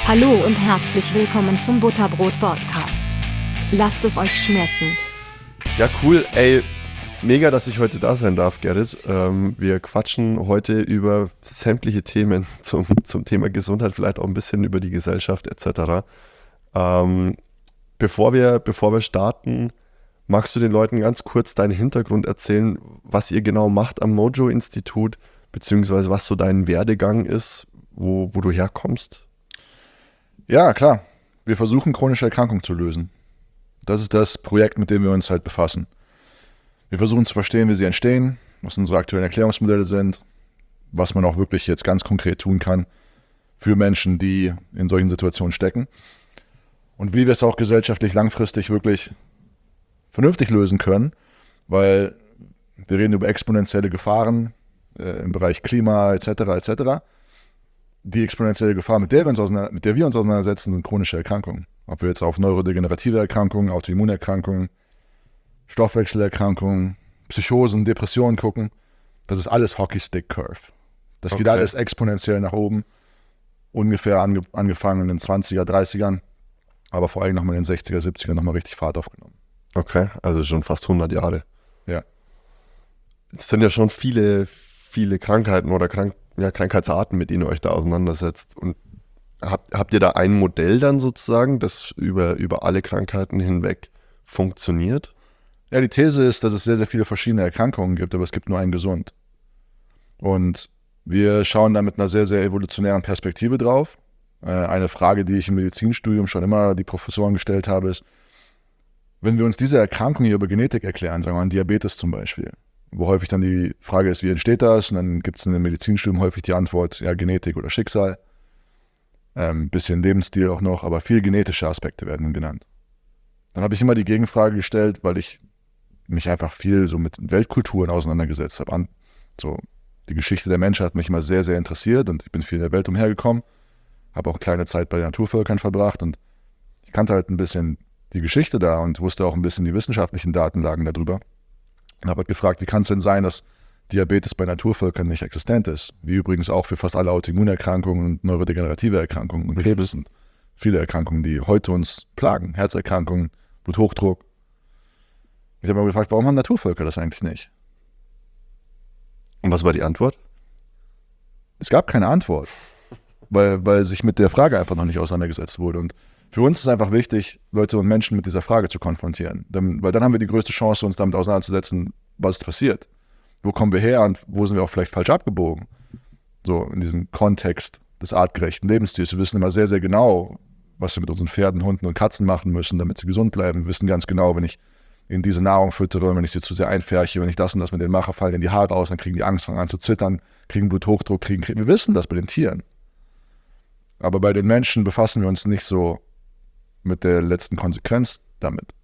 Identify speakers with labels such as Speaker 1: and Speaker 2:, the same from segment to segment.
Speaker 1: Hallo und herzlich willkommen zum Butterbrot-Podcast. Lasst es euch schmecken.
Speaker 2: Ja, cool. Ey, mega, dass ich heute da sein darf, Gerrit. Wir quatschen heute über sämtliche Themen zum Thema Gesundheit, vielleicht auch ein bisschen über die Gesellschaft etc. Bevor wir starten, magst du den Leuten ganz kurz deinen Hintergrund erzählen, was ihr genau macht am Mojo-Institut, beziehungsweise was so dein Werdegang ist, wo du herkommst?
Speaker 3: Ja, klar. Wir versuchen, chronische Erkrankungen zu lösen. Das ist das Projekt, mit dem wir uns halt befassen. Wir versuchen zu verstehen, wie sie entstehen, was unsere aktuellen Erklärungsmodelle sind, was man auch wirklich jetzt ganz konkret tun kann für Menschen, die in solchen Situationen stecken und wie wir es auch gesellschaftlich langfristig wirklich vernünftig lösen können, weil wir reden über exponentielle Gefahren im Bereich Klima etc. etc. Die exponentielle Gefahr, mit der wir uns auseinandersetzen, sind chronische Erkrankungen. Ob wir jetzt auf neurodegenerative Erkrankungen, Autoimmunerkrankungen, Stoffwechselerkrankungen, Psychosen, Depressionen gucken, das ist alles Hockey-Stick-Curve. Das geht alles exponentiell nach oben, ungefähr angefangen in den 20er, 30ern, aber vor allem nochmal in den 60er, 70er nochmal richtig Fahrt aufgenommen.
Speaker 2: Okay, also schon fast 100 Jahre.
Speaker 3: Ja.
Speaker 2: Es sind ja schon viele Krankheiten oder Krankheitsarten, mit denen ihr euch da auseinandersetzt. Und habt ihr da ein Modell dann sozusagen, das über alle Krankheiten hinweg funktioniert?
Speaker 3: Ja, die These ist, dass es sehr, sehr viele verschiedene Erkrankungen gibt, aber es gibt nur einen gesund. Und wir schauen da mit einer sehr, sehr evolutionären Perspektive drauf. Eine Frage, die ich im Medizinstudium schon immer die Professoren gestellt habe, ist, wenn wir uns diese Erkrankung hier über Genetik erklären, sagen wir mal Diabetes zum Beispiel, wo häufig dann die Frage ist, wie entsteht das? Und dann gibt es in dem Medizinstudium häufig die Antwort, ja, Genetik oder Schicksal. Bisschen Lebensstil auch noch, aber viel genetische Aspekte werden genannt. Dann habe ich immer die Gegenfrage gestellt, weil ich mich einfach viel so mit Weltkulturen auseinandergesetzt habe. So, die Geschichte der Menschheit hat mich immer sehr, sehr interessiert und ich bin viel in der Welt umhergekommen, habe auch eine kleine Zeit bei den Naturvölkern verbracht und ich kannte halt ein bisschen die Geschichte da und wusste auch ein bisschen die wissenschaftlichen Datenlagen darüber. Und habe halt gefragt, wie kann es denn sein, dass Diabetes bei Naturvölkern nicht existent ist? Wie übrigens auch für fast alle Autoimmunerkrankungen und neurodegenerative Erkrankungen und Krebs und viele Erkrankungen, die heute uns plagen. Herzerkrankungen, Bluthochdruck. Ich habe mir gefragt, warum haben Naturvölker das eigentlich nicht?
Speaker 2: Und was war die Antwort?
Speaker 3: Es gab keine Antwort, weil sich mit der Frage einfach noch nicht auseinandergesetzt wurde. Und für uns ist es einfach wichtig, Leute und Menschen mit dieser Frage zu konfrontieren. Weil dann haben wir die größte Chance, uns damit auseinanderzusetzen, was ist passiert. Wo kommen wir her und wo sind wir auch vielleicht falsch abgebogen? So in diesem Kontext des artgerechten Lebensstils. Wir wissen immer sehr, sehr genau, was wir mit unseren Pferden, Hunden und Katzen machen müssen, damit sie gesund bleiben. Wir wissen ganz genau, wenn ich ihnen diese Nahrung füttere, wenn ich sie zu sehr einfärche, wenn ich das und das mit denen mache, fallen ihnen die Haare aus, dann kriegen die Angst, fangen an zu zittern, kriegen Bluthochdruck, wir wissen das bei den Tieren. Aber bei den Menschen befassen wir uns nicht so mit der letzten Konsequenz damit.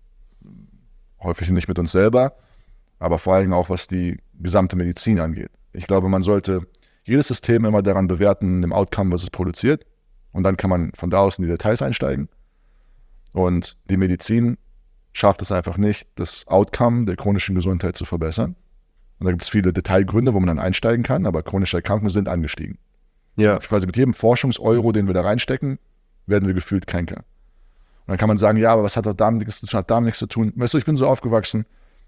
Speaker 3: Häufig nicht mit uns selber, aber vor allem auch, was die gesamte Medizin angeht. Ich glaube, man sollte jedes System immer daran bewerten, dem Outcome, was es produziert. Und dann kann man von da aus in die Details einsteigen. Und die Medizin schafft es einfach nicht, das Outcome der chronischen Gesundheit zu verbessern. Und da gibt es viele Detailgründe, wo man dann einsteigen kann, aber chronische Erkrankungen sind angestiegen.
Speaker 2: Ja.
Speaker 3: Quasi mit jedem Forschungseuro, den wir da reinstecken, werden wir gefühlt kränker. Und dann kann man sagen, ja, aber was hat damit nichts zu tun, hat damit nichts zu tun. Weißt du, ich bin so aufgewachsen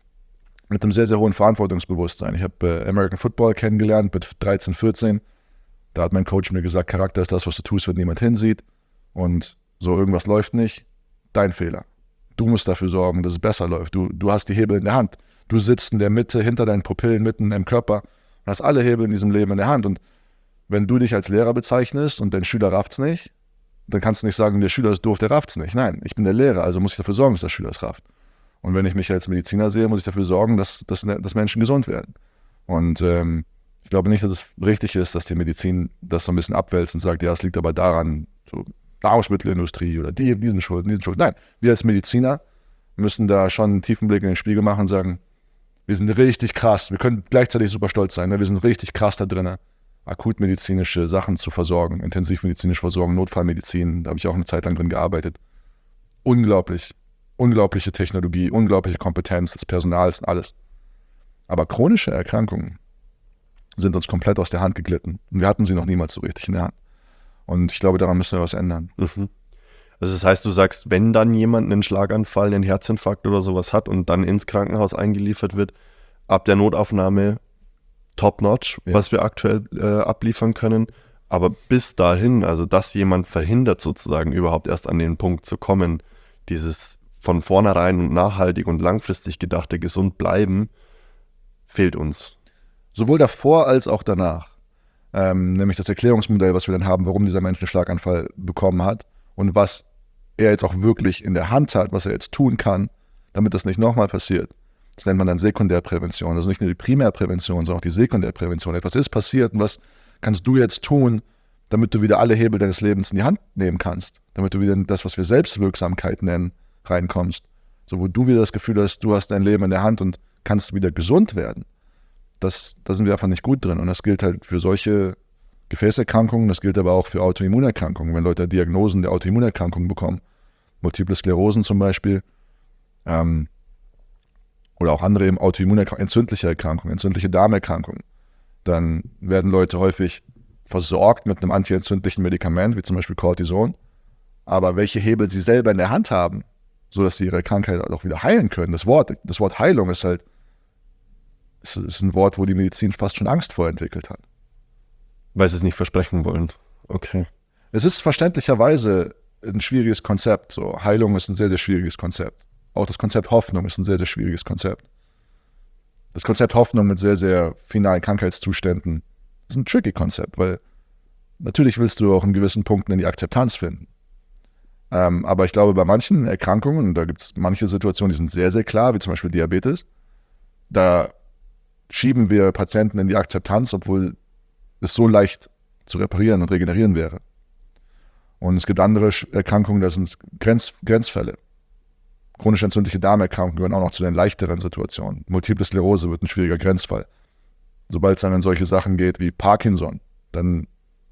Speaker 3: mit einem sehr, sehr hohen Verantwortungsbewusstsein. Ich habe American Football kennengelernt mit 13, 14. Da hat mein Coach mir gesagt, Charakter ist das, was du tust, wenn niemand hinsieht. Und so irgendwas läuft nicht, dein Fehler. Du musst dafür sorgen, dass es besser läuft. Du hast die Hebel in der Hand. Du sitzt in der Mitte, hinter deinen Pupillen, mitten im Körper und hast alle Hebel in diesem Leben in der Hand. Und wenn du dich als Lehrer bezeichnest und dein Schüler rafft's nicht, dann kannst du nicht sagen, der Schüler ist doof, der rafft's nicht. Nein, ich bin der Lehrer, also muss ich dafür sorgen, dass der Schüler es rafft. Und wenn ich mich als Mediziner sehe, muss ich dafür sorgen, dass Menschen gesund werden. Und ich glaube nicht, dass es richtig ist, dass die Medizin das so ein bisschen abwälzt und sagt, ja, es liegt aber daran, so Nahrungsmittelindustrie oder diesen Schuld. Nein, wir als Mediziner müssen da schon einen tiefen Blick in den Spiegel machen und sagen, wir sind richtig krass, wir können gleichzeitig super stolz sein, ne? Wir sind richtig krass da drin, akutmedizinische Sachen zu versorgen, intensivmedizinische Versorgung, Notfallmedizin, da habe ich auch eine Zeit lang drin gearbeitet. Unglaubliche Technologie, unglaubliche Kompetenz des Personals und alles. Aber chronische Erkrankungen sind uns komplett aus der Hand geglitten und wir hatten sie noch niemals so richtig in der Hand. Und ich glaube, daran müssen wir was ändern.
Speaker 2: Mhm. Also das heißt, du sagst, wenn dann jemand einen Schlaganfall, einen Herzinfarkt oder sowas hat und dann ins Krankenhaus eingeliefert wird, ab der Notaufnahme top-notch,
Speaker 3: Ja.
Speaker 2: was wir aktuell abliefern können. Aber bis dahin, also dass jemand verhindert sozusagen überhaupt erst an den Punkt zu kommen, dieses von vornherein und nachhaltig und langfristig gedachte gesund bleiben, fehlt uns.
Speaker 3: Sowohl davor als auch danach. Nämlich das Erklärungsmodell, was wir dann haben, warum dieser Mensch einen Schlaganfall bekommen hat und was er jetzt auch wirklich in der Hand hat, was er jetzt tun kann, damit das nicht nochmal passiert. Das nennt man dann Sekundärprävention. Also nicht nur die Primärprävention, sondern auch die Sekundärprävention. Etwas ist passiert und was kannst du jetzt tun, damit du wieder alle Hebel deines Lebens in die Hand nehmen kannst, damit du wieder in das, was wir Selbstwirksamkeit nennen, reinkommst. So, wo du wieder das Gefühl hast, du hast dein Leben in der Hand und kannst wieder gesund werden. Da sind wir einfach nicht gut drin. Und das gilt halt für solche Gefäßerkrankungen, das gilt aber auch für Autoimmunerkrankungen. Wenn Leute Diagnosen der Autoimmunerkrankungen bekommen, Multiple Sklerosen zum Beispiel, oder auch andere entzündliche Erkrankungen, entzündliche Darmerkrankungen, dann werden Leute häufig versorgt mit einem antientzündlichen Medikament, wie zum Beispiel Cortison. Aber welche Hebel sie selber in der Hand haben, sodass sie ihre Krankheit auch wieder heilen können. Das Wort Heilung ist halt, ist ein Wort, wo die Medizin fast schon Angst vor entwickelt hat.
Speaker 2: Weil sie es nicht versprechen wollen. Okay.
Speaker 3: Es ist verständlicherweise ein schwieriges Konzept. So, Heilung ist ein sehr, sehr schwieriges Konzept. Auch das Konzept Hoffnung ist ein sehr, sehr schwieriges Konzept. Das Konzept Hoffnung mit sehr, sehr finalen Krankheitszuständen ist ein tricky Konzept, weil natürlich willst du auch in gewissen Punkten in die Akzeptanz finden. Aber ich glaube, bei manchen Erkrankungen, und da gibt es manche Situationen, die sind sehr, sehr klar, wie zum Beispiel Diabetes, da schieben wir Patienten in die Akzeptanz, obwohl es so leicht zu reparieren und regenerieren wäre. Und es gibt andere Erkrankungen, das sind Grenzfälle. Chronisch entzündliche Darmerkrankungen gehören auch noch zu den leichteren Situationen. Multiple Sklerose wird ein schwieriger Grenzfall. Sobald es dann in solche Sachen geht wie Parkinson, dann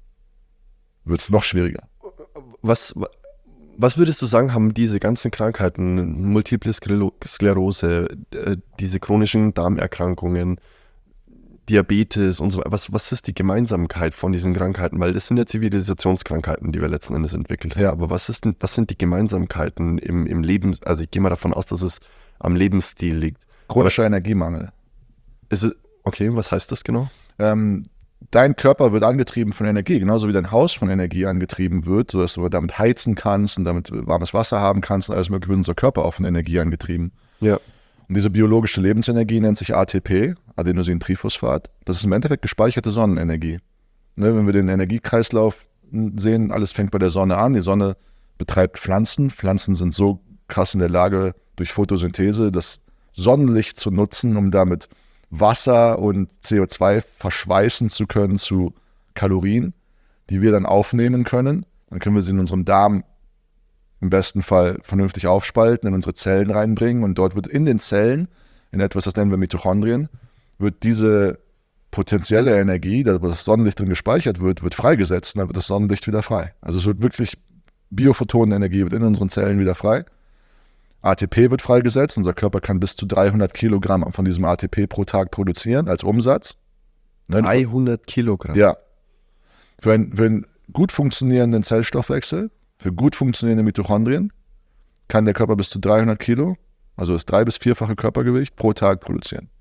Speaker 3: wird es noch schwieriger.
Speaker 2: Was würdest du sagen, haben diese ganzen Krankheiten, Multiple Sklerose, diese chronischen Darmerkrankungen, Diabetes und so weiter, was ist die Gemeinsamkeit von diesen Krankheiten? Weil das sind ja Zivilisationskrankheiten, die wir letzten Endes entwickelt haben.
Speaker 3: Ja.
Speaker 2: Aber was sind die Gemeinsamkeiten im Leben? Also ich gehe mal davon aus, dass es am Lebensstil liegt.
Speaker 3: Chronischer Energiemangel.
Speaker 2: Okay, was heißt das genau?
Speaker 3: Dein Körper wird angetrieben von Energie, genauso wie dein Haus von Energie angetrieben wird, sodass du damit heizen kannst und damit warmes Wasser haben kannst und alles mögliche, wird unser Körper auch von Energie angetrieben.
Speaker 2: Ja.
Speaker 3: Und diese biologische Lebensenergie nennt sich ATP, Adenosintriphosphat. Das ist im Endeffekt gespeicherte Sonnenenergie. Ne, wenn wir den Energiekreislauf sehen, alles fängt bei der Sonne an. Die Sonne betreibt Pflanzen. Pflanzen sind so krass in der Lage, durch Photosynthese das Sonnenlicht zu nutzen, um damit Wasser und CO2 verschweißen zu können zu Kalorien, die wir dann aufnehmen können. Dann können wir sie in unserem Darm im besten Fall vernünftig aufspalten, in unsere Zellen reinbringen und dort wird in den Zellen, in etwas, das nennen wir Mitochondrien, wird diese potenzielle Energie, da wo das Sonnenlicht drin gespeichert wird, wird freigesetzt und dann wird das Sonnenlicht wieder frei. Also es wird wirklich Biophotonenenergie wird in unseren Zellen wieder frei. ATP wird freigesetzt, unser Körper kann bis zu 300 Kilogramm von diesem ATP pro Tag produzieren als Umsatz.
Speaker 2: 300 Kilogramm?
Speaker 3: Ja. Für einen gut funktionierenden Zellstoffwechsel, für gut funktionierende Mitochondrien, kann der Körper bis zu 300 Kilo, also das 3- bis 4-fache Körpergewicht, pro Tag produzieren.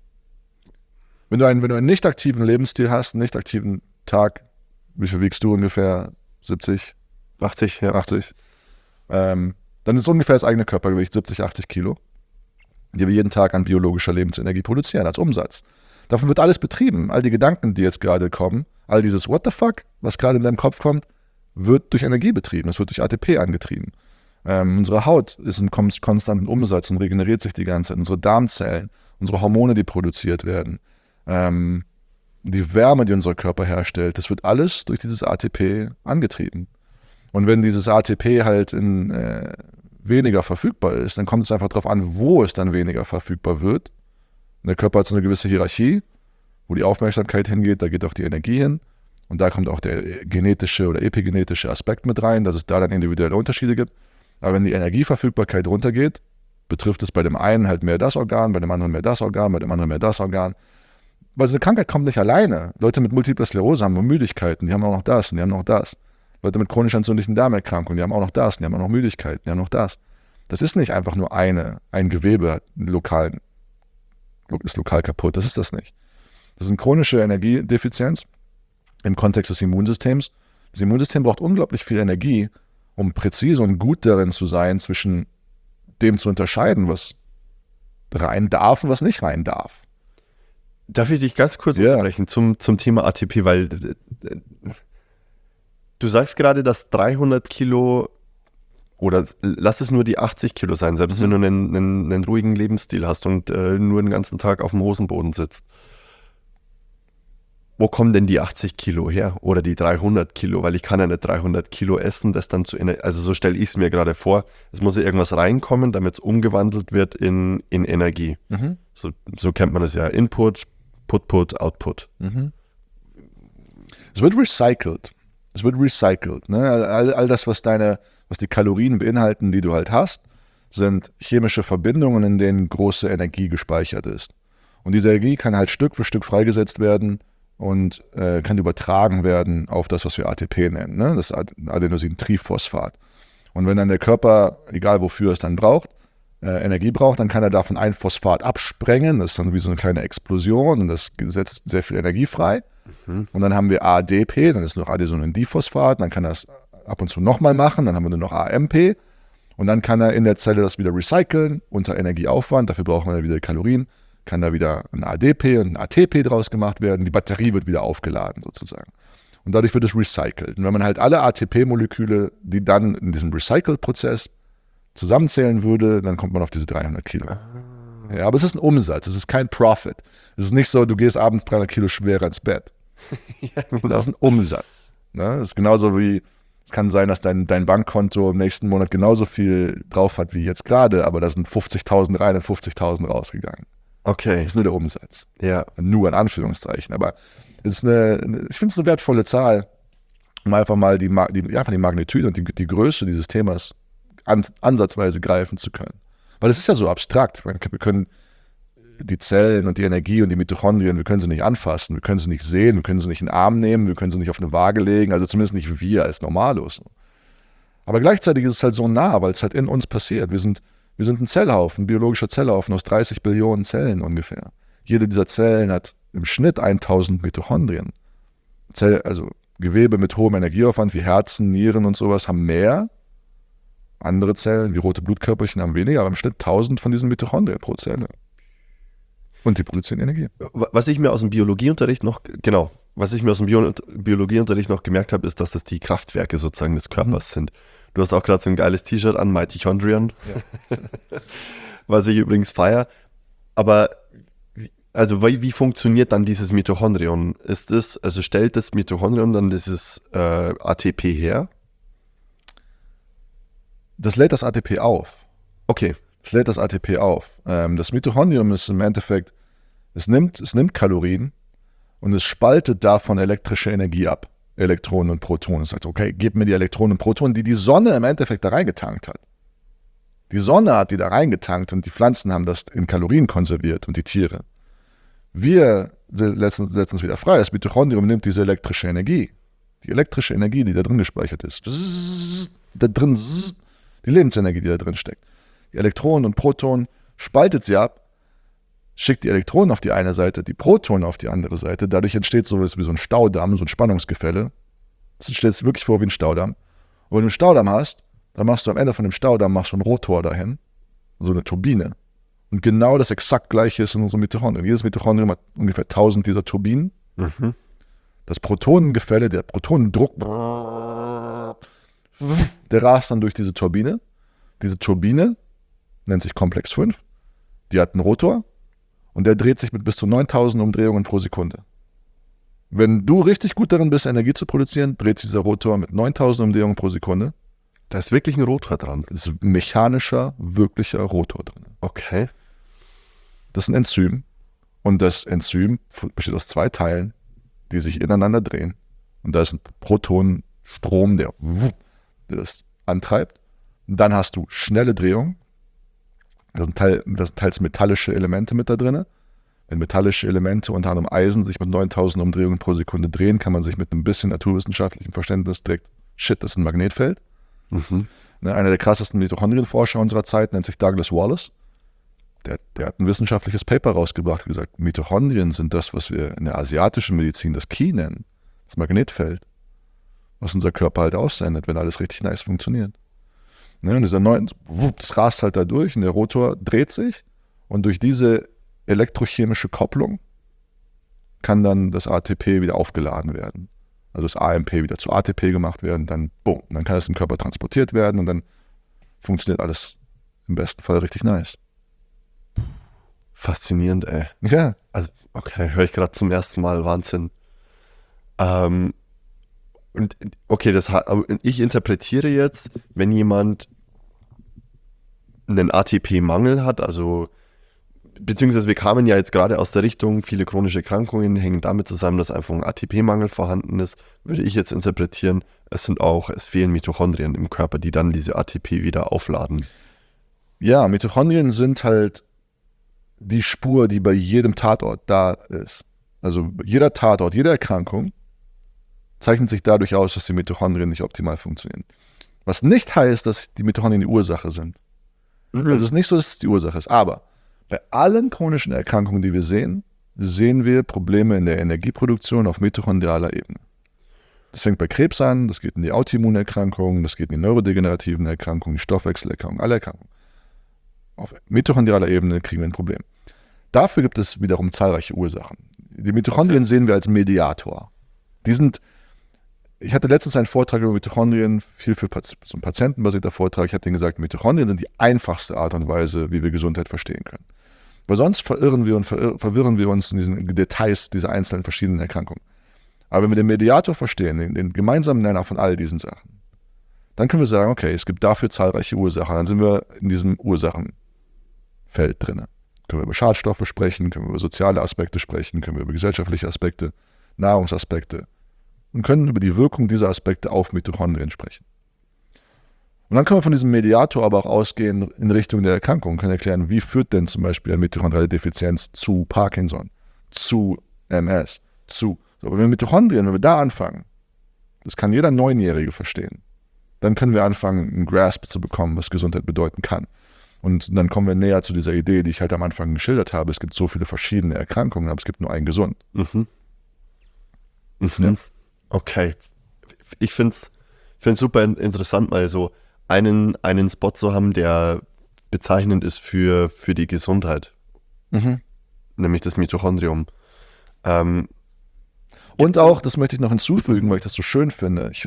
Speaker 3: Wenn du einen nicht aktiven Lebensstil hast, einen nicht aktiven Tag, wie viel wiegst du ungefähr? 70?
Speaker 2: 80, ja.
Speaker 3: 80. Dann ist ungefähr das eigene Körpergewicht 70, 80 Kilo, die wir jeden Tag an biologischer Lebensenergie produzieren, als Umsatz. Davon wird alles betrieben. All die Gedanken, die jetzt gerade kommen, all dieses What the fuck, was gerade in deinem Kopf kommt, wird durch Energie betrieben. Es wird durch ATP angetrieben. Unsere Haut ist im konstanten Umsatz und regeneriert sich die ganze Zeit. Unsere Darmzellen, unsere Hormone, die produziert werden, die Wärme, die unser Körper herstellt, das wird alles durch dieses ATP angetrieben. Und wenn dieses ATP halt weniger verfügbar ist, dann kommt es einfach darauf an, wo es dann weniger verfügbar wird. Und der Körper hat so eine gewisse Hierarchie, wo die Aufmerksamkeit hingeht, da geht auch die Energie hin. Und da kommt auch der genetische oder epigenetische Aspekt mit rein, dass es da dann individuelle Unterschiede gibt. Aber wenn die Energieverfügbarkeit runtergeht, betrifft es bei dem einen halt mehr das Organ, bei dem anderen mehr das Organ, bei dem anderen mehr das Organ. Weil so eine Krankheit kommt nicht alleine. Leute mit Multiple Sklerose haben nur Müdigkeiten, die haben auch noch das und die haben noch das. Leute mit chronisch entzündlichen Darmerkrankungen, die haben auch noch das, die haben auch noch Müdigkeit, die haben noch das. Das ist nicht einfach nur ein Gewebe ist lokal kaputt, das ist das nicht. Das ist eine chronische Energiedefizienz im Kontext des Immunsystems. Das Immunsystem braucht unglaublich viel Energie, um präzise und gut darin zu sein, zwischen dem zu unterscheiden, was rein darf und was nicht rein darf.
Speaker 2: Darf ich dich ganz kurz unterbrechen zum Thema ATP, weil du sagst gerade, dass 300 Kilo oder lass es nur die 80 Kilo sein, selbst wenn du einen ruhigen Lebensstil hast und nur den ganzen Tag auf dem Hosenboden sitzt. Wo kommen denn die 80 Kilo her oder die 300 Kilo? Weil ich kann ja nicht 300 Kilo essen, das dann also so stelle ich es mir gerade vor. Es muss ja irgendwas reinkommen, damit es umgewandelt wird in Energie. So kennt man es ja. Input, Put, Output.
Speaker 3: Es wird recycelt. Ne? All das, was die Kalorien beinhalten, die du halt hast, sind chemische Verbindungen, in denen große Energie gespeichert ist. Und diese Energie kann halt Stück für Stück freigesetzt werden und kann übertragen werden auf das, was wir ATP nennen, ne? Das Adenosintriphosphat. Und wenn dann der Körper, egal wofür es dann braucht, Energie braucht, dann kann er davon ein Phosphat absprengen. Das ist dann wie so eine kleine Explosion und das setzt sehr viel Energie frei. Und dann haben wir ADP, dann ist nur noch Adenosindiphosphat, dann kann er es ab und zu nochmal machen, dann haben wir nur noch AMP und dann kann er in der Zelle das wieder recyceln unter Energieaufwand, dafür brauchen wir wieder Kalorien, kann da wieder ein ADP und ein ATP draus gemacht werden, die Batterie wird wieder aufgeladen sozusagen. Und dadurch wird es recycelt. Und wenn man halt alle ATP-Moleküle, die dann in diesem Recycle-Prozess zusammenzählen würde, dann kommt man auf diese 300 Kilo. Ja, aber es ist ein Umsatz, es ist kein Profit. Es ist nicht so, du gehst abends 300 Kilo schwerer ins Bett.
Speaker 2: Ja, genau.
Speaker 3: Das ist ein Umsatz. Ne? Das ist genauso wie, es kann sein, dass dein Bankkonto im nächsten Monat genauso viel drauf hat wie jetzt gerade, aber da sind 50.000 rein und 50.000 rausgegangen.
Speaker 2: Okay.
Speaker 3: Das ist nur der Umsatz.
Speaker 2: Ja.
Speaker 3: Nur in Anführungszeichen. Aber es ist ich finde es eine wertvolle Zahl, um einfach mal die Magnitude und die Größe dieses Themas ansatzweise greifen zu können. Weil es ist ja so abstrakt. Wir können die Zellen und die Energie und die Mitochondrien, wir können sie nicht anfassen, wir können sie nicht sehen, wir können sie nicht in den Arm nehmen, wir können sie nicht auf eine Waage legen, also zumindest nicht wir als Normalos. Aber gleichzeitig ist es halt so nah, weil es halt in uns passiert. Wir sind ein Zellhaufen, ein biologischer Zellhaufen aus 30 Billionen Zellen ungefähr. Jede dieser Zellen hat im Schnitt 1000 Mitochondrien. Also Gewebe mit hohem Energieaufwand wie Herzen, Nieren und sowas haben mehr. Andere Zellen wie rote Blutkörperchen haben weniger, aber im Schnitt 1000 von diesen Mitochondrien pro Zelle. Und die produzieren Energie.
Speaker 2: Was ich mir aus dem Biologieunterricht noch gemerkt habe, ist, dass das die Kraftwerke sozusagen des Körpers sind. Du hast auch gerade so ein geiles T-Shirt an, Mitochondrion, was ich übrigens feiere. Aber wie funktioniert dann dieses Mitochondrion? Stellt das Mitochondrion dann dieses ATP her?
Speaker 3: Das lädt das ATP auf.
Speaker 2: Okay.
Speaker 3: Es lädt das ATP auf. Das Mitochondrium ist im Endeffekt, es nimmt Kalorien und es spaltet davon elektrische Energie ab. Elektronen und Protonen. Es sagt, okay, gib mir die Elektronen und Protonen, die Sonne im Endeffekt da reingetankt hat. Die Sonne hat die da reingetankt und die Pflanzen haben das in Kalorien konserviert und die Tiere. Wir setzen es wieder frei. Das Mitochondrium nimmt diese elektrische Energie. Die elektrische Energie, die da drin gespeichert ist. Da drin, die Lebensenergie, die da drin steckt. Die Elektronen und Protonen spaltet sie ab, schickt die Elektronen auf die eine Seite, die Protonen auf die andere Seite. Dadurch entsteht sowas wie so ein Staudamm, so ein Spannungsgefälle. Das stellt sich wirklich vor wie ein Staudamm. Und wenn du einen Staudamm hast, dann machst du am Ende von dem Staudamm einen Rotor dahin, so eine Turbine. Und genau das exakt gleiche ist in unserem Mitochondrium. Jedes Mitochondrium hat ungefähr 1000 dieser Turbinen. Das Protonengefälle, der Protonendruck, der rast dann durch diese Turbine. Diese Turbine nennt sich Komplex 5. Die hat einen Rotor und der dreht sich mit bis zu 9000 Umdrehungen pro Sekunde. Wenn du richtig gut darin bist, Energie zu produzieren, dreht sich dieser Rotor mit 9000 Umdrehungen pro Sekunde.
Speaker 2: Da ist wirklich ein Rotor dran.
Speaker 3: Das ist ein mechanischer, wirklicher Rotor drin.
Speaker 2: Okay.
Speaker 3: Das ist ein Enzym. Und das Enzym besteht aus 2 Teilen, die sich ineinander drehen. Und da ist ein Protonenstrom, der das antreibt. Und dann hast du schnelle Drehung. Da sind teils metallische Elemente mit da drin. Wenn metallische Elemente, unter anderem Eisen, sich mit 9000 Umdrehungen pro Sekunde drehen, kann man sich mit einem bisschen naturwissenschaftlichem Verständnis direkt, shit, das ist ein Magnetfeld.
Speaker 2: Mhm.
Speaker 3: Ne, einer der krassesten Mitochondrienforscher unserer Zeit nennt sich Douglas Wallace. Der hat ein wissenschaftliches Paper rausgebracht und gesagt, Mitochondrien sind das, was wir in der asiatischen Medizin das Ki nennen, das Magnetfeld, was unser Körper halt aussendet, wenn alles richtig nice funktioniert. Ne, und das rast halt da durch und der Rotor dreht sich und durch diese elektrochemische Kopplung kann dann das ATP wieder aufgeladen werden. Also das AMP wieder zu ATP gemacht werden, dann boom, dann kann es im Körper transportiert werden und dann funktioniert alles im besten Fall richtig nice.
Speaker 2: Faszinierend, ey.
Speaker 3: Ja.
Speaker 2: Also, okay, höre ich gerade zum ersten Mal, Wahnsinn. Und okay, ich interpretiere jetzt, wenn jemand einen ATP-Mangel hat, also beziehungsweise wir kamen ja jetzt gerade aus der Richtung, viele chronische Erkrankungen hängen damit zusammen, dass einfach ein ATP-Mangel vorhanden ist, würde ich jetzt interpretieren, es fehlen Mitochondrien im Körper, die dann diese ATP wieder aufladen.
Speaker 3: Ja, Mitochondrien sind halt die Spur, die bei jedem Tatort da ist. Also jeder Tatort, jede Erkrankung zeichnet sich dadurch aus, dass die Mitochondrien nicht optimal funktionieren. Was nicht heißt, dass die Mitochondrien die Ursache sind. Also es ist nicht so, dass es die Ursache ist. Aber bei allen chronischen Erkrankungen, die wir sehen wir Probleme in der Energieproduktion auf mitochondrialer Ebene. Das fängt bei Krebs an, das geht in die Autoimmunerkrankungen, das geht in die neurodegenerativen Erkrankungen, die Stoffwechselerkrankungen, alle Erkrankungen. Auf mitochondrialer Ebene kriegen wir ein Problem. Dafür gibt es wiederum zahlreiche Ursachen. Die Mitochondrien sehen wir als Mediator. Ich hatte letztens einen Vortrag über Mitochondrien, viel für so ein patientenbasierter Vortrag. Ich habe denen gesagt, Mitochondrien sind die einfachste Art und Weise, wie wir Gesundheit verstehen können. Weil sonst verwirren wir uns in diesen Details dieser einzelnen verschiedenen Erkrankungen. Aber wenn wir den Mediator verstehen, den gemeinsamen Nenner von all diesen Sachen, dann können wir sagen, okay, es gibt dafür zahlreiche Ursachen. Dann sind wir in diesem Ursachenfeld drin. Können wir über Schadstoffe sprechen, können wir über soziale Aspekte sprechen, können wir über gesellschaftliche Aspekte, Nahrungsaspekte und können über die Wirkung dieser Aspekte auf Mitochondrien sprechen. Und dann können wir von diesem Mediator aber auch ausgehen in Richtung der Erkrankung, können erklären, wie führt denn zum Beispiel eine mitochondriale Defizienz zu Parkinson, zu MS, aber wenn wir da anfangen, das kann jeder Neunjährige verstehen, dann können wir anfangen, einen Grasp zu bekommen, was Gesundheit bedeuten kann. Und dann kommen wir näher zu dieser Idee, die ich halt am Anfang geschildert habe. Es gibt so viele verschiedene Erkrankungen, aber es gibt nur einen gesund.
Speaker 2: Mhm. Mhm.
Speaker 3: Ja.
Speaker 2: Okay. Ich find's super interessant, mal so einen Spot zu haben, der bezeichnend ist für die Gesundheit.
Speaker 3: Mhm.
Speaker 2: Nämlich das Mitochondrium.
Speaker 3: Und auch, das möchte ich noch hinzufügen, weil ich das so schön finde. Ich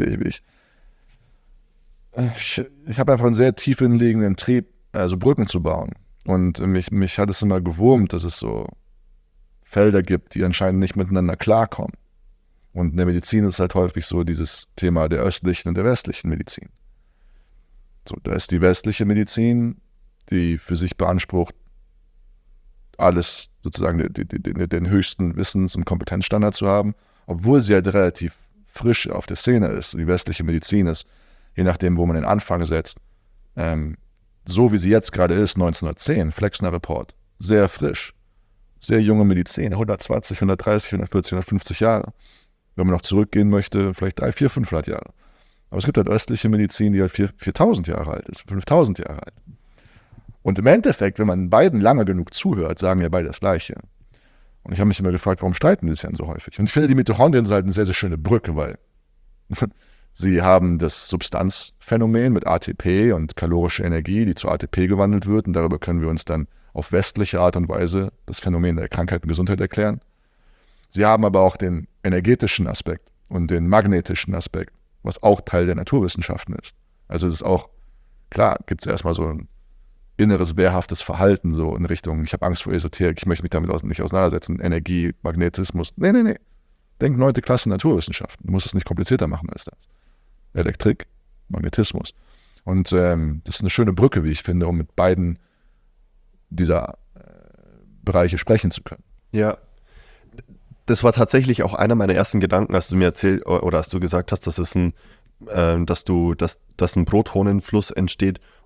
Speaker 3: habe einfach einen sehr tief liegenden Trieb, also Brücken zu bauen. Und mich hat es immer gewurmt, dass es so Felder gibt, die anscheinend nicht miteinander klarkommen. Und in der Medizin ist halt häufig so dieses Thema der östlichen und der westlichen Medizin. So, da ist die westliche Medizin, die für sich beansprucht, alles sozusagen den höchsten Wissens- und Kompetenzstandard zu haben, obwohl sie halt relativ frisch auf der Szene ist. Die westliche Medizin ist, je nachdem, wo man den Anfang setzt, so wie sie jetzt gerade ist, 1910, Flexner Report, sehr frisch, sehr junge Medizin, 120, 130, 140, 150 Jahre. Wenn man noch zurückgehen möchte, vielleicht 300, 400, 500 Jahre. Aber es gibt halt östliche Medizin, die halt 4000 Jahre alt ist, 5000 Jahre alt. Und im Endeffekt, wenn man beiden lange genug zuhört, sagen ja beide das Gleiche. Und ich habe mich immer gefragt, warum streiten die sich denn so häufig? Und ich finde, die Mitochondrien sind halt eine sehr, sehr schöne Brücke, weil sie haben das Substanzphänomen mit ATP und kalorische Energie, die zu ATP gewandelt wird. Und darüber können wir uns dann auf westliche Art und Weise das Phänomen der Krankheit und Gesundheit erklären. Sie haben aber auch den energetischen Aspekt und den magnetischen Aspekt, was auch Teil der Naturwissenschaften ist. Also es ist auch, klar, gibt es erstmal so ein inneres, wehrhaftes Verhalten so in Richtung, ich habe Angst vor Esoterik, ich möchte mich damit nicht auseinandersetzen, Energie, Magnetismus. Nee. Denk 9. Klasse Naturwissenschaften. Du musst es nicht komplizierter machen als das. Elektrik, Magnetismus. Und das ist eine schöne Brücke, wie ich finde, um mit beiden dieser Bereiche sprechen zu können.
Speaker 2: Ja. Das war tatsächlich auch einer meiner ersten Gedanken, als du mir erzählt oder als du gesagt hast, dass ein Protonenfluss entsteht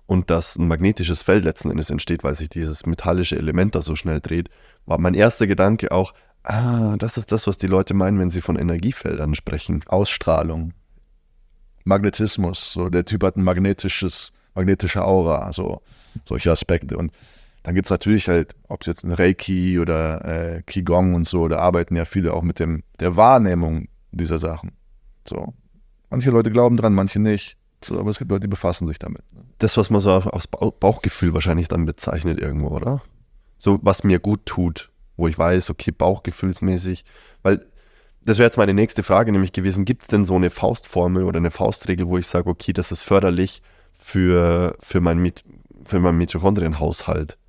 Speaker 2: und dass ein magnetisches Feld letzten Endes entsteht, weil sich dieses metallische Element da so schnell dreht, war mein erster Gedanke auch, das ist das, was die Leute meinen, wenn sie von Energiefeldern sprechen.
Speaker 3: Ausstrahlung, Magnetismus, so der Typ hat ein magnetische Aura, so solche Aspekte. Und dann gibt es natürlich halt, ob es jetzt ein Reiki oder Qigong und so, da arbeiten ja viele auch mit der Wahrnehmung dieser Sachen. So. Manche Leute glauben dran, manche nicht. So, aber es gibt Leute, die befassen sich damit.
Speaker 2: Das, was man so aufs Bauchgefühl wahrscheinlich dann bezeichnet irgendwo, oder? So, was mir gut tut, wo ich weiß, okay, bauchgefühlsmäßig, weil das wäre jetzt meine nächste Frage nämlich gewesen, gibt es denn so eine Faustformel oder eine Faustregel, wo ich sage, okay, das ist förderlich für meinen Mitochondrienhaushalt?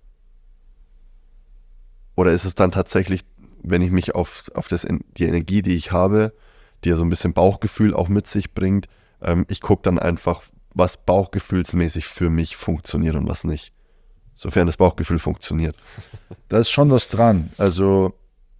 Speaker 2: Oder ist es dann tatsächlich, wenn ich mich auf die Energie, die ich habe, die ja so ein bisschen Bauchgefühl auch mit sich bringt, ich gucke dann einfach, was bauchgefühlsmäßig für mich funktioniert und was nicht. Sofern das Bauchgefühl funktioniert.
Speaker 3: Da ist schon was dran. Also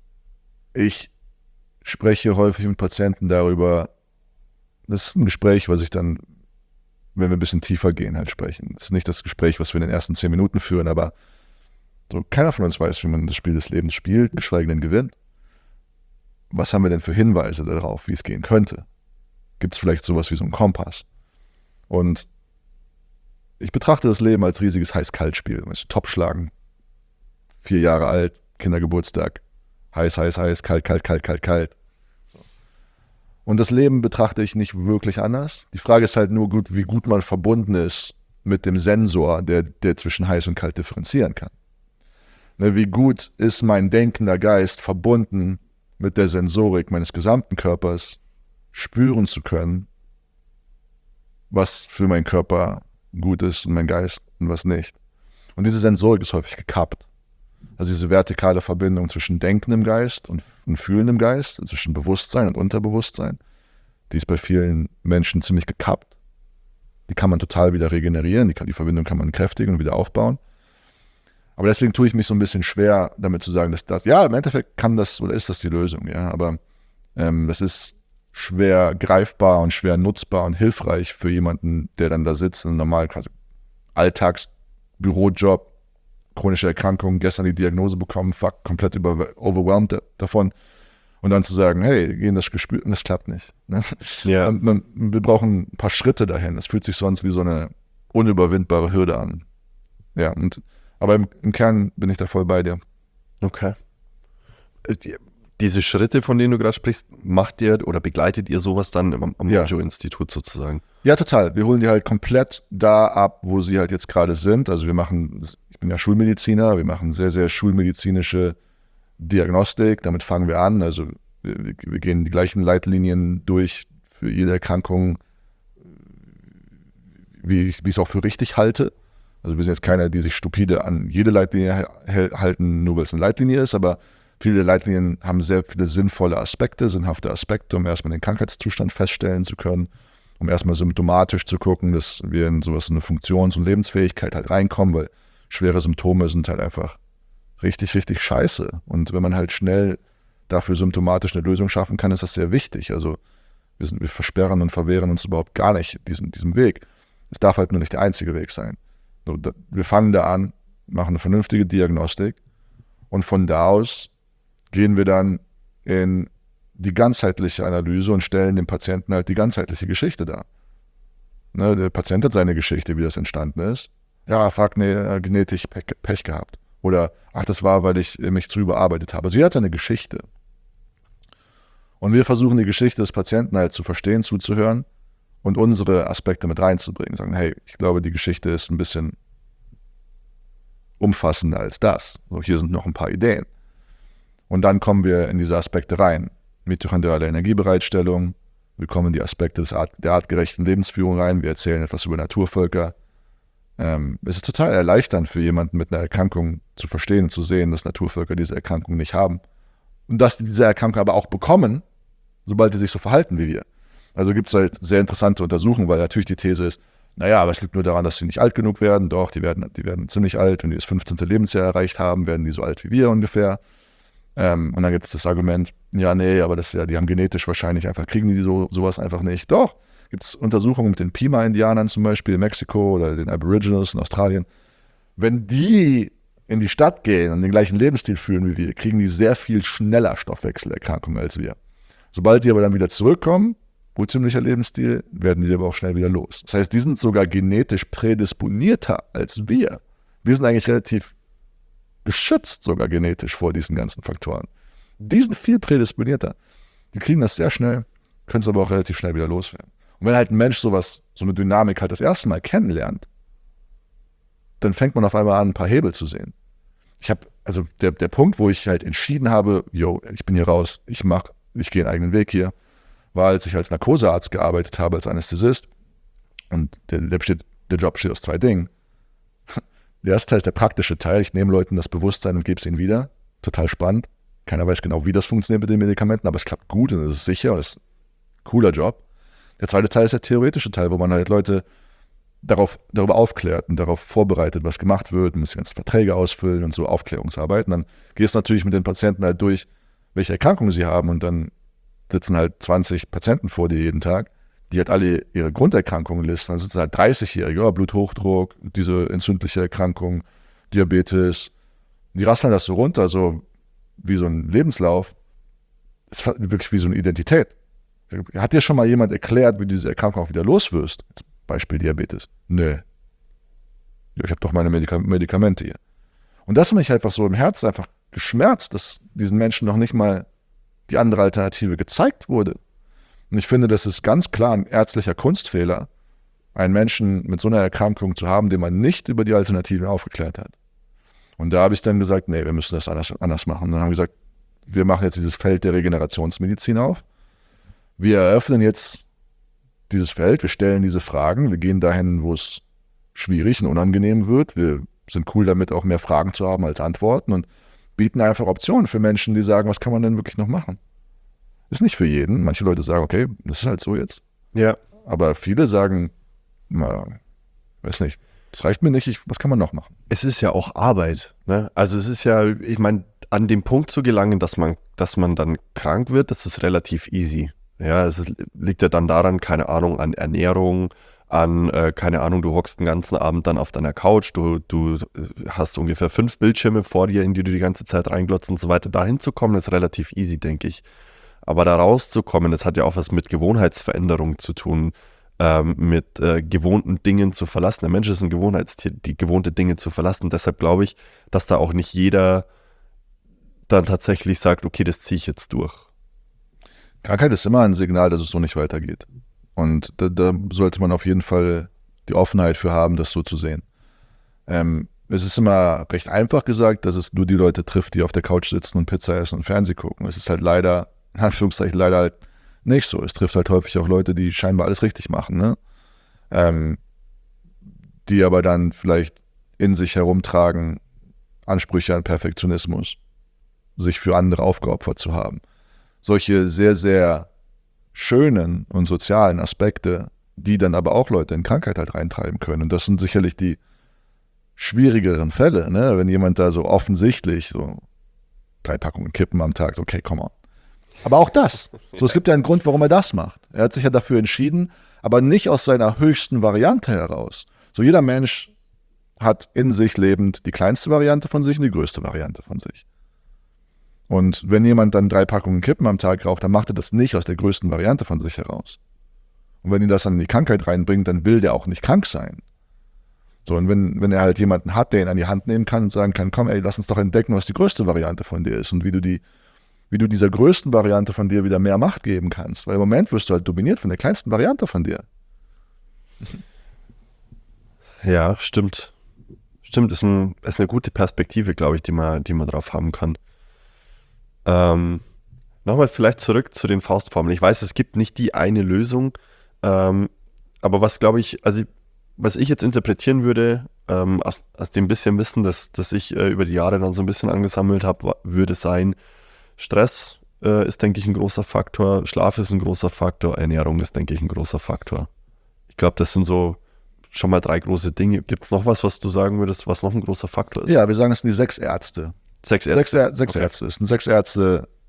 Speaker 3: ich spreche häufig mit Patienten darüber, das ist ein Gespräch, was ich dann, wenn wir ein bisschen tiefer gehen, halt sprechen. Das ist nicht das Gespräch, was wir in den ersten 10 Minuten führen, aber so, keiner von uns weiß, wie man das Spiel des Lebens spielt, geschweige denn gewinnt. Was haben wir denn für Hinweise darauf, wie es gehen könnte? Gibt es vielleicht sowas wie so einen Kompass? Und ich betrachte das Leben als riesiges Heiß-Kalt-Spiel. Topfschlagen, 4 Jahre alt, Kindergeburtstag, heiß, heiß, heiß, kalt, kalt, kalt, kalt, kalt. So. Und das Leben betrachte ich nicht wirklich anders. Die Frage ist halt nur, wie gut man verbunden ist mit dem Sensor, der zwischen heiß und kalt differenzieren kann. Ne, wie gut ist mein denkender Geist verbunden mit der Sensorik meines gesamten Körpers, spüren zu können, was für meinen Körper gut ist und mein Geist und was nicht. Und diese Sensorik ist häufig gekappt. Also diese vertikale Verbindung zwischen denkendem Geist und fühlendem Geist, zwischen Bewusstsein und Unterbewusstsein, die ist bei vielen Menschen ziemlich gekappt. Die kann man total wieder regenerieren, die Verbindung kann man kräftigen und wieder aufbauen. Aber deswegen tue ich mich so ein bisschen schwer, damit zu sagen, dass das, ja, im Endeffekt kann das oder ist das die Lösung, ja, aber das ist schwer greifbar und schwer nutzbar und hilfreich für jemanden, der dann da sitzt, in einem normalen Alltagsbürojob, chronische Erkrankung, gestern die Diagnose bekommen, komplett overwhelmed davon und dann zu sagen, hey, gehen das gespürt und das klappt nicht. Ne?
Speaker 2: Ja.
Speaker 3: Wir brauchen ein paar Schritte dahin. Es fühlt sich sonst wie so eine unüberwindbare Hürde an. Ja, aber im Kern bin ich da voll bei dir.
Speaker 2: Okay. Diese Schritte, von denen du gerade sprichst, macht ihr oder begleitet ihr sowas dann am Mojo-Institut sozusagen?
Speaker 3: Ja, total. Wir holen die halt komplett da ab, wo sie halt jetzt gerade sind. Also ich bin ja Schulmediziner, wir machen sehr, sehr schulmedizinische Diagnostik. Damit fangen wir an. Also wir gehen die gleichen Leitlinien durch für jede Erkrankung, wie ich es auch für richtig halte. Also wir sind jetzt keiner, die sich stupide an jede Leitlinie halten, nur weil es eine Leitlinie ist, aber viele Leitlinien haben sehr viele sinnvolle Aspekte, sinnhafte Aspekte, um erstmal den Krankheitszustand feststellen zu können, um erstmal symptomatisch zu gucken, dass wir in sowas, eine Funktions- und Lebensfähigkeit halt reinkommen, weil schwere Symptome sind halt einfach richtig, richtig scheiße. Und wenn man halt schnell dafür symptomatisch eine Lösung schaffen kann, ist das sehr wichtig. Also wir versperren und verwehren uns überhaupt gar nicht diesem Weg. Es darf halt nur nicht der einzige Weg sein. So, wir fangen da an, machen eine vernünftige Diagnostik und von da aus gehen wir dann in die ganzheitliche Analyse und stellen dem Patienten halt die ganzheitliche Geschichte dar. Ne, der Patient hat seine Geschichte, wie das entstanden ist. Ja, genetisch Pech gehabt. Oder, das war, weil ich mich zu überarbeitet habe. Also jeder hat seine Geschichte. Und wir versuchen die Geschichte des Patienten halt zu verstehen, zuzuhören und unsere Aspekte mit reinzubringen. Sagen, hey, ich glaube, die Geschichte ist ein bisschen umfassender als das. So, hier sind noch ein paar Ideen. Und dann kommen wir in diese Aspekte rein. Mitochondriale Energiebereitstellung, wir kommen in die Aspekte der artgerechten Lebensführung rein, wir erzählen etwas über Naturvölker. Es ist total erleichternd für jemanden mit einer Erkrankung zu verstehen und zu sehen, dass Naturvölker diese Erkrankung nicht haben. Und dass die diese Erkrankung aber auch bekommen, sobald die sich so verhalten wie wir. Also gibt es halt sehr interessante Untersuchungen, weil natürlich die These ist, naja, aber es liegt nur daran, dass sie nicht alt genug werden. Doch, die werden ziemlich alt. Wenn die das 15. Lebensjahr erreicht haben, werden die so alt wie wir ungefähr. Und dann gibt es das Argument, Ja, nee, aber die haben genetisch wahrscheinlich einfach, kriegen die sowas einfach nicht. Doch, gibt es Untersuchungen mit den Pima-Indianern zum Beispiel in Mexiko oder den Aboriginals in Australien. Wenn die in die Stadt gehen und den gleichen Lebensstil führen wie wir, kriegen die sehr viel schneller Stoffwechselerkrankungen als wir. Sobald die aber dann wieder zurückkommen, urtümlicher Lebensstil, werden die aber auch schnell wieder los. Das heißt, die sind sogar genetisch prädisponierter als wir. Wir sind eigentlich relativ geschützt sogar genetisch vor diesen ganzen Faktoren. Die sind viel prädisponierter. Die kriegen das sehr schnell, können es aber auch relativ schnell wieder loswerden. Und wenn halt ein Mensch so eine Dynamik halt das erste Mal kennenlernt, dann fängt man auf einmal an, ein paar Hebel zu sehen. Der Punkt, wo ich halt entschieden habe, ich bin hier raus, ich gehe einen eigenen Weg hier, war, als ich als Narkosearzt gearbeitet habe, als Anästhesist. Und der Job besteht aus 2 Dingen. Der erste Teil ist der praktische Teil. Ich nehme Leuten das Bewusstsein und gebe es ihnen wieder. Total spannend. Keiner weiß genau, wie das funktioniert mit den Medikamenten, aber es klappt gut und es ist sicher und es ist ein cooler Job. Der zweite Teil ist der theoretische Teil, wo man halt Leute darüber aufklärt und darauf vorbereitet, was gemacht wird, man muss die ganzen Verträge ausfüllen und so Aufklärungsarbeiten. Dann gehst du natürlich mit den Patienten halt durch, welche Erkrankungen sie haben und dann sitzen halt 20 Patienten vor dir jeden Tag, die halt alle ihre Grunderkrankungen listen. Dann sitzen halt 30-Jährige, Bluthochdruck, diese entzündliche Erkrankung, Diabetes. Die rasseln das so runter, so wie so ein Lebenslauf. Das ist wirklich wie so eine Identität. Hat dir schon mal jemand erklärt, wie du diese Erkrankung auch wieder loswirst? Beispiel Diabetes. Nö. Ja, ich habe doch meine Medikamente hier. Und das hat mich einfach so im Herzen einfach geschmerzt, dass diesen Menschen noch nicht mal die andere Alternative gezeigt wurde. Und ich finde, das ist ganz klar ein ärztlicher Kunstfehler, einen Menschen mit so einer Erkrankung zu haben, den man nicht über die Alternativen aufgeklärt hat. Und da habe ich dann gesagt, nee, wir müssen das anders machen. Und dann haben wir gesagt, wir machen jetzt dieses Feld der Regenerationsmedizin auf. Wir eröffnen jetzt dieses Feld, wir stellen diese Fragen, wir gehen dahin, wo es schwierig und unangenehm wird. Wir sind cool damit, auch mehr Fragen zu haben als Antworten und bieten einfach Optionen für Menschen, die sagen, was kann man denn wirklich noch machen? Ist nicht für jeden. Manche Leute sagen, okay, das ist halt so jetzt.
Speaker 2: Ja.
Speaker 3: Aber viele sagen, weiß nicht, das reicht mir nicht, was kann man noch machen?
Speaker 2: Es ist ja auch Arbeit, ne? Also es ist ja, ich meine, an den Punkt zu gelangen, dass man dann krank wird, das ist relativ easy. Ja, liegt ja dann daran, keine Ahnung, an Ernährung, keine Ahnung, du hockst den ganzen Abend dann auf deiner Couch, du hast ungefähr 5 Bildschirme vor dir, in die du die ganze Zeit reinglotzt und so weiter. Dahin zu kommen, ist relativ easy, denke ich. Aber da rauszukommen, das hat ja auch was mit Gewohnheitsveränderung zu tun, mit gewohnten Dingen zu verlassen. Der Mensch ist ein Gewohnheitstier, die gewohnte Dinge zu verlassen. Deshalb glaube ich, dass da auch nicht jeder dann tatsächlich sagt, okay, das ziehe ich jetzt durch.
Speaker 3: Krankheit ist immer ein Signal, dass es so nicht weitergeht. Und da sollte man auf jeden Fall die Offenheit für haben, das so zu sehen. Es ist immer recht einfach gesagt, dass es nur die Leute trifft, die auf der Couch sitzen und Pizza essen und Fernsehen gucken. Es ist halt leider, in Anführungszeichen, leider halt nicht so. Es trifft halt häufig auch Leute, die scheinbar alles richtig machen, ne? Die aber dann vielleicht in sich herumtragen, Ansprüche an Perfektionismus, sich für andere aufgeopfert zu haben. Solche sehr, sehr schönen und sozialen Aspekte, die dann aber auch Leute in Krankheit halt reintreiben können. Und das sind sicherlich die schwierigeren Fälle, ne? Wenn jemand da so offensichtlich so 3 Packungen Kippen am Tag, okay, komm on. Aber auch das. So, es gibt ja einen Grund, warum er das macht. Er hat sich ja dafür entschieden, aber nicht aus seiner höchsten Variante heraus. So, jeder Mensch hat in sich lebend die kleinste Variante von sich und die größte Variante von sich. Und wenn jemand dann 3 Packungen Kippen am Tag raucht, dann macht er das nicht aus der größten Variante von sich heraus. Und wenn ihn das dann in die Krankheit reinbringt, dann will der auch nicht krank sein. So, und wenn er halt jemanden hat, der ihn an die Hand nehmen kann und sagen kann, komm ey, lass uns doch entdecken, was die größte Variante von dir ist und wie du dieser größten Variante von dir wieder mehr Macht geben kannst. Weil im Moment wirst du halt dominiert von der kleinsten Variante von dir.
Speaker 2: Ja, stimmt. Stimmt, ist eine gute Perspektive, glaube ich, die man drauf haben kann. Nochmal vielleicht zurück zu den Faustformeln. Ich weiß, es gibt nicht die eine Lösung, aber was glaube ich, also was ich jetzt interpretieren würde, aus dem bisschen Wissen, das ich über die Jahre dann so ein bisschen angesammelt habe, würde sein, Stress ist, denke ich, ein großer Faktor, Schlaf ist ein großer Faktor, Ernährung ist, denke ich, ein großer Faktor. Ich glaube, das sind so schon mal 3 große Dinge. Gibt es noch was du sagen würdest, was noch ein großer Faktor ist?
Speaker 3: Ja, wir sagen, es sind die 6 Ärzte.
Speaker 2: 6 Ärzte?
Speaker 3: 6 Ärzte. Es sind 6 Ärzte,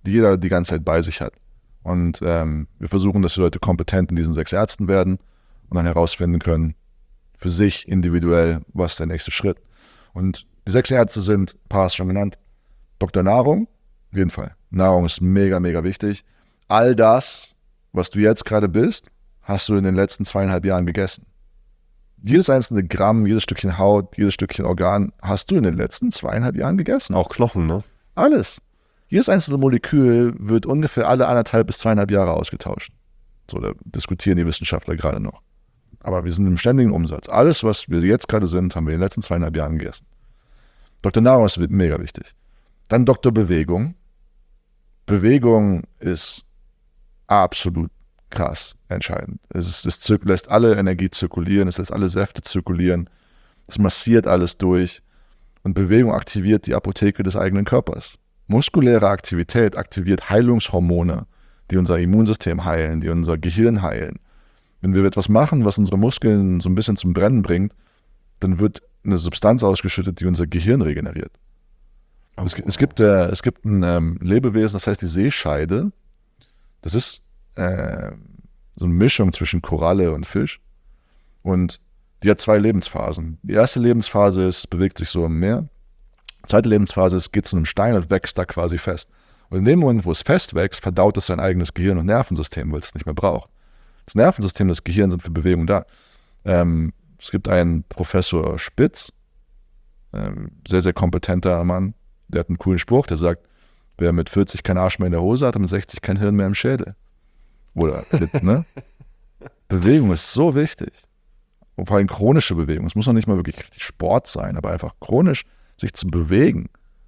Speaker 3: die jeder die ganze Zeit bei sich hat. Und wir versuchen, dass die Leute kompetent in diesen 6 Ärzten werden und dann herausfinden können, für sich individuell, was ist der nächste Schritt. Und die 6 Ärzte sind, ein paar hast schon genannt, Dr. Nahrung, auf jeden Fall. Nahrung ist mega, mega wichtig. All das, was du jetzt gerade bist, hast du in den letzten 2,5 Jahren gegessen. Jedes einzelne Gramm, jedes Stückchen Haut, jedes Stückchen Organ hast du in den letzten 2,5 Jahren gegessen.
Speaker 2: Auch Knochen, ne?
Speaker 3: Alles. Jedes einzelne Molekül wird ungefähr alle 1,5 bis 2,5 Jahre ausgetauscht. So, da diskutieren die Wissenschaftler gerade noch. Aber wir sind im ständigen Umsatz. Alles, was wir jetzt gerade sind, haben wir in den letzten 2,5 Jahren gegessen. Dr. Nahrung ist mega wichtig. Dann Dr. Bewegung. Bewegung ist absolut krass entscheidend. Es lässt alle Energie zirkulieren, es lässt alle Säfte zirkulieren, es massiert alles durch und Bewegung aktiviert die Apotheke des eigenen Körpers. Muskuläre Aktivität aktiviert Heilungshormone, die unser Immunsystem heilen, die unser Gehirn heilen. Wenn wir etwas machen, was unsere Muskeln so ein bisschen zum Brennen bringt, dann wird eine Substanz ausgeschüttet, die unser Gehirn regeneriert. Es gibt ein Lebewesen, das heißt die Seescheide. Das ist so eine Mischung zwischen Koralle und Fisch. Und die hat 2 Lebensphasen. Die erste Lebensphase ist, bewegt sich so im Meer. Die zweite Lebensphase ist, geht zu einem Stein und wächst da quasi fest. Und in dem Moment, wo es fest wächst, verdaut es sein eigenes Gehirn und Nervensystem, weil es es nicht mehr braucht. Das Nervensystem und das Gehirn sind für Bewegung da. Es gibt einen Professor Spitz, sehr, sehr kompetenter Mann, der hat einen coolen Spruch, der sagt, wer mit 40 keinen Arsch mehr in der Hose hat, hat mit 60 kein Hirn mehr im Schädel. Oder, ne? Bewegung ist so wichtig. Und vor allem chronische Bewegung. Es muss noch nicht mal wirklich richtig Sport sein, aber einfach chronisch sich zu bewegen.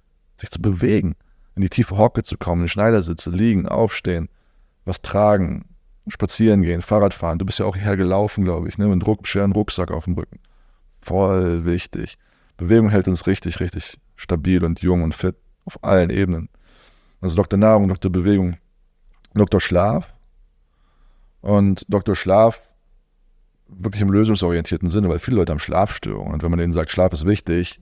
Speaker 3: In die tiefe Hocke zu kommen, in die Schneidersitze, liegen, aufstehen, was tragen, spazieren gehen, Fahrrad fahren. Du bist ja auch hierher gelaufen, glaube ich, ne? Mit einem schweren Rucksack auf dem Rücken. Voll wichtig. Bewegung hält uns richtig, richtig stabil und jung und fit auf allen Ebenen. Also Dr. Nahrung, Dr. Bewegung, Dr. Schlaf. Und Dr. Schlaf wirklich im lösungsorientierten Sinne, weil viele Leute haben Schlafstörungen. Und wenn man denen sagt, Schlaf ist wichtig,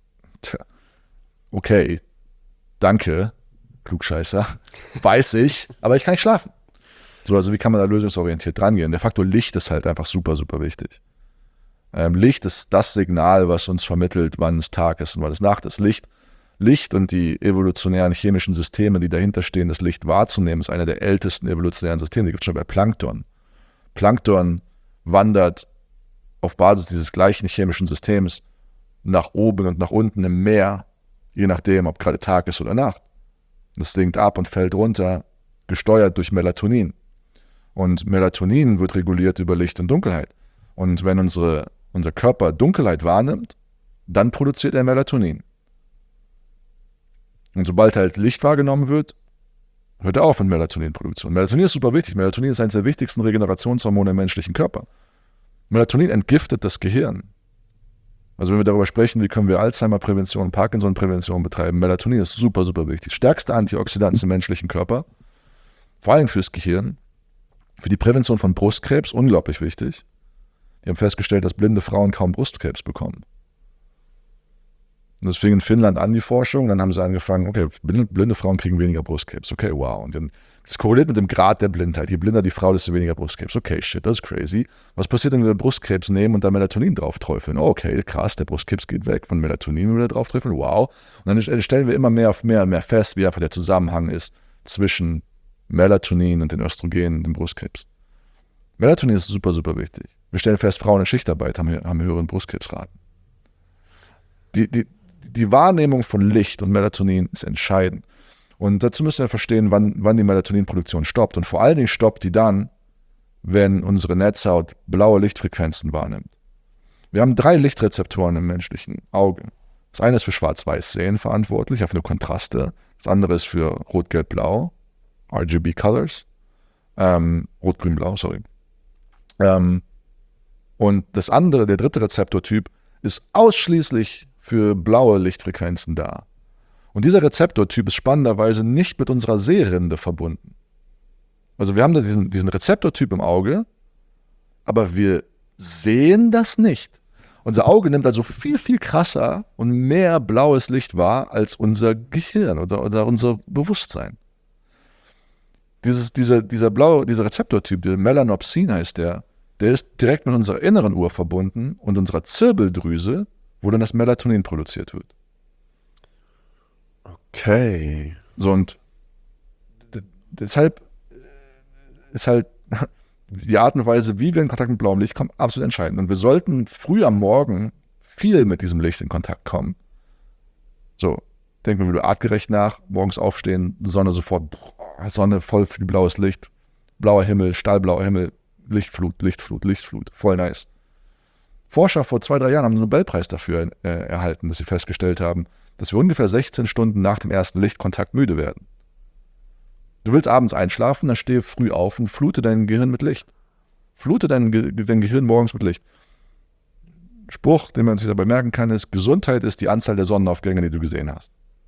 Speaker 3: okay, danke, Klugscheißer, weiß ich, aber ich kann nicht schlafen. So, also wie kann man da lösungsorientiert rangehen? Der Faktor Licht ist halt einfach super, super wichtig. Licht ist das Signal, was uns vermittelt, wann es Tag ist und wann es Nacht ist. Licht und die evolutionären chemischen Systeme, die dahinter stehen, das Licht wahrzunehmen, ist einer der ältesten evolutionären Systeme. Die gibt es schon bei Plankton. Plankton wandert auf Basis dieses gleichen chemischen Systems nach oben und nach unten im Meer, je nachdem, ob gerade Tag ist oder Nacht. Das sinkt ab und fällt runter, gesteuert durch Melatonin. Und Melatonin wird reguliert über Licht und Dunkelheit. Und wenn unser Körper Dunkelheit wahrnimmt, dann produziert er Melatonin. Und sobald halt Licht wahrgenommen wird, hört er auf mit Melatoninproduktion. Melatonin ist super wichtig. Melatonin ist eines der wichtigsten Regenerationshormone im menschlichen Körper. Melatonin entgiftet das Gehirn. Also wenn wir darüber sprechen, wie können wir Alzheimer-Prävention, Parkinson-Prävention betreiben, Melatonin ist super, super wichtig. Stärkste Antioxidant im menschlichen Körper, vor allem fürs Gehirn, für die Prävention von Brustkrebs, unglaublich wichtig. Die haben festgestellt, dass blinde Frauen kaum Brustkrebs bekommen. Und das fing in Finnland an, die Forschung. Dann haben sie angefangen, okay, blinde Frauen kriegen weniger Brustkrebs. Okay, wow. Und dann, das korreliert mit dem Grad der Blindheit. Je blinder die Frau, desto weniger Brustkrebs. Okay, shit, das ist crazy. Was passiert, wenn wir Brustkrebs nehmen und da Melatonin drauf träufeln? Oh, okay, krass, der Brustkrebs geht weg von Melatonin, wenn wir da drauf träufeln. Wow. Und dann stellen wir immer mehr auf mehr und mehr fest, wie einfach der Zusammenhang ist zwischen Melatonin und den Östrogenen und dem Brustkrebs. Melatonin ist super, super wichtig. Wir stellen fest, Frauen in Schichtarbeit haben höheren Brustkrebsraten. Die Wahrnehmung von Licht und Melatonin ist entscheidend. Und dazu müssen wir verstehen, wann die Melatoninproduktion stoppt. Und vor allen Dingen stoppt die dann, wenn unsere Netzhaut blaue Lichtfrequenzen wahrnimmt. Wir haben 3 Lichtrezeptoren im menschlichen Auge. Das eine ist für Schwarz-Weiß-Sehen verantwortlich, einfach nur Kontraste. Das andere ist für Rot-Gelb-Blau, RGB Colors. Rot-Grün-Blau, sorry. Und das andere, der dritte Rezeptortyp, ist ausschließlich für blaue Lichtfrequenzen da. Und dieser Rezeptortyp ist spannenderweise nicht mit unserer Sehrinde verbunden. Also wir haben da diesen Rezeptortyp im Auge, aber wir sehen das nicht. Unser Auge nimmt also viel, viel krasser und mehr blaues Licht wahr als unser Gehirn oder unser Bewusstsein. Dieser Rezeptortyp, der Melanopsin heißt der ist direkt mit unserer inneren Uhr verbunden und unserer Zirbeldrüse, wo dann das Melatonin produziert wird.
Speaker 2: Okay.
Speaker 3: So, und deshalb ist halt die Art und Weise, wie wir in Kontakt mit blauem Licht kommen, absolut entscheidend. Und wir sollten früh am Morgen viel mit diesem Licht in Kontakt kommen. So, denken wir wieder artgerecht nach, morgens aufstehen, Sonne sofort, Sonne, voll viel blaues Licht, blauer Himmel, stahlblauer Himmel, Lichtflut, voll nice. Forscher vor 2-3 Jahren haben einen Nobelpreis dafür erhalten, dass sie festgestellt haben, dass wir ungefähr 16 Stunden nach dem ersten Lichtkontakt müde werden. Du willst abends einschlafen, dann stehe früh auf und flute dein Gehirn mit Licht. Flute dein Gehirn morgens mit Licht. Spruch, den man sich dabei merken kann, ist: Gesundheit ist die Anzahl der Sonnenaufgänge, die du gesehen hast.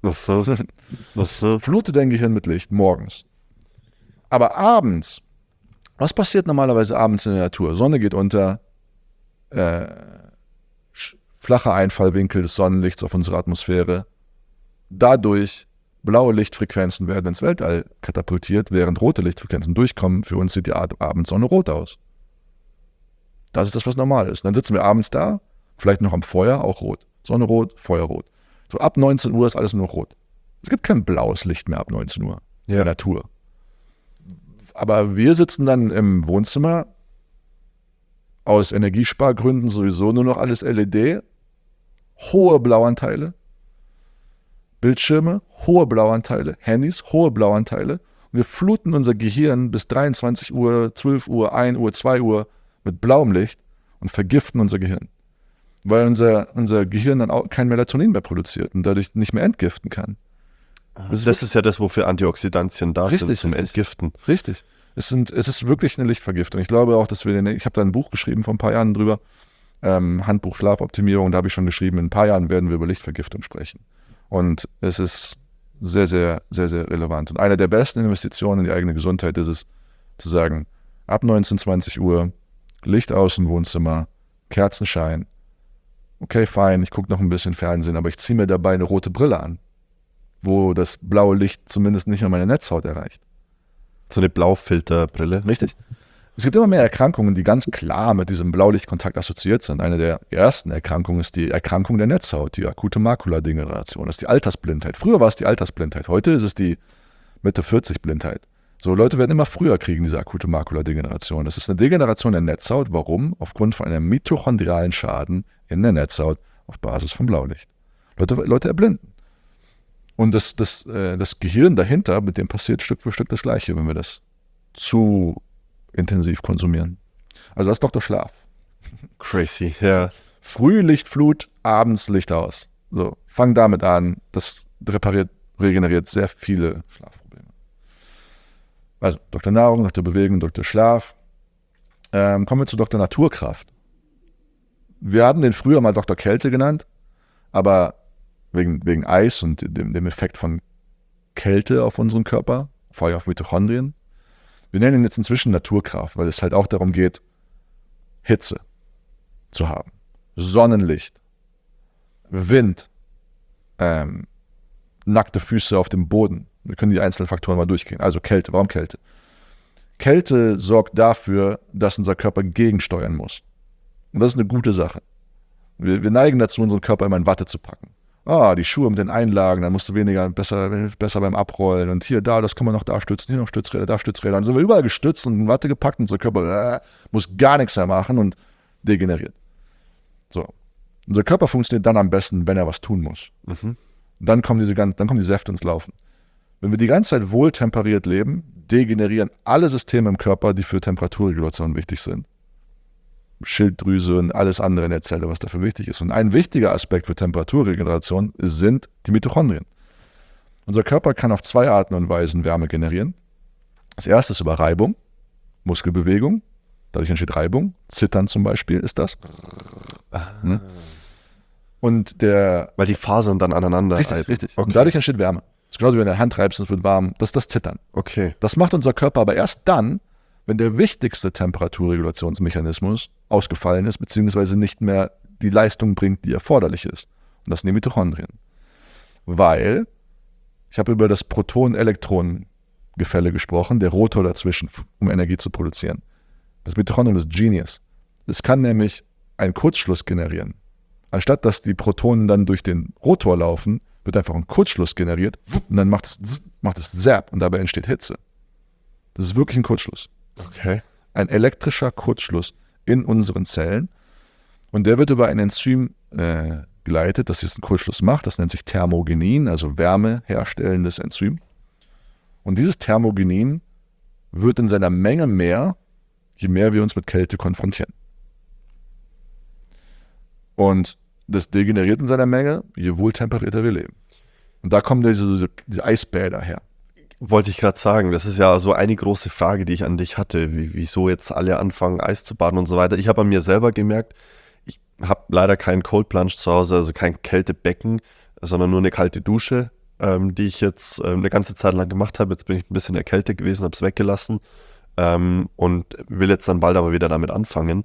Speaker 3: Flute dein Gehirn mit Licht morgens. Aber abends, was passiert normalerweise abends in der Natur? Sonne geht unter, flacher Einfallwinkel des Sonnenlichts auf unsere Atmosphäre. Dadurch blaue Lichtfrequenzen werden ins Weltall katapultiert, während rote Lichtfrequenzen durchkommen. Für uns sieht die Abendsonne rot aus. Das ist das, was normal ist. Dann sitzen wir abends da, vielleicht noch am Feuer, auch rot. Sonne rot, Feuer rot. So ab 19 Uhr ist alles nur noch rot. Es gibt kein blaues Licht mehr ab 19 Uhr in der Natur. Aber wir sitzen dann im Wohnzimmer, aus Energiespargründen sowieso nur noch alles LED, hohe Blauanteile, Bildschirme, hohe Blauanteile, Handys, hohe Blauanteile. Und wir fluten unser Gehirn bis 23 Uhr, 12 Uhr, 1 Uhr, 2 Uhr mit blauem Licht und vergiften unser Gehirn. Weil unser Gehirn dann auch kein Melatonin mehr produziert und dadurch nicht mehr entgiften kann.
Speaker 2: Das ist ja das, wofür Antioxidantien da sind, zum Entgiften.
Speaker 3: Richtig. Es ist wirklich eine Lichtvergiftung. Ich glaube auch, dass ich habe da ein Buch geschrieben vor ein paar Jahren drüber, Handbuch Schlafoptimierung, da habe ich schon geschrieben, in ein paar Jahren werden wir über Lichtvergiftung sprechen. Und es ist sehr, sehr, sehr, sehr relevant. Und eine der besten Investitionen in die eigene Gesundheit ist es, zu sagen, ab 19, 20 Uhr, Licht aus im Wohnzimmer, Kerzenschein. Okay, fein, ich gucke noch ein bisschen Fernsehen, aber ich ziehe mir dabei eine rote Brille an, wo das blaue Licht zumindest nicht an meine Netzhaut erreicht.
Speaker 2: So eine Blaufilterbrille.
Speaker 3: Richtig. Es gibt immer mehr Erkrankungen, die ganz klar mit diesem Blaulichtkontakt assoziiert sind. Eine der ersten Erkrankungen ist die Erkrankung der Netzhaut, die akute Makuladegeneration. Das ist die Altersblindheit. Früher war es die Altersblindheit, heute ist es die Mitte-40-Blindheit. So, Leute werden immer früher kriegen diese akute Makuladegeneration. Das ist eine Degeneration der Netzhaut. Warum? Aufgrund von einem mitochondrialen Schaden in der Netzhaut auf Basis von Blaulicht. Leute erblinden. Und das Gehirn dahinter, mit dem passiert Stück für Stück das Gleiche, wenn wir das zu intensiv konsumieren. Also das ist Dr. Schlaf.
Speaker 2: Crazy, ja.
Speaker 3: Früh Lichtflut, abends Licht aus. So, fang damit an. Das regeneriert sehr viele Schlafprobleme. Also Dr. Nahrung, Dr. Bewegung, Dr. Schlaf. Kommen wir zu Dr. Naturkraft. Wir hatten den früher mal Dr. Kälte genannt, aber wegen Eis und dem Effekt von Kälte auf unseren Körper, vor allem auf Mitochondrien. Wir nennen ihn jetzt inzwischen Naturkraft, weil es halt auch darum geht, Hitze zu haben, Sonnenlicht, Wind, nackte Füße auf dem Boden. Wir können die einzelnen Faktoren mal durchgehen. Also Kälte, warum Kälte? Kälte sorgt dafür, dass unser Körper gegensteuern muss. Und das ist eine gute Sache. Wir neigen dazu, unseren Körper immer in Watte zu packen. Die Schuhe mit den Einlagen, dann musst du besser beim Abrollen und hier, das kann man noch da stützen, hier noch Stützräder, da Stützräder. Dann sind wir überall gestützt und in Watte gepackt und unser Körper muss gar nichts mehr machen und degeneriert. So. Unser Körper funktioniert dann am besten, wenn er was tun muss. Mhm. Dann kommen die Säfte ins Laufen. Wenn wir die ganze Zeit wohltemperiert leben, degenerieren alle Systeme im Körper, die für Temperaturregulation wichtig sind. Schilddrüse und alles andere in der Zelle, was dafür wichtig ist. Und ein wichtiger Aspekt für Temperaturregeneration sind die Mitochondrien. Unser Körper kann auf 2 Arten und Weisen Wärme generieren. Das erste ist über Reibung, Muskelbewegung. Dadurch entsteht Reibung. Zittern zum Beispiel ist das. Ne? Und weil
Speaker 2: die Fasern dann aneinander reiben.
Speaker 3: Richtig. Okay. Und dadurch entsteht Wärme. Das ist genauso wie wenn du deine Hand reibst und es wird warm. Das ist das Zittern.
Speaker 2: Okay.
Speaker 3: Das macht unser Körper aber erst dann, wenn der wichtigste Temperaturregulationsmechanismus ausgefallen ist, beziehungsweise nicht mehr die Leistung bringt, die erforderlich ist. Und das sind die Mitochondrien. Weil, ich habe über das Proton-Elektron Gefälle gesprochen, der Rotor dazwischen, um Energie zu produzieren. Das Mitochondrium ist Genius. Es kann nämlich einen Kurzschluss generieren. Anstatt dass die Protonen dann durch den Rotor laufen, wird einfach ein Kurzschluss generiert und dann macht es Zap und dabei entsteht Hitze. Das ist wirklich ein Kurzschluss.
Speaker 2: Okay.
Speaker 3: Ein elektrischer Kurzschluss in unseren Zellen und der wird über ein Enzym geleitet, das diesen Kurzschluss macht. Das nennt sich Thermogenin, also wärmeherstellendes Enzym. Und dieses Thermogenin wird in seiner Menge mehr, je mehr wir uns mit Kälte konfrontieren. Und das degeneriert in seiner Menge, je wohltemperierter wir leben. Und da kommen diese Eisbäder her.
Speaker 2: Wollte ich gerade sagen, das ist ja so eine große Frage, die ich an dich hatte, wieso jetzt alle anfangen, Eis zu baden und so weiter. Ich habe an mir selber gemerkt, ich habe leider keinen Cold Plunge zu Hause, also kein Kältebecken, sondern nur eine kalte Dusche, die ich jetzt eine ganze Zeit lang gemacht habe. Jetzt bin ich ein bisschen erkältet gewesen, habe es weggelassen und will jetzt dann bald aber wieder damit anfangen.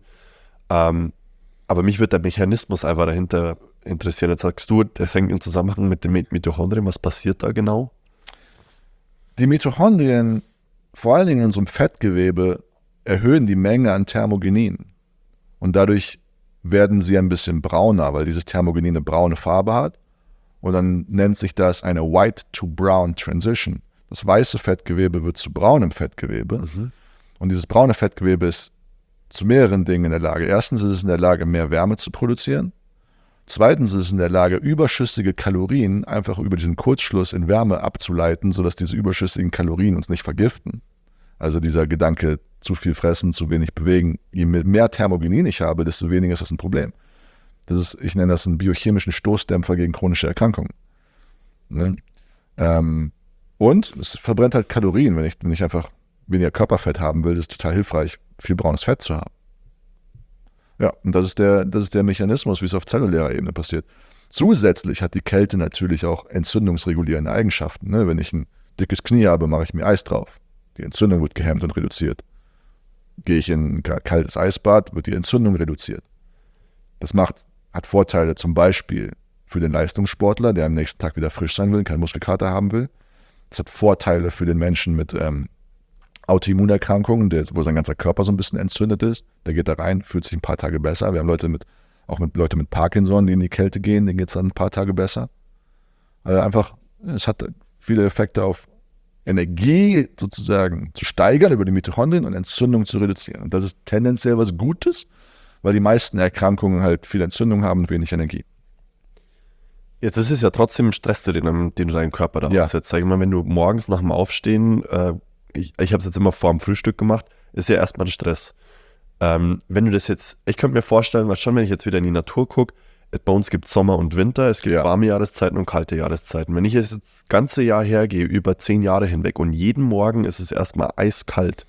Speaker 2: Aber mich würde der Mechanismus einfach dahinter interessieren. Jetzt sagst du, der fängt im Zusammenhang mit den Mitochondrien. Was passiert da genau?
Speaker 3: Die Mitochondrien, vor allen Dingen in unserem Fettgewebe, erhöhen die Menge an Thermogenin. Und dadurch werden sie ein bisschen brauner, weil dieses Thermogenin eine braune Farbe hat. Und dann nennt sich das eine White-to-Brown-Transition. Das weiße Fettgewebe wird zu braunem Fettgewebe. Mhm. Und dieses braune Fettgewebe ist zu mehreren Dingen in der Lage. Erstens ist es in der Lage, mehr Wärme zu produzieren. Zweitens ist es in der Lage, überschüssige Kalorien einfach über diesen Kurzschluss in Wärme abzuleiten, sodass diese überschüssigen Kalorien uns nicht vergiften. Also dieser Gedanke, zu viel fressen, zu wenig bewegen. Je mehr Thermogenin ich habe, desto weniger ist das ein Problem. Das ist, ich nenne das einen biochemischen Stoßdämpfer gegen chronische Erkrankungen. Ne? Und es verbrennt halt Kalorien. Wenn ich einfach weniger Körperfett haben will, das ist total hilfreich, viel braunes Fett zu haben. Ja, und das ist der Mechanismus, wie es auf zellulärer Ebene passiert. Zusätzlich hat die Kälte natürlich auch entzündungsregulierende Eigenschaften. Ne? Wenn ich ein dickes Knie habe, mache ich mir Eis drauf. Die Entzündung wird gehemmt und reduziert. Gehe ich in ein kaltes Eisbad, wird die Entzündung reduziert. Das hat Vorteile zum Beispiel für den Leistungssportler, der am nächsten Tag wieder frisch sein will, keinen Muskelkater haben will. Das hat Vorteile für den Menschen mit Autoimmunerkrankungen, wo sein ganzer Körper so ein bisschen entzündet ist. Der geht da rein, fühlt sich ein paar Tage besser. Wir haben Leute mit Parkinson, die in die Kälte gehen, denen geht es dann ein paar Tage besser. Also es hat viele Effekte auf Energie sozusagen zu steigern über die Mitochondrien und Entzündung zu reduzieren. Und das ist tendenziell was Gutes, weil die meisten Erkrankungen halt viel Entzündung haben und wenig Energie.
Speaker 2: Jetzt ist es ja trotzdem Stress, den du deinem Körper da aussetzt. Sag ich mal, wenn du morgens nach dem Aufstehen, ich habe es jetzt immer vor dem Frühstück gemacht, ist ja erstmal ein Stress. Wenn du das jetzt, ich könnte mir vorstellen, weil schon wenn ich jetzt wieder in die Natur gucke, bei uns gibt es Sommer und Winter, es gibt warme Jahreszeiten und kalte Jahreszeiten. Wenn ich jetzt das ganze Jahr hergehe, über 10 Jahre hinweg und jeden Morgen ist es erstmal eiskalt,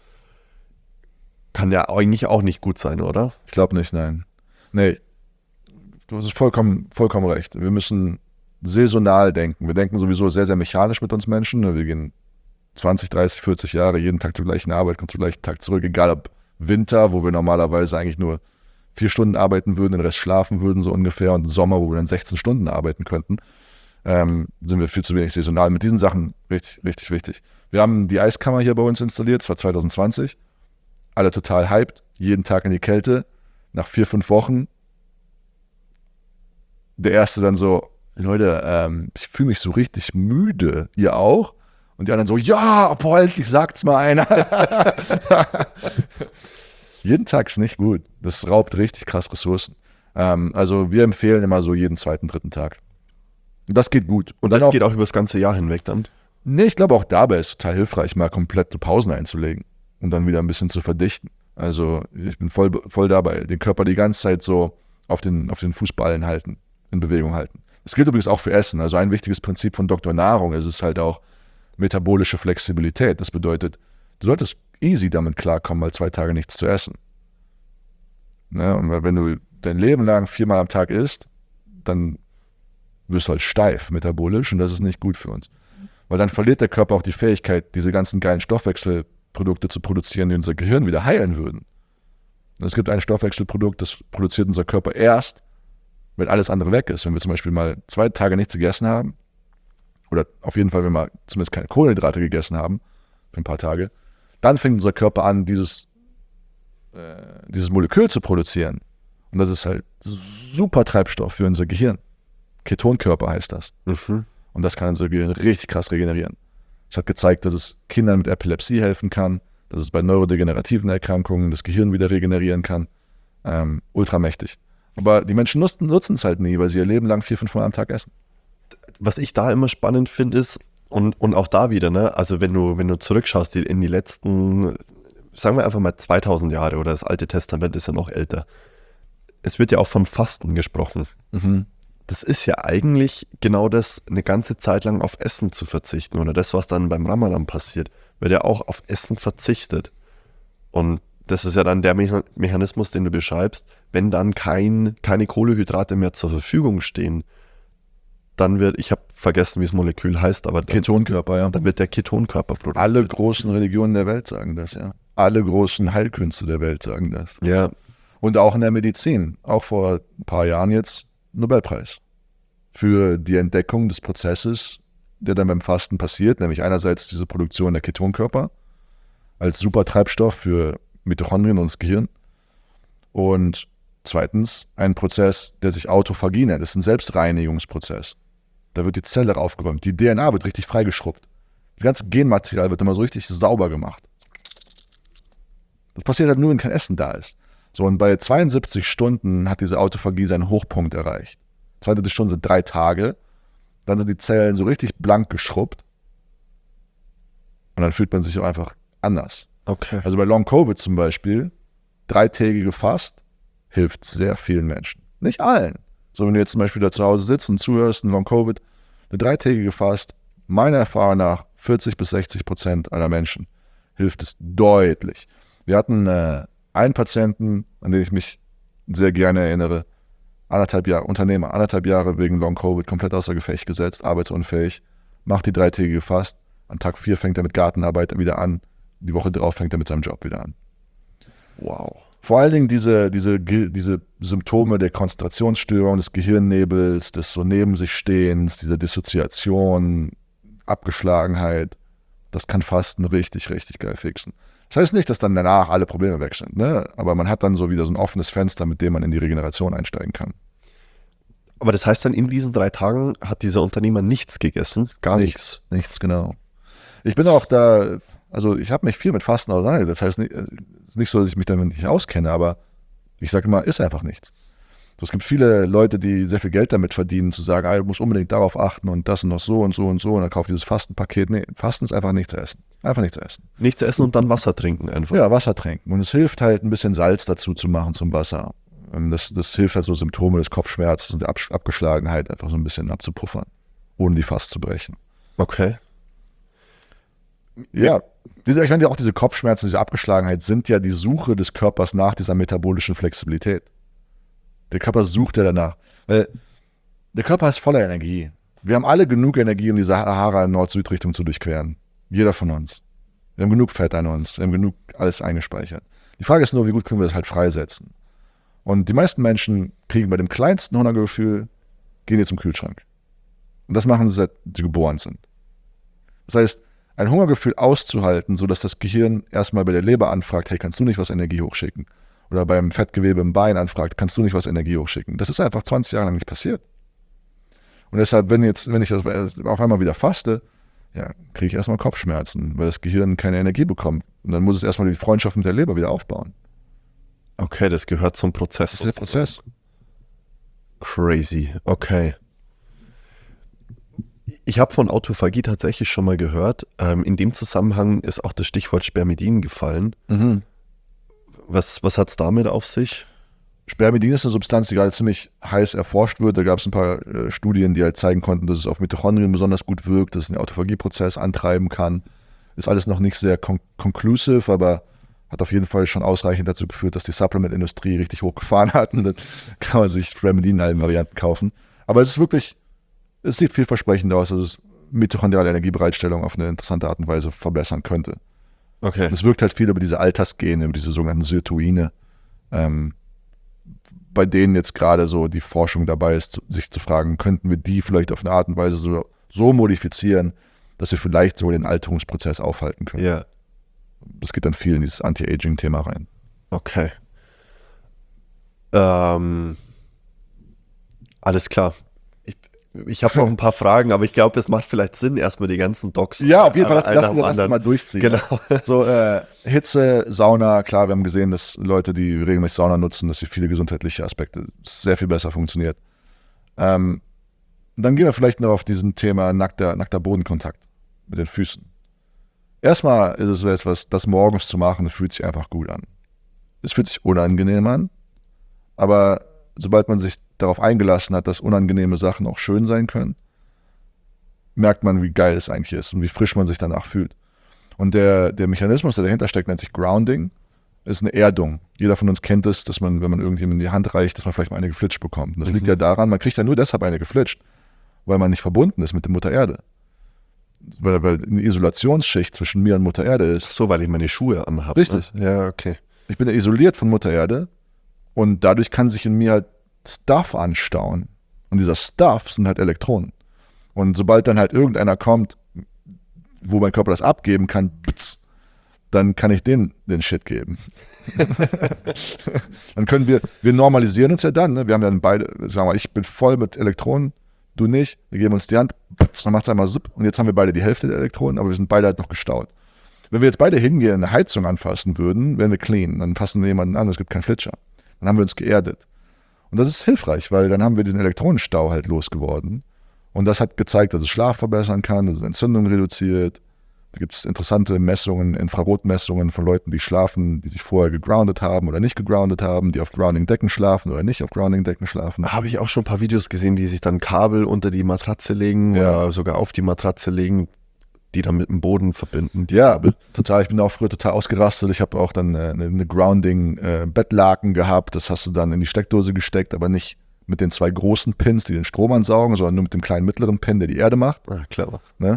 Speaker 2: kann ja eigentlich auch nicht gut sein, oder?
Speaker 3: Ich glaube nicht, nein. Nee, du hast vollkommen recht. Wir müssen saisonal denken. Wir denken sowieso sehr, sehr mechanisch mit uns Menschen. Wir gehen 20, 30, 40 Jahre jeden Tag zur gleichen Arbeit, kommen zum gleichen Tag zurück, egal ob Winter, wo wir normalerweise eigentlich nur 4 Stunden arbeiten würden, den Rest schlafen würden so ungefähr, und Sommer, wo wir dann 16 Stunden arbeiten könnten, sind wir viel zu wenig saisonal. Mit diesen Sachen richtig, richtig wichtig. Wir haben die Eiskammer hier bei uns installiert, das war 2020. Alle total hyped, jeden Tag in die Kälte. Nach 4, 5 Wochen der Erste dann so, Leute, ich fühle mich so richtig müde, ihr auch? Und die anderen so, ja, boah, endlich sagt's mal einer. Jeden Tag ist nicht gut. Das raubt richtig krass Ressourcen. Also wir empfehlen immer so jeden 2., 3. Tag. Und das geht gut.
Speaker 2: Und das geht auch über das ganze Jahr hinweg dann?
Speaker 3: Nee, ich glaube auch dabei ist es total hilfreich, mal komplette Pausen einzulegen und dann wieder ein bisschen zu verdichten. Also ich bin voll dabei, den Körper die ganze Zeit so auf den Fußballen halten, in Bewegung halten. Das gilt übrigens auch für Essen. Also ein wichtiges Prinzip von Dr. Nahrung ist es halt auch metabolische Flexibilität. Das bedeutet, du solltest easy damit klarkommen, mal 2 Tage nichts zu essen. Ne? Und wenn du dein Leben lang 4-mal am Tag isst, dann wirst du halt steif metabolisch und das ist nicht gut für uns. Weil dann verliert der Körper auch die Fähigkeit, diese ganzen geilen Stoffwechselprodukte zu produzieren, die unser Gehirn wieder heilen würden. Und es gibt ein Stoffwechselprodukt, das produziert unser Körper erst, wenn alles andere weg ist. Wenn wir zum Beispiel mal 2 Tage nichts gegessen haben, oder auf jeden Fall, wenn wir zumindest keine Kohlenhydrate gegessen haben, für ein paar Tage. Dann fängt unser Körper an, dieses Molekül zu produzieren. Und das ist halt super Treibstoff für unser Gehirn. Ketonkörper heißt das.
Speaker 2: Mhm.
Speaker 3: Und das kann unser Gehirn richtig krass regenerieren. Es hat gezeigt, dass es Kindern mit Epilepsie helfen kann, dass es bei neurodegenerativen Erkrankungen das Gehirn wieder regenerieren kann. Ultramächtig. Aber die Menschen nutzen es halt nie, weil sie ihr Leben lang 4-5 Mal am Tag essen.
Speaker 2: Was ich da immer spannend finde, ist, und auch da wieder, ne, also wenn du zurückschaust in die letzten, sagen wir einfach mal 2000 Jahre oder das Alte Testament ist ja noch älter. Es wird ja auch vom Fasten gesprochen.
Speaker 3: Mhm.
Speaker 2: Das ist ja eigentlich genau das, eine ganze Zeit lang auf Essen zu verzichten oder das, was dann beim Ramadan passiert, wird ja auch auf Essen verzichtet. Und das ist ja dann der Mechanismus, den du beschreibst, wenn dann keine Kohlenhydrate mehr zur Verfügung stehen, dann wird, ich habe vergessen, wie das Molekül heißt, aber
Speaker 3: Ketonkörper, ja.
Speaker 2: dann wird der Ketonkörper produziert.
Speaker 3: Alle großen Religionen der Welt sagen das, ja. Alle großen Heilkünste der Welt sagen das.
Speaker 2: Ja,
Speaker 3: Und auch in der Medizin, auch vor ein paar Jahren jetzt, Nobelpreis für die Entdeckung des Prozesses, der dann beim Fasten passiert, nämlich einerseits diese Produktion der Ketonkörper als Supertreibstoff für Mitochondrien und das Gehirn und zweitens ein Prozess, der sich Autophagie nennt. Das ist ein Selbstreinigungsprozess. Da wird die Zelle aufgeräumt, die DNA wird richtig freigeschrubbt. Das ganze Genmaterial wird immer so richtig sauber gemacht. Das passiert halt nur, wenn kein Essen da ist. So, und bei 72 Stunden hat diese Autophagie seinen Hochpunkt erreicht. 72 Stunden sind 3 Tage, dann sind die Zellen so richtig blank geschrubbt und dann fühlt man sich auch einfach anders.
Speaker 2: okay.
Speaker 3: Also bei Long Covid zum Beispiel, 3-tägige Fast hilft sehr vielen Menschen. Nicht allen. So, wenn du jetzt zum Beispiel da zu Hause sitzt und zuhörst, ein Long Covid, eine 3-tägige Fast, meiner Erfahrung nach 40-60% aller Menschen hilft es deutlich. Wir hatten einen Patienten, an den ich mich sehr gerne erinnere, 1,5 Jahre, Unternehmer, 1,5 Jahre wegen Long Covid, komplett außer Gefecht gesetzt, arbeitsunfähig, macht die 3-tägige Fast, an Tag 4 fängt er mit Gartenarbeit wieder an, die Woche drauf fängt er mit seinem Job wieder an.
Speaker 2: Wow.
Speaker 3: Vor allen Dingen diese Symptome der Konzentrationsstörung, des Gehirnnebels, des so neben sich Stehens, dieser Dissoziation, Abgeschlagenheit, das kann Fasten richtig, richtig geil fixen. Das heißt nicht, dass dann danach alle Probleme weg sind, ne? Aber man hat dann so wieder so ein offenes Fenster, mit dem man in die Regeneration einsteigen kann.
Speaker 2: Aber das heißt dann, in diesen 3 Tagen hat dieser Unternehmer nichts gegessen? Gar nichts.
Speaker 3: Nichts, genau. Ich bin auch da, also ich habe mich viel mit Fasten auseinandergesetzt. Das heißt, es ist nicht so, dass ich mich damit nicht auskenne, aber ich sage immer, ist einfach nichts. So, es gibt viele Leute, die sehr viel Geld damit verdienen, zu sagen, du musst unbedingt darauf achten und das und noch so und so und so und dann kauft dieses Fastenpaket. Nee, Fasten ist einfach nichts zu essen. Einfach nichts zu essen.
Speaker 2: Nichts zu essen und dann Wasser trinken einfach.
Speaker 3: Ja, Wasser trinken. Und es hilft halt, ein bisschen Salz dazu zu machen zum Wasser. Das hilft halt so Symptome des Kopfschmerzes und der Abgeschlagenheit einfach so ein bisschen abzupuffern, ohne die Fast zu brechen.
Speaker 2: Okay.
Speaker 3: Ja, ich meine ja auch diese Kopfschmerzen, diese Abgeschlagenheit sind ja die Suche des Körpers nach dieser metabolischen Flexibilität. Der Körper sucht ja danach. Weil der Körper ist voller Energie. Wir haben alle genug Energie, um die Sahara in Nord-Süd-Richtung zu durchqueren. Jeder von uns. Wir haben genug Fett an uns. Wir haben genug alles eingespeichert. Die Frage ist nur, wie gut können wir das halt freisetzen? Und die meisten Menschen kriegen bei dem kleinsten Hungergefühl, gehen die zum Kühlschrank. Und das machen sie, seit sie geboren sind. Das heißt, ein Hungergefühl auszuhalten, sodass das Gehirn erstmal bei der Leber anfragt, hey, kannst du nicht was Energie hochschicken? Oder beim Fettgewebe im Bein anfragt, kannst du nicht was Energie hochschicken? Das ist einfach 20 Jahre lang nicht passiert. Und deshalb, wenn ich auf einmal wieder faste, ja, kriege ich erstmal Kopfschmerzen, weil das Gehirn keine Energie bekommt. Und dann muss es erstmal die Freundschaft mit der Leber wieder aufbauen.
Speaker 2: Okay, das gehört zum Prozess.
Speaker 3: Das ist der Prozess.
Speaker 2: Crazy, okay. Ich habe von Autophagie tatsächlich schon mal gehört. In dem Zusammenhang ist auch das Stichwort Spermidin gefallen.
Speaker 3: Mhm.
Speaker 2: Was hat es damit auf sich?
Speaker 3: Spermidin ist eine Substanz, die gerade ziemlich heiß erforscht wird. Da gab es ein paar Studien, die halt zeigen konnten, dass es auf Mitochondrien besonders gut wirkt, dass es den Autophagieprozess antreiben kann. Ist alles noch nicht sehr conclusive, aber hat auf jeden Fall schon ausreichend dazu geführt, dass die Supplement-Industrie richtig hochgefahren hat. Und dann kann man sich Spermidin in allen Varianten kaufen. Aber es ist wirklich, es sieht vielversprechend aus, dass es mitochondriale Energiebereitstellung auf eine interessante Art und Weise verbessern könnte.
Speaker 2: Okay.
Speaker 3: Es wirkt halt viel über diese Altersgene, über diese sogenannten Sirtuine, bei denen jetzt gerade so die Forschung dabei ist, sich zu fragen, könnten wir die vielleicht auf eine Art und Weise so modifizieren, dass wir vielleicht sogar den Alterungsprozess aufhalten können.
Speaker 2: Ja.
Speaker 3: Das geht dann viel in dieses Anti-Aging-Thema rein.
Speaker 2: Okay. Alles klar. Ich habe noch ein paar Fragen, aber ich glaube, es macht vielleicht Sinn, erstmal die ganzen Docs.
Speaker 3: Ja, auf jeden Fall, lass
Speaker 2: anderen.
Speaker 3: das mal durchziehen.
Speaker 2: Genau.
Speaker 3: So, Hitze, Sauna, klar, wir haben gesehen, dass Leute, die regelmäßig Sauna nutzen, dass sie viele gesundheitliche Aspekte sehr viel besser funktioniert. Dann gehen wir vielleicht noch auf diesen Thema nackter Bodenkontakt mit den Füßen. Erstmal ist es so etwas, das morgens zu machen, fühlt sich einfach gut an. Es fühlt sich unangenehm an, aber sobald man sich darauf eingelassen hat, dass unangenehme Sachen auch schön sein können, merkt man, wie geil es eigentlich ist und wie frisch man sich danach fühlt. Und der Mechanismus, der dahinter steckt, nennt sich Grounding, ist eine Erdung. Jeder von uns kennt es, dass man, wenn man irgendjemandem in die Hand reicht, dass man vielleicht mal eine geflitscht bekommt. Und das liegt ja daran, man kriegt ja nur deshalb eine geflitscht, weil man nicht verbunden ist mit der Mutter Erde. Weil eine Isolationsschicht zwischen mir und Mutter Erde ist.
Speaker 2: So, weil ich meine Schuhe anhabe.
Speaker 3: Richtig.
Speaker 2: Ne? Ja, okay.
Speaker 3: Ich bin isoliert von Mutter Erde und dadurch kann sich in mir halt Stuff anstauen. Und dieser Stuff sind halt Elektronen. Und sobald dann halt irgendeiner kommt, wo mein Körper das abgeben kann, dann kann ich den Shit geben. Dann können wir normalisieren uns ja dann. Ne? Wir haben ja dann beide, sagen wir, ich bin voll mit Elektronen, du nicht. Wir geben uns die Hand, dann macht es einmal zip und jetzt haben wir beide die Hälfte der Elektronen, aber wir sind beide halt noch gestaut. Wenn wir jetzt beide hingehen, eine Heizung anfassen würden, wären wir clean. Dann fassen wir jemanden an, es gibt keinen Flitscher. Dann haben wir uns geerdet. Und das ist hilfreich, weil dann haben wir diesen Elektronenstau halt losgeworden. Und das hat gezeigt, dass es Schlaf verbessern kann, dass es Entzündung reduziert. Da gibt es interessante Messungen, Infrarotmessungen von Leuten, die schlafen, die sich vorher gegroundet haben oder nicht gegroundet haben, die auf Grounding-Decken schlafen oder nicht auf Grounding-Decken schlafen.
Speaker 2: Habe ich auch schon ein paar Videos gesehen, die sich dann Kabel unter die Matratze legen oder sogar auf die Matratze legen, die dann mit dem Boden verbinden.
Speaker 3: Ja, total. Ich bin auch früher total ausgerastet. Ich habe auch dann eine Grounding-Bettlaken gehabt. Das hast du dann in die Steckdose gesteckt, aber nicht mit den 2 großen Pins, die den Strom ansaugen, sondern nur mit dem kleinen mittleren Pin, der die Erde macht.
Speaker 2: Ah, clever.
Speaker 3: Ne?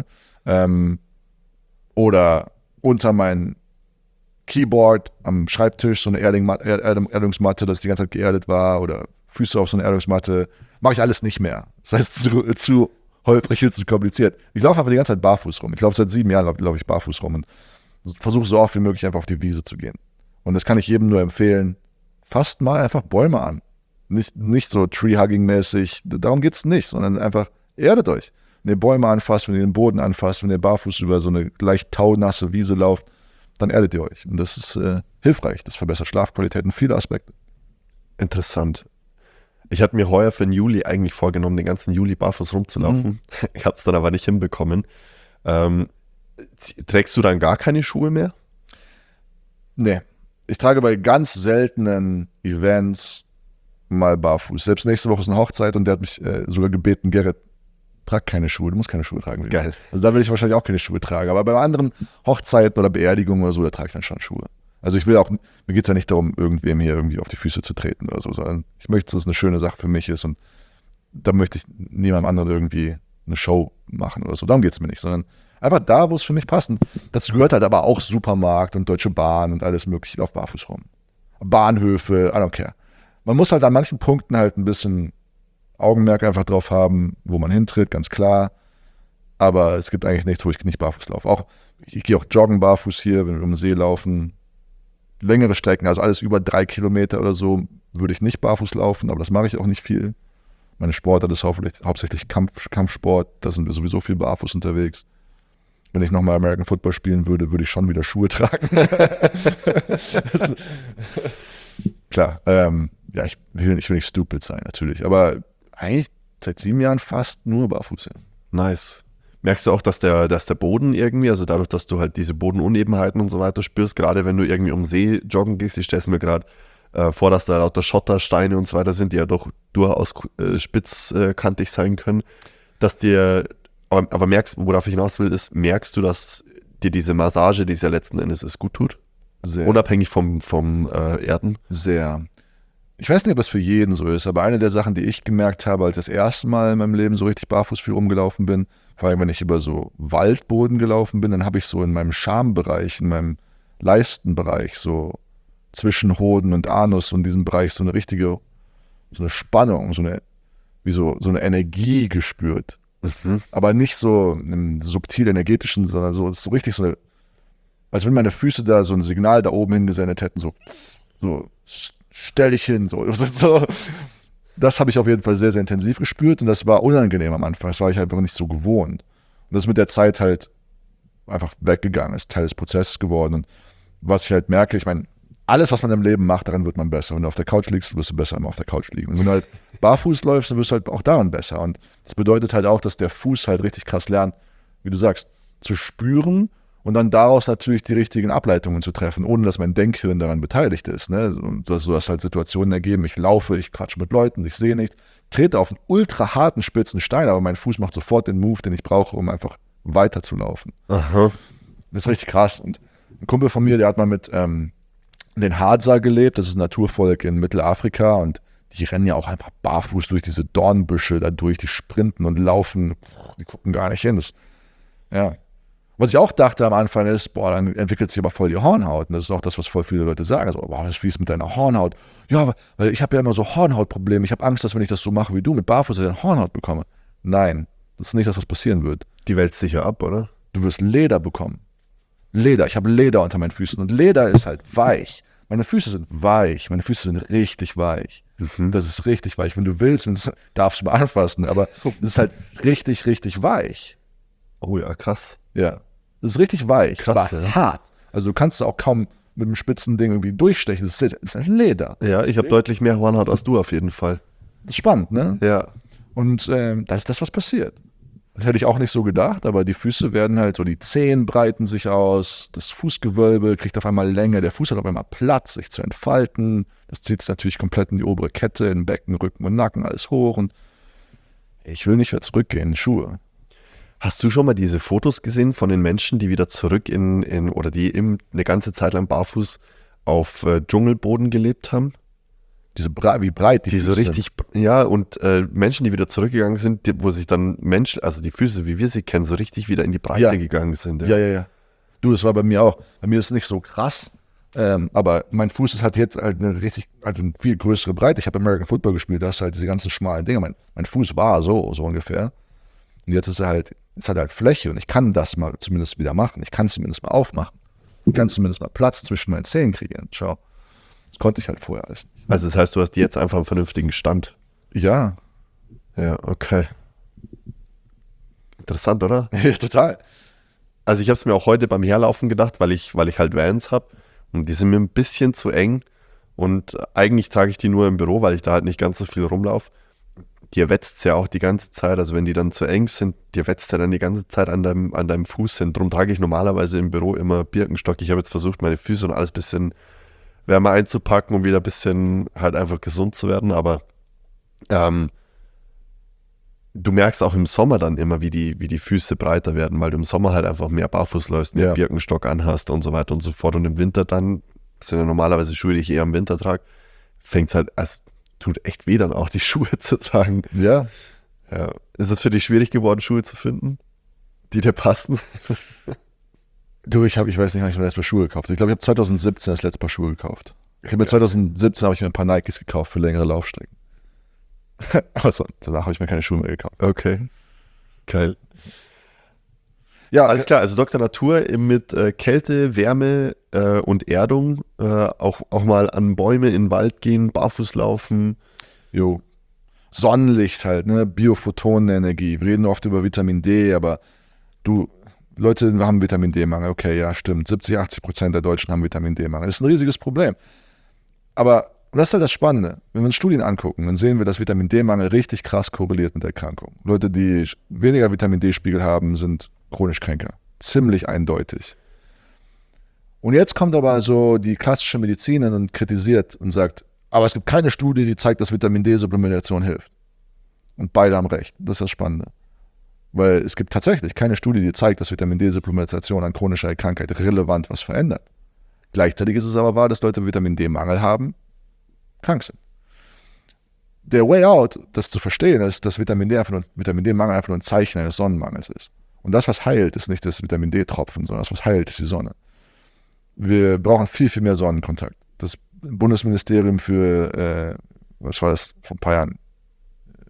Speaker 3: Oder unter mein Keyboard am Schreibtisch so eine Erdungsmatte, dass die ganze Zeit geerdet war, oder Füße auf so eine Erdungsmatte. Mache ich alles nicht mehr. Das heißt, zu holprig, zu kompliziert. Ich laufe einfach die ganze Zeit barfuß rum. Ich laufe seit 7 Jahren, laufe ich barfuß rum und versuche so oft wie möglich einfach auf die Wiese zu gehen. Und das kann ich jedem nur empfehlen. Fasst mal einfach Bäume an. Nicht so Tree-Hugging-mäßig, darum geht es nicht, sondern einfach erdet euch. Wenn ihr Bäume anfasst, wenn ihr den Boden anfasst, wenn ihr barfuß über so eine leicht taunasse Wiese lauft, dann erdet ihr euch. Und das ist hilfreich. Das verbessert Schlafqualität und viele Aspekte.
Speaker 2: Interessant. Ich hatte mir heuer für den Juli eigentlich vorgenommen, den ganzen Juli barfuß rumzulaufen. Ich habe es dann aber nicht hinbekommen. Trägst du dann gar keine Schuhe mehr?
Speaker 3: Nee. Ich trage bei ganz seltenen Events mal barfuß. Selbst nächste Woche ist eine Hochzeit und der hat mich sogar gebeten, Gerrit, trag keine Schuhe, du musst keine Schuhe tragen.
Speaker 2: Geil.
Speaker 3: Also da will ich wahrscheinlich auch keine Schuhe tragen. Aber bei anderen Hochzeiten oder Beerdigungen oder so, da trage ich dann schon Schuhe. Also ich will auch, mir geht es ja nicht darum, irgendwem hier irgendwie auf die Füße zu treten oder so, sondern ich möchte, dass es eine schöne Sache für mich ist und da möchte ich niemandem anderen irgendwie eine Show machen oder so. Darum geht es mir nicht, sondern einfach da, wo es für mich passt. Und dazu gehört halt aber auch Supermarkt und Deutsche Bahn und alles mögliche. Ich laufe barfuß rum. Bahnhöfe, I don't care. Man muss halt an manchen Punkten halt ein bisschen Augenmerk einfach drauf haben, wo man hintritt, ganz klar. Aber es gibt eigentlich nichts, wo ich nicht barfuß laufe. Ich gehe auch joggen barfuß hier, wenn wir um den See laufen. Längere Strecken, also alles über 3 Kilometer oder so, würde ich nicht barfuß laufen, aber das mache ich auch nicht viel. Meine Sportart ist hauptsächlich Kampfsport, da sind wir sowieso viel barfuß unterwegs. Wenn ich nochmal American Football spielen würde, würde ich schon wieder Schuhe tragen. Klar, ja, ich will nicht stupid sein, natürlich, aber eigentlich seit 7 Jahren fast nur barfuß.
Speaker 2: Nice. Merkst du auch, dass der Boden irgendwie, also dadurch, dass du halt diese Bodenunebenheiten und so weiter spürst, gerade wenn du irgendwie um den See joggen gehst, ich stelle es mir gerade vor, dass da lauter Schotter, Steine und so weiter sind, die ja doch durchaus spitzkantig sein können, dass dir, aber merkst, worauf ich hinaus will, ist, merkst du, dass dir diese Massage, die es ja letzten Endes ist, gut tut?
Speaker 3: Sehr.
Speaker 2: Unabhängig vom Erden?
Speaker 3: Sehr. Ich weiß nicht, ob das für jeden so ist, aber eine der Sachen, die ich gemerkt habe, als ich das erste Mal in meinem Leben so richtig barfuß viel rumgelaufen bin, vor allem wenn ich über so Waldboden gelaufen bin, dann habe ich so in meinem Schambereich, in meinem Leistenbereich, so zwischen Hoden und Anus und diesem Bereich so eine Spannung, so eine Energie gespürt. Aber nicht so im subtil energetischen, sondern so, es ist so richtig so eine, als wenn meine Füße da so ein Signal da oben hingesendet hätten, so stell dich hin, so. Das habe ich auf jeden Fall sehr, sehr intensiv gespürt und das war unangenehm am Anfang. Das war ich einfach nicht so gewohnt. Und das ist mit der Zeit halt einfach weggegangen, ist Teil des Prozesses geworden. Und was ich halt merke, ich meine, alles, was man im Leben macht, daran wird man besser. Wenn du auf der Couch liegst, wirst du besser immer auf der Couch liegen. Und wenn du halt barfuß läufst, dann wirst du halt auch daran besser. Und das bedeutet halt auch, dass der Fuß halt richtig krass lernt, wie du sagst, zu spüren und dann daraus natürlich die richtigen Ableitungen zu treffen, ohne dass mein Denkhirn daran beteiligt ist. Ne? Und so hast halt Situationen ergeben, ich laufe, ich quatsche mit Leuten, ich sehe nichts, trete auf einen ultra harten, spitzen Stein, aber mein Fuß macht sofort den Move, den ich brauche, um einfach weiterzulaufen.
Speaker 2: Aha.
Speaker 3: Das ist richtig krass. Und ein Kumpel von mir, der hat mal mit den Hadza gelebt, das ist ein Naturvolk in Mittelafrika und die rennen ja auch einfach barfuß durch diese Dornbüsche da durch, die sprinten und laufen, die gucken gar nicht hin. Ja. Was ich auch dachte am Anfang ist, boah, dann entwickelt sich aber voll die Hornhaut. Und das ist auch das, was voll viele Leute sagen. Also, boah, wie ist mit deiner Hornhaut? Ja, weil ich habe ja immer so Hornhautprobleme. Ich habe Angst, dass wenn ich das so mache wie du mit barfuß, ich dann Hornhaut bekomme. Nein, das ist nicht das, was passieren wird.
Speaker 2: Die wälzt sich ja ab, oder?
Speaker 3: Du wirst Leder bekommen. Leder, ich habe Leder unter meinen Füßen und Leder ist halt weich. Meine Füße sind weich, meine Füße sind richtig weich. Das ist richtig weich. Wenn du willst, darfst du mal anfassen, aber es ist halt richtig, richtig weich.
Speaker 2: Oh ja, krass.
Speaker 3: Ja, das ist richtig weich,
Speaker 2: Krass,
Speaker 3: aber
Speaker 2: ja.
Speaker 3: hart. Also du kannst da auch kaum mit dem spitzen Ding irgendwie durchstechen. Das ist halt Leder.
Speaker 2: Ja, ich habe deutlich mehr Hornhaut als du auf jeden Fall.
Speaker 3: Das ist spannend, ne?
Speaker 2: Ja.
Speaker 3: Und das ist das, was passiert. Das hätte ich auch nicht so gedacht, aber die Füße werden halt so, die Zehen breiten sich aus, das Fußgewölbe kriegt auf einmal Länge, der Fuß hat auf einmal Platz, sich zu entfalten. Das zieht es natürlich komplett in die obere Kette, in Becken, Rücken und Nacken, alles hoch. Und ich will nicht mehr zurückgehen in Schuhe.
Speaker 2: Hast du schon mal diese Fotos gesehen von den Menschen, die wieder zurück oder die eine ganze Zeit lang barfuß auf Dschungelboden gelebt haben?
Speaker 3: Wie breit
Speaker 2: Die so
Speaker 3: Füße
Speaker 2: richtig, ja, und Menschen, die wieder zurückgegangen sind, wo sich dann Menschen, also die Füße, wie wir sie kennen, so richtig wieder in die Breite
Speaker 3: Ja.
Speaker 2: gegangen sind.
Speaker 3: Ja. Du, das war bei mir auch. Bei mir ist es nicht so krass, aber mein Fuß hat jetzt halt eine viel größere Breite. Ich habe American Football gespielt, da hast du halt diese ganzen schmalen Dinge. Mein Fuß war so ungefähr. Und jetzt ist hat er halt Fläche und ich kann das mal zumindest wieder machen. Ich kann zumindest mal aufmachen. Ich kann zumindest mal Platz zwischen meinen Zehen kriegen. Schau. Das konnte ich halt vorher alles nicht.
Speaker 2: Also das heißt, du hast jetzt einfach einen vernünftigen Stand.
Speaker 3: Ja.
Speaker 2: Ja, okay. Interessant, oder?
Speaker 3: Ja, total.
Speaker 2: Also ich habe es mir auch heute beim Herlaufen gedacht, weil ich halt Vans habe und die sind mir ein bisschen zu eng und eigentlich trage ich die nur im Büro, weil ich da halt nicht ganz so viel rumlaufe. Dir wetzt es ja auch die ganze Zeit, also wenn die dann zu eng sind, dir wetzt ja dann die ganze Zeit an deinem Fuß hin. Darum trage ich normalerweise im Büro immer Birkenstock. Ich habe jetzt versucht, meine Füße und alles ein bisschen wärmer einzupacken, um wieder ein bisschen halt einfach gesund zu werden, aber du merkst auch im Sommer dann immer, wie die Füße breiter werden, weil du im Sommer halt einfach mehr barfuß läufst, mehr Birkenstock anhast und so weiter und so fort. Und im Winter dann, das sind ja normalerweise Schuhe, die ich eher im Winter trage, fängt es halt, es tut echt weh, dann auch die Schuhe zu tragen.
Speaker 3: Ja.
Speaker 2: Ja. Ist es für dich schwierig geworden, Schuhe zu finden, die dir passen?
Speaker 3: Du, ich weiß nicht, wann ich mir das letzte Mal Schuhe gekauft habe. Ich glaube, ich habe 2017 das letzte Mal Schuhe gekauft. 2017 habe ich mir ein paar Nikes gekauft für längere Laufstrecken. Also, danach habe ich mir keine Schuhe mehr gekauft.
Speaker 2: Okay. Geil.
Speaker 3: Ja,
Speaker 2: Alles klar, also Dr. Natur mit Kälte, Wärme und Erdung, auch mal an Bäume in den Wald gehen, barfuß laufen.
Speaker 3: Jo. Sonnenlicht halt, ne? Biophotonenenergie. Wir reden oft über Vitamin D, aber Leute haben Vitamin D-Mangel. Okay, ja, stimmt. 70-80% der Deutschen haben Vitamin D-Mangel. Das ist ein riesiges Problem. Aber das ist halt das Spannende. Wenn wir uns Studien angucken, dann sehen wir, dass Vitamin D-Mangel richtig krass korreliert mit Erkrankungen. Leute, die weniger Vitamin D-Spiegel haben, sind chronisch kränker. Ziemlich eindeutig. Und jetzt kommt aber so die klassische Medizin und kritisiert und sagt, aber es gibt keine Studie, die zeigt, dass Vitamin D-Supplementation hilft. Und beide haben recht. Das ist das Spannende. Weil es gibt tatsächlich keine Studie, die zeigt, dass Vitamin D-Supplementation an chronischer Krankheit relevant was verändert. Gleichzeitig ist es aber wahr, dass Leute Vitamin D-Mangel haben, krank sind. Der Way out, das zu verstehen, ist, dass Vitamin D-Mangel einfach nur ein Zeichen eines Sonnenmangels ist. Und das, was heilt, ist nicht das Vitamin D-Tropfen, sondern das, was heilt, ist die Sonne. Wir brauchen viel, viel mehr Sonnenkontakt. Das Bundesministerium für, was war das, vor ein paar Jahren?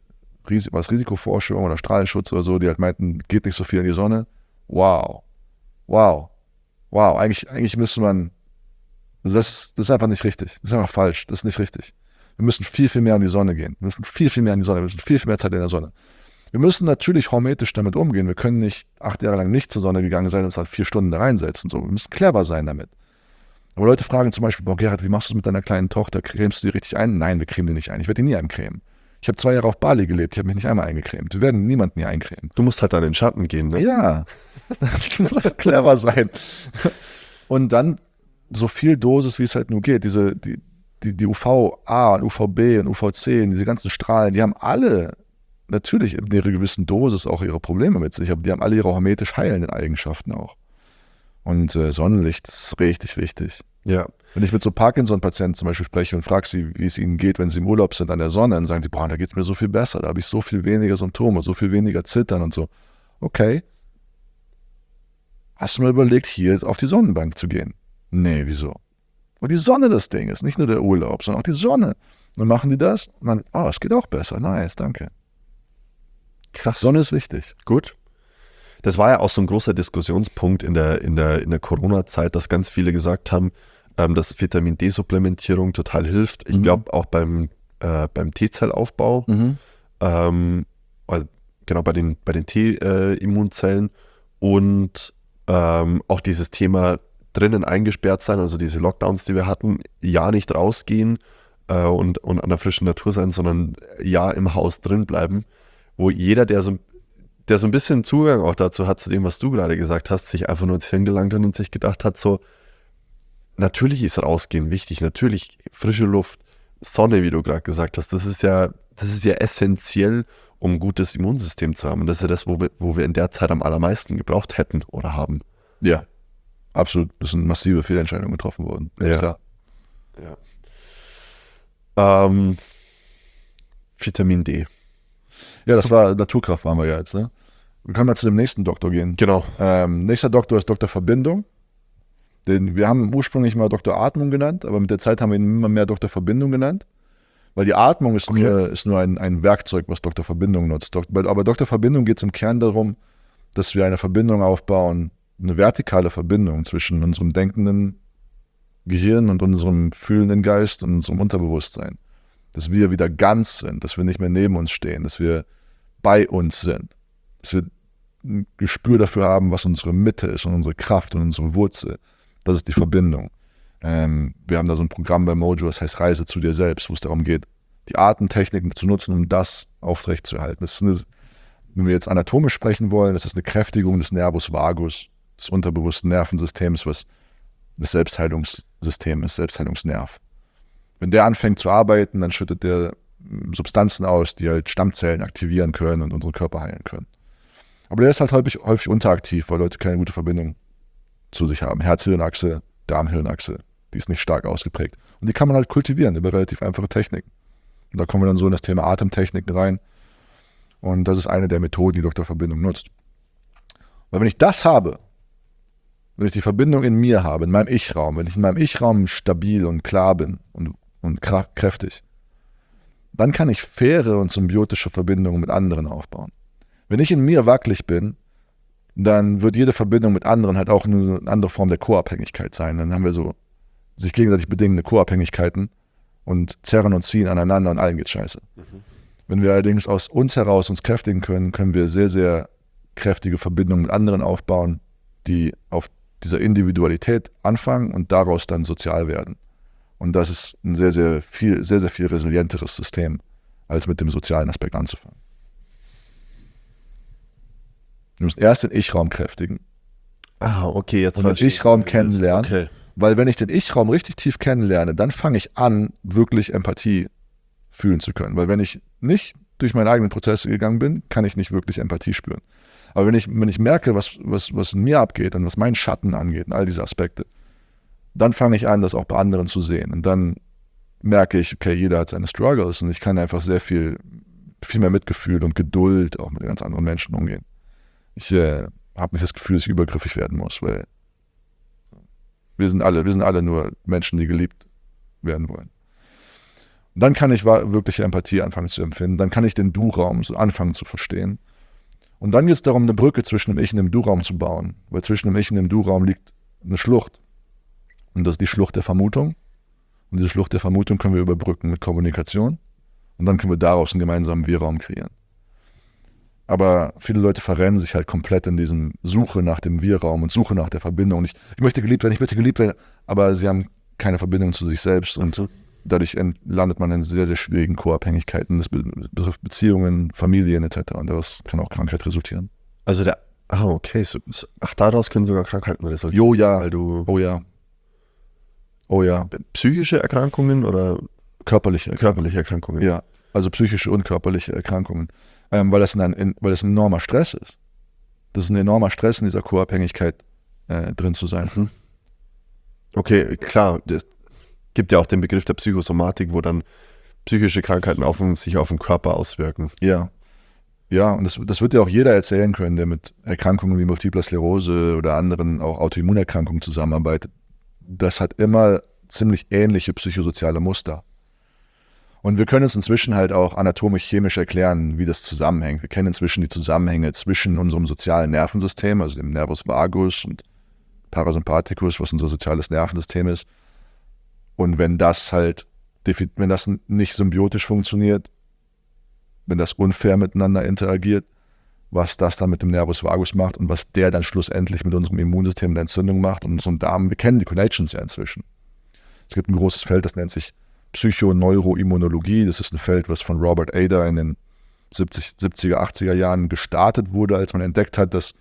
Speaker 3: Risikoforschung oder Strahlenschutz oder so, die halt meinten, geht nicht so viel in die Sonne. Wow. Eigentlich müsste man, also das ist einfach nicht richtig. Das ist einfach falsch. Das ist nicht richtig. Wir müssen viel, viel mehr in die Sonne gehen. Wir müssen viel, viel mehr in die Sonne. Wir müssen viel, viel mehr Zeit in der Sonne. Wir müssen natürlich hormetisch damit umgehen. Wir können nicht 8 Jahre lang nicht zur Sonne gegangen sein und uns halt 4 Stunden da reinsetzen. So, wir müssen clever sein damit. Aber Leute fragen zum Beispiel, boah Gerhard, wie machst du es mit deiner kleinen Tochter? Cremst du die richtig ein? Nein, wir cremen die nicht ein. Ich werde die nie eincremen. Ich habe 2 Jahre auf Bali gelebt. Ich habe mich nicht einmal eingecremt. Wir werden niemanden hier eincremen.
Speaker 2: Du musst halt an den Schatten gehen, ne?
Speaker 3: Ja, ich muss einfach clever sein. Und dann so viel Dosis, wie es halt nur geht. Die UVA und UVB und UVC und diese ganzen Strahlen, die haben alle natürlich in ihrer gewissen Dosis auch ihre Probleme mit sich, aber die haben alle ihre hormetisch heilenden Eigenschaften auch. Und Sonnenlicht ist richtig wichtig.
Speaker 2: Ja.
Speaker 3: Wenn ich mit so Parkinson-Patienten zum Beispiel spreche und frage sie, wie es ihnen geht, wenn sie im Urlaub sind an der Sonne, dann sagen sie, boah, da geht es mir so viel besser, da habe ich so viel weniger Symptome, so viel weniger Zittern und so. Okay. Hast du mal überlegt, hier auf die Sonnenbank zu gehen? Nee, wieso? Weil die Sonne das Ding ist, nicht nur der Urlaub, sondern auch die Sonne. Und dann machen die das und dann, es geht auch besser. Nice, danke.
Speaker 2: Krass.
Speaker 3: Sonne ist wichtig.
Speaker 2: Gut. Das war ja auch so ein großer Diskussionspunkt in der Corona-Zeit, dass ganz viele gesagt haben, dass Vitamin-D-Supplementierung total hilft. Ich glaube auch beim T-Zellaufbau, also genau bei den T-Immunzellen und auch dieses Thema drinnen eingesperrt sein, also diese Lockdowns, die wir hatten, ja nicht rausgehen und an der frischen Natur sein, sondern ja im Haus drin bleiben, wo jeder, der so ein bisschen Zugang auch dazu hat, zu dem, was du gerade gesagt hast, sich einfach nur ins Hirn gelangt hat und sich gedacht hat, so, natürlich ist Rausgehen wichtig, natürlich frische Luft, Sonne, wie du gerade gesagt hast, das ist ja essentiell, um ein gutes Immunsystem zu haben. Und das ist ja das, wo wir in der Zeit am allermeisten gebraucht hätten oder haben.
Speaker 3: Ja, absolut. Das sind massive Fehlentscheidungen getroffen worden. Ganz klar.
Speaker 2: Ja. Vitamin D.
Speaker 3: Ja, das war Naturkraft, waren wir ja jetzt, ne? Wir können mal zu dem nächsten Doktor gehen.
Speaker 2: Genau.
Speaker 3: Nächster Doktor ist Dr. Verbindung. Wir haben ursprünglich mal Dr. Atmung genannt, aber mit der Zeit haben wir ihn immer mehr Dr. Verbindung genannt. Weil die Atmung ist nur ein Werkzeug, was Dr. Verbindung nutzt. Aber Dr. Verbindung geht es im Kern darum, dass wir eine Verbindung aufbauen, eine vertikale Verbindung zwischen unserem denkenden Gehirn und unserem fühlenden Geist und unserem Unterbewusstsein. Dass wir wieder ganz sind, dass wir nicht mehr neben uns stehen, dass wir bei uns sind, dass wir ein Gespür dafür haben, was unsere Mitte ist und unsere Kraft und unsere Wurzel. Das ist die Verbindung. Wir haben da so ein Programm bei Mojo, das heißt Reise zu dir selbst, wo es darum geht, die Atemtechniken zu nutzen, um das aufrechtzuerhalten. Das ist wenn wir jetzt anatomisch sprechen wollen, das ist eine Kräftigung des Nervus vagus, des unterbewussten Nervensystems, was das Selbstheilungssystem ist, Selbstheilungsnerv. Wenn der anfängt zu arbeiten, dann schüttet der Substanzen aus, die halt Stammzellen aktivieren können und unseren Körper heilen können. Aber der ist halt häufig unteraktiv, weil Leute keine gute Verbindung zu sich haben. Herz-Hirn-Achse, Darm-Hirn-Achse, die ist nicht stark ausgeprägt. Und die kann man halt kultivieren über relativ einfache Techniken. Und da kommen wir dann so in das Thema Atemtechniken rein. Und das ist eine der Methoden, die Dr. Verbindung nutzt. Weil wenn ich das habe, wenn ich die Verbindung in mir habe, in meinem Ich-Raum, wenn ich in meinem Ich-Raum stabil und klar bin und kräftig, dann kann ich faire und symbiotische Verbindungen mit anderen aufbauen. Wenn ich in mir wackelig bin, dann wird jede Verbindung mit anderen halt auch eine andere Form der Co-Abhängigkeit sein. Dann haben wir so sich gegenseitig bedingende Co-Abhängigkeiten und zerren und ziehen aneinander und allen geht scheiße. Wenn wir allerdings aus uns heraus uns kräftigen können, können wir sehr, sehr kräftige Verbindungen mit anderen aufbauen, die auf dieser Individualität anfangen und daraus dann sozial werden. Und das ist ein sehr, sehr viel resilienteres System, als mit dem sozialen Aspekt anzufangen. Wir müssen erst den Ich-Raum kräftigen.
Speaker 2: Okay, jetzt
Speaker 3: und den Ich-Raum kennenlernen.
Speaker 2: Okay.
Speaker 3: Weil wenn ich den Ich-Raum richtig tief kennenlerne, dann fange ich an, wirklich Empathie fühlen zu können. Weil wenn ich nicht durch meine eigenen Prozesse gegangen bin, kann ich nicht wirklich Empathie spüren. Aber wenn ich merke, was in mir abgeht und was meinen Schatten angeht und all diese Aspekte, dann fange ich an, das auch bei anderen zu sehen. Und dann merke ich, okay, jeder hat seine Struggles und ich kann einfach sehr viel mehr Mitgefühl und Geduld auch mit ganz anderen Menschen umgehen. Ich habe nicht das Gefühl, dass ich übergriffig werden muss, weil wir sind alle nur Menschen, die geliebt werden wollen. Dann kann ich wirkliche Empathie anfangen zu empfinden. Dann kann ich den Du-Raum so anfangen zu verstehen. Und dann geht es darum, eine Brücke zwischen dem Ich und dem Du-Raum zu bauen. Weil zwischen dem Ich und dem Du-Raum liegt eine Schlucht. Und das ist die Schlucht der Vermutung. Und diese Schlucht der Vermutung können wir überbrücken mit Kommunikation. Und dann können wir daraus einen gemeinsamen Wir-Raum kreieren. Aber viele Leute verrennen sich halt komplett in diesem Suche nach dem Wir-Raum und Suche nach der Verbindung. Und ich möchte geliebt werden, aber sie haben keine Verbindung zu sich selbst. Und dadurch landet man in sehr, sehr schwierigen Co-Abhängigkeiten. Das betrifft Beziehungen, Familien etc. Und daraus kann auch Krankheit resultieren.
Speaker 2: Also okay. Daraus können sogar Krankheiten resultieren.
Speaker 3: Jo, ja.
Speaker 2: Weil du
Speaker 3: Oh ja.
Speaker 2: Psychische Erkrankungen oder
Speaker 3: Körperliche
Speaker 2: Erkrankungen?
Speaker 3: Ja, also psychische und körperliche Erkrankungen. Weil das ein enormer Stress ist. Das ist ein enormer Stress, in dieser Co-Abhängigkeit drin zu sein.
Speaker 2: Mhm. Okay, klar. Es gibt ja auch den Begriff der Psychosomatik, wo dann psychische Krankheiten sich auf den Körper auswirken.
Speaker 3: Ja. Ja, und das wird ja auch jeder erzählen können, der mit Erkrankungen wie Multipler Sklerose oder anderen auch Autoimmunerkrankungen zusammenarbeitet. Das hat immer ziemlich ähnliche psychosoziale Muster. Und wir können uns inzwischen halt auch anatomisch-chemisch erklären, wie das zusammenhängt. Wir kennen inzwischen die Zusammenhänge zwischen unserem sozialen Nervensystem, also dem Nervus vagus und Parasympathikus, was unser soziales Nervensystem ist. Und wenn das nicht symbiotisch funktioniert, wenn das unfair miteinander interagiert, was das dann mit dem Nervus vagus macht und was der dann schlussendlich mit unserem Immunsystem der Entzündung macht und unserem Darm. Wir kennen die Connections ja inzwischen. Es gibt ein großes Feld, das nennt sich Psychoneuroimmunologie. Das ist ein Feld, was von Robert Ader in den 70er, 80er Jahren gestartet wurde, als man entdeckt hat, dass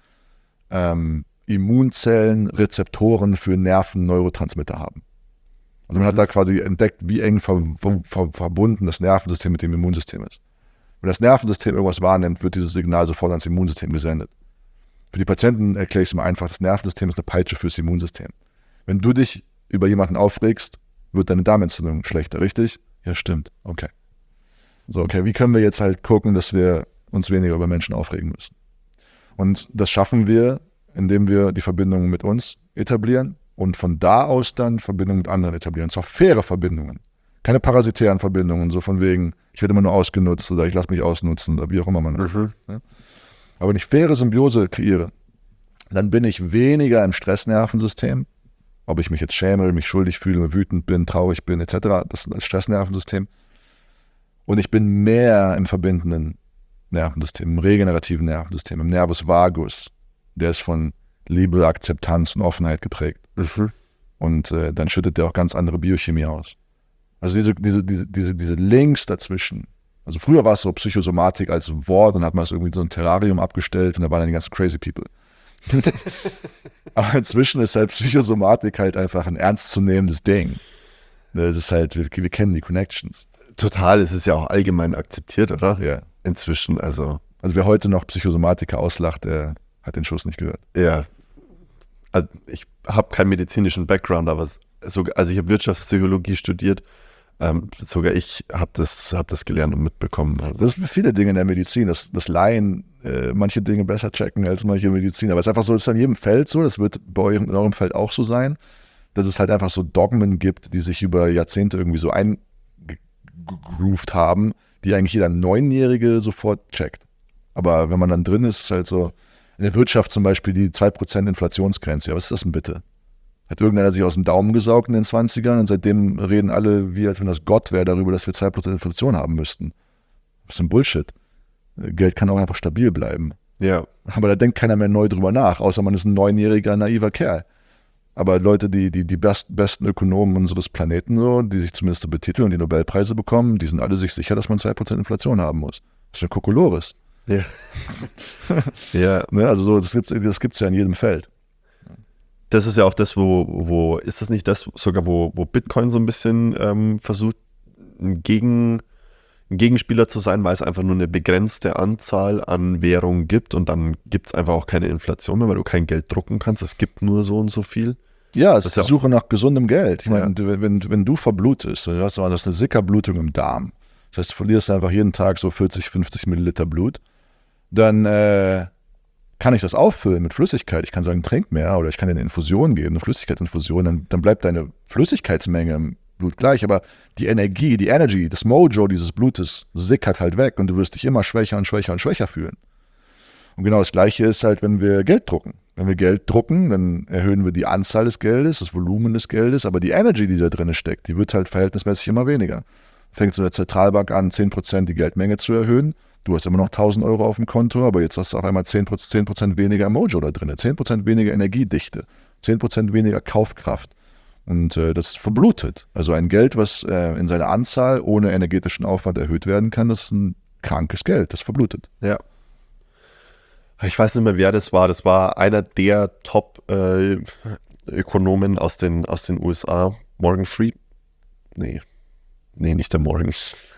Speaker 3: Immunzellen Rezeptoren für Nervenneurotransmitter haben. Also man hat da quasi entdeckt, wie eng verbunden das Nervensystem mit dem Immunsystem ist. Wenn das Nervensystem irgendwas wahrnimmt, wird dieses Signal sofort ans Immunsystem gesendet. Für die Patienten erkläre ich es mal einfach, das Nervensystem ist eine Peitsche fürs Immunsystem. Wenn du dich über jemanden aufregst, wird deine Darmentzündung schlechter, richtig? Ja, stimmt. Okay. So, okay, wie können wir jetzt halt gucken, dass wir uns weniger über Menschen aufregen müssen? Und das schaffen wir, indem wir die Verbindung mit uns etablieren und von da aus dann Verbindungen mit anderen etablieren. Und zwar faire Verbindungen. Keine parasitären Verbindungen, so von wegen, ich werde immer nur ausgenutzt oder ich lasse mich ausnutzen oder wie auch immer man das sagt. Ja? Aber wenn ich faire Symbiose kreiere, dann bin ich weniger im Stressnervensystem, ob ich mich jetzt schäme, mich schuldig fühle, wütend bin, traurig bin, etc. Das ist das Stressnervensystem. Und ich bin mehr im verbindenden Nervensystem, im regenerativen Nervensystem, im Nervus vagus. Der ist von Liebe, Akzeptanz und Offenheit geprägt.
Speaker 2: Mhm.
Speaker 3: Und dann schüttet der auch ganz andere Biochemie aus. Also diese Links dazwischen. Also früher war es so Psychosomatik als Wort, dann hat man es irgendwie so ein Terrarium abgestellt und da waren dann die ganzen crazy people. Aber inzwischen ist halt Psychosomatik halt einfach ein ernstzunehmendes Ding. Das ist halt, wir kennen die Connections.
Speaker 2: Total, es ist ja auch allgemein akzeptiert, oder?
Speaker 3: Ja.
Speaker 2: Inzwischen, also
Speaker 3: wer heute noch Psychosomatiker auslacht, der hat den Schuss nicht gehört.
Speaker 2: ja. Also ich habe keinen medizinischen Background, aber ich habe Wirtschaftspsychologie studiert. Sogar ich habe das gelernt und mitbekommen. Also.
Speaker 3: Das ist für viele Dinge in der Medizin, dass Laien manche Dinge besser checken als manche Mediziner. Aber es ist einfach so, es ist in jedem Feld so, das wird bei euch in eurem Feld auch so sein, dass es halt einfach so Dogmen gibt, die sich über Jahrzehnte irgendwie so eingegroovt haben, die eigentlich jeder Neunjährige sofort checkt. Aber wenn man dann drin ist, ist es halt so, in der Wirtschaft zum Beispiel die 2% Inflationsgrenze. Ja, was ist das denn bitte? Hat irgendeiner sich aus dem Daumen gesaugt in den 20ern und seitdem reden alle, wie als wenn das Gott wäre, darüber, dass wir 2% Inflation haben müssten. Das ist ein Bullshit. Geld kann auch einfach stabil bleiben.
Speaker 2: Ja.
Speaker 3: Aber da denkt keiner mehr neu drüber nach, außer man ist ein neunjähriger, naiver Kerl. Aber Leute, die besten Ökonomen unseres Planeten, so, die sich zumindest so betiteln und die Nobelpreise bekommen, die sind alle sich sicher, dass man 2% Inflation haben muss. Das ist ein Kokolores.
Speaker 2: Ja. Ja.
Speaker 3: Ne? Also so, das gibt's ja in jedem Feld.
Speaker 2: Das ist ja auch das, wo ist das nicht das sogar, wo Bitcoin so ein bisschen versucht, ein Gegenspieler zu sein, weil es einfach nur eine begrenzte Anzahl an Währungen gibt und dann gibt es einfach auch keine Inflation mehr, weil du kein Geld drucken kannst. Es gibt nur so und so viel.
Speaker 3: Ja, es ist die Suche nach gesundem Geld. Ich meine,
Speaker 2: Ja.
Speaker 3: wenn du verblutest, du hast eine Sickerblutung im Darm, das heißt, du verlierst einfach jeden Tag so 40, 50 Milliliter Blut, dann kann ich das auffüllen mit Flüssigkeit. Ich kann sagen, trink mehr oder ich kann dir eine Infusion geben, eine Flüssigkeitsinfusion, dann bleibt deine Flüssigkeitsmenge Blut gleich, aber die Energy, das Mojo dieses Blutes sickert halt weg und du wirst dich immer schwächer und schwächer und schwächer fühlen. Und genau das Gleiche ist halt, wenn wir Geld drucken. Wenn wir Geld drucken, dann erhöhen wir die Anzahl des Geldes, das Volumen des Geldes, aber die Energy, die da drin steckt, die wird halt verhältnismäßig immer weniger. Fängt so eine Zentralbank an, 10% die Geldmenge zu erhöhen. Du hast immer noch 1.000 Euro auf dem Konto, aber jetzt hast du auf einmal 10% weniger Mojo da drin, 10% weniger Energiedichte, 10% weniger Kaufkraft. Und das verblutet. Also ein Geld, was in seiner Anzahl ohne energetischen Aufwand erhöht werden kann, das ist ein krankes Geld, das verblutet.
Speaker 2: Ja. Ich weiß nicht mehr, wer das war. Das war einer der Top-Ökonomen aus den USA. Morgan Fried? Nee, nicht der Morgan.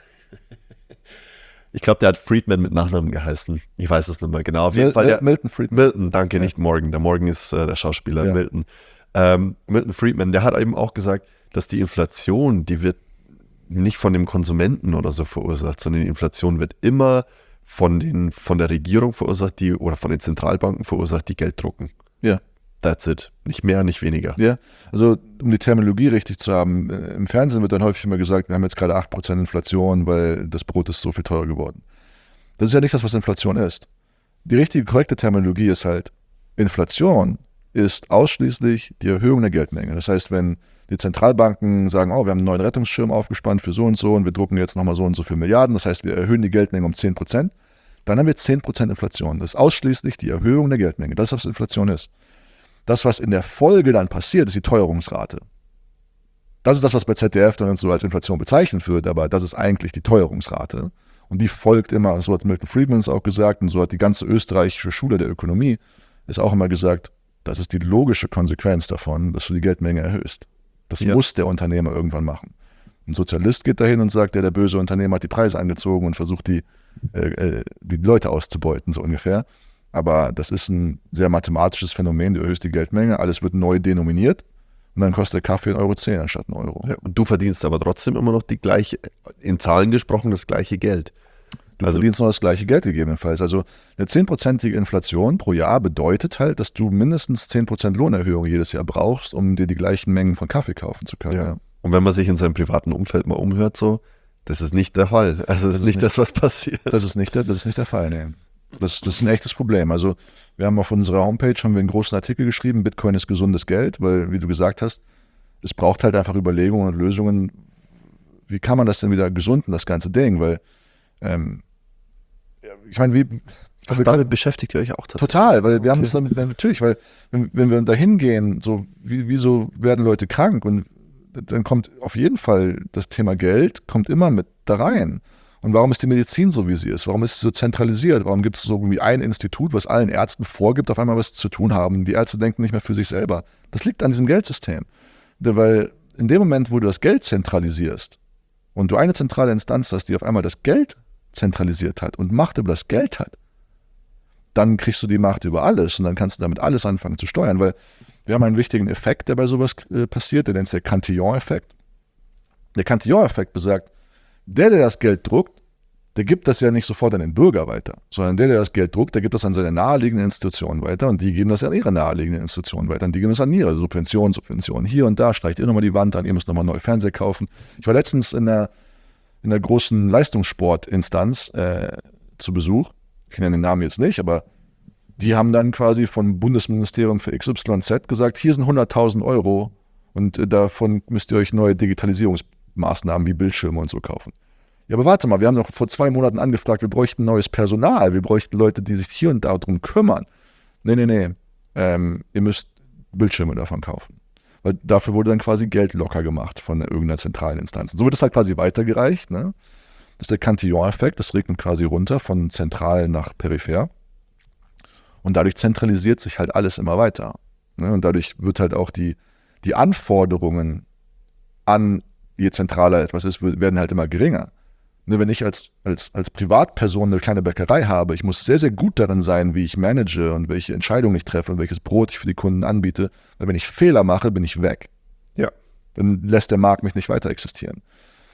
Speaker 2: Ich glaube, der hat Friedman mit Nachnamen geheißen. Ich weiß es nicht mehr genau. Auf jeden Fall
Speaker 3: Milton Friedman.
Speaker 2: Milton, danke, nicht Morgan. Der Morgan ist der Schauspieler,
Speaker 3: Ja.
Speaker 2: Milton. Milton Friedman, der hat eben auch gesagt, dass die Inflation, die wird nicht von dem Konsumenten oder so verursacht, sondern die Inflation wird immer von der Regierung verursacht, oder von den Zentralbanken verursacht, die Geld drucken.
Speaker 3: Ja.
Speaker 2: That's it. Nicht mehr, nicht weniger.
Speaker 3: Ja, also um die Terminologie richtig zu haben, im Fernsehen wird dann häufig immer gesagt, wir haben jetzt gerade 8% Inflation, weil das Brot ist so viel teurer geworden. Das ist ja nicht das, was Inflation ist. Die richtige, korrekte Terminologie ist halt, Inflation ist ausschließlich die Erhöhung der Geldmenge. Das heißt, wenn die Zentralbanken sagen, wir haben einen neuen Rettungsschirm aufgespannt für so und wir drucken jetzt nochmal so und so viele Milliarden, das heißt, wir erhöhen die Geldmenge um 10%, dann haben wir 10% Inflation. Das ist ausschließlich die Erhöhung der Geldmenge. Das ist, was Inflation ist. Das, was in der Folge dann passiert, ist die Teuerungsrate. Das ist das, was bei ZDF dann so als Inflation bezeichnet wird, aber das ist eigentlich die Teuerungsrate. Und die folgt immer, so hat Milton Friedman es auch gesagt und so hat die ganze österreichische Schule der Ökonomie es auch immer gesagt, das ist die logische Konsequenz davon, dass du die Geldmenge erhöhst. Das muss der Unternehmer irgendwann machen. Ein Sozialist geht dahin und sagt, der böse Unternehmer hat die Preise angezogen und versucht, die Leute auszubeuten, so ungefähr. Aber das ist ein sehr mathematisches Phänomen, du erhöhst die Geldmenge, alles wird neu denominiert und dann kostet der Kaffee 1,10 Euro anstatt 1 Euro.
Speaker 2: Ja, und du verdienst aber trotzdem immer noch die gleiche, in Zahlen gesprochen, das gleiche Geld.
Speaker 3: Du verdienst noch das gleiche Geld gegebenenfalls. Also eine 10%ige Inflation pro Jahr bedeutet halt, dass du mindestens 10% Lohnerhöhung jedes Jahr brauchst, um dir die gleichen Mengen von Kaffee kaufen zu können. Ja.
Speaker 2: Und wenn man sich in seinem privaten Umfeld mal umhört, so, das ist nicht der Fall. Also das ist nicht das, was passiert.
Speaker 3: Das ist nicht der Fall, nee. Das ist ein echtes Problem. Also wir haben auf unserer Homepage einen großen Artikel geschrieben, Bitcoin ist gesundes Geld, weil, wie du gesagt hast, es braucht halt einfach Überlegungen und Lösungen. Wie kann man das denn wieder gesunden, das ganze Ding? Weil, ich meine,
Speaker 2: damit beschäftigt ihr euch auch tatsächlich.
Speaker 3: Total, weil wir haben es damit, natürlich, weil wenn wir da hingehen, so, wieso werden Leute krank? Und dann kommt auf jeden Fall das Thema Geld, kommt immer mit da rein. Und warum ist die Medizin so, wie sie ist? Warum ist sie so zentralisiert? Warum gibt es so irgendwie ein Institut, was allen Ärzten vorgibt, auf einmal was zu tun haben? Die Ärzte denken nicht mehr für sich selber. Das liegt an diesem Geldsystem. Weil in dem Moment, wo du das Geld zentralisierst und du eine zentrale Instanz hast, die auf einmal das Geld zentralisiert hat und Macht über das Geld hat, dann kriegst du die Macht über alles und dann kannst du damit alles anfangen zu steuern. Weil wir haben einen wichtigen Effekt, der bei sowas passiert, der nennt sich der Cantillon-Effekt. Der Cantillon-Effekt besagt, der das Geld druckt, der gibt das ja nicht sofort an den Bürger weiter, sondern der das Geld druckt, der gibt das an seine naheliegenden Institutionen weiter und die geben das an ihre naheliegenden Institutionen weiter und die geben das an ihre Subventionen. Hier und da streicht ihr nochmal die Wand an, ihr müsst nochmal neue Fernseher kaufen. Ich war letztens in der großen Leistungssportinstanz zu Besuch. Ich nenne den Namen jetzt nicht, aber die haben dann quasi vom Bundesministerium für XYZ gesagt, hier sind 100.000 Euro und davon müsst ihr euch neue Digitalisierungsmaßnahmen wie Bildschirme und so kaufen. Ja, aber warte mal, wir haben doch vor 2 Monaten angefragt, wir bräuchten neues Personal, wir bräuchten Leute, die sich hier und da drum kümmern. Nee, ihr müsst Bildschirme davon kaufen. Weil dafür wurde dann quasi Geld locker gemacht von irgendeiner zentralen Instanz. Und so wird es halt quasi weitergereicht. Ne? Das ist der Cantillon-Effekt, das regnet quasi runter von zentral nach peripher. Und dadurch zentralisiert sich halt alles immer weiter. Ne? Und dadurch wird halt auch die Anforderungen an, je zentraler etwas ist, werden halt immer geringer. Ne, wenn ich als Privatperson eine kleine Bäckerei habe, ich muss sehr, sehr gut darin sein, wie ich manage und welche Entscheidungen ich treffe und welches Brot ich für die Kunden anbiete. Weil wenn ich Fehler mache, bin ich weg.
Speaker 2: Ja.
Speaker 3: Dann lässt der Markt mich nicht weiter existieren.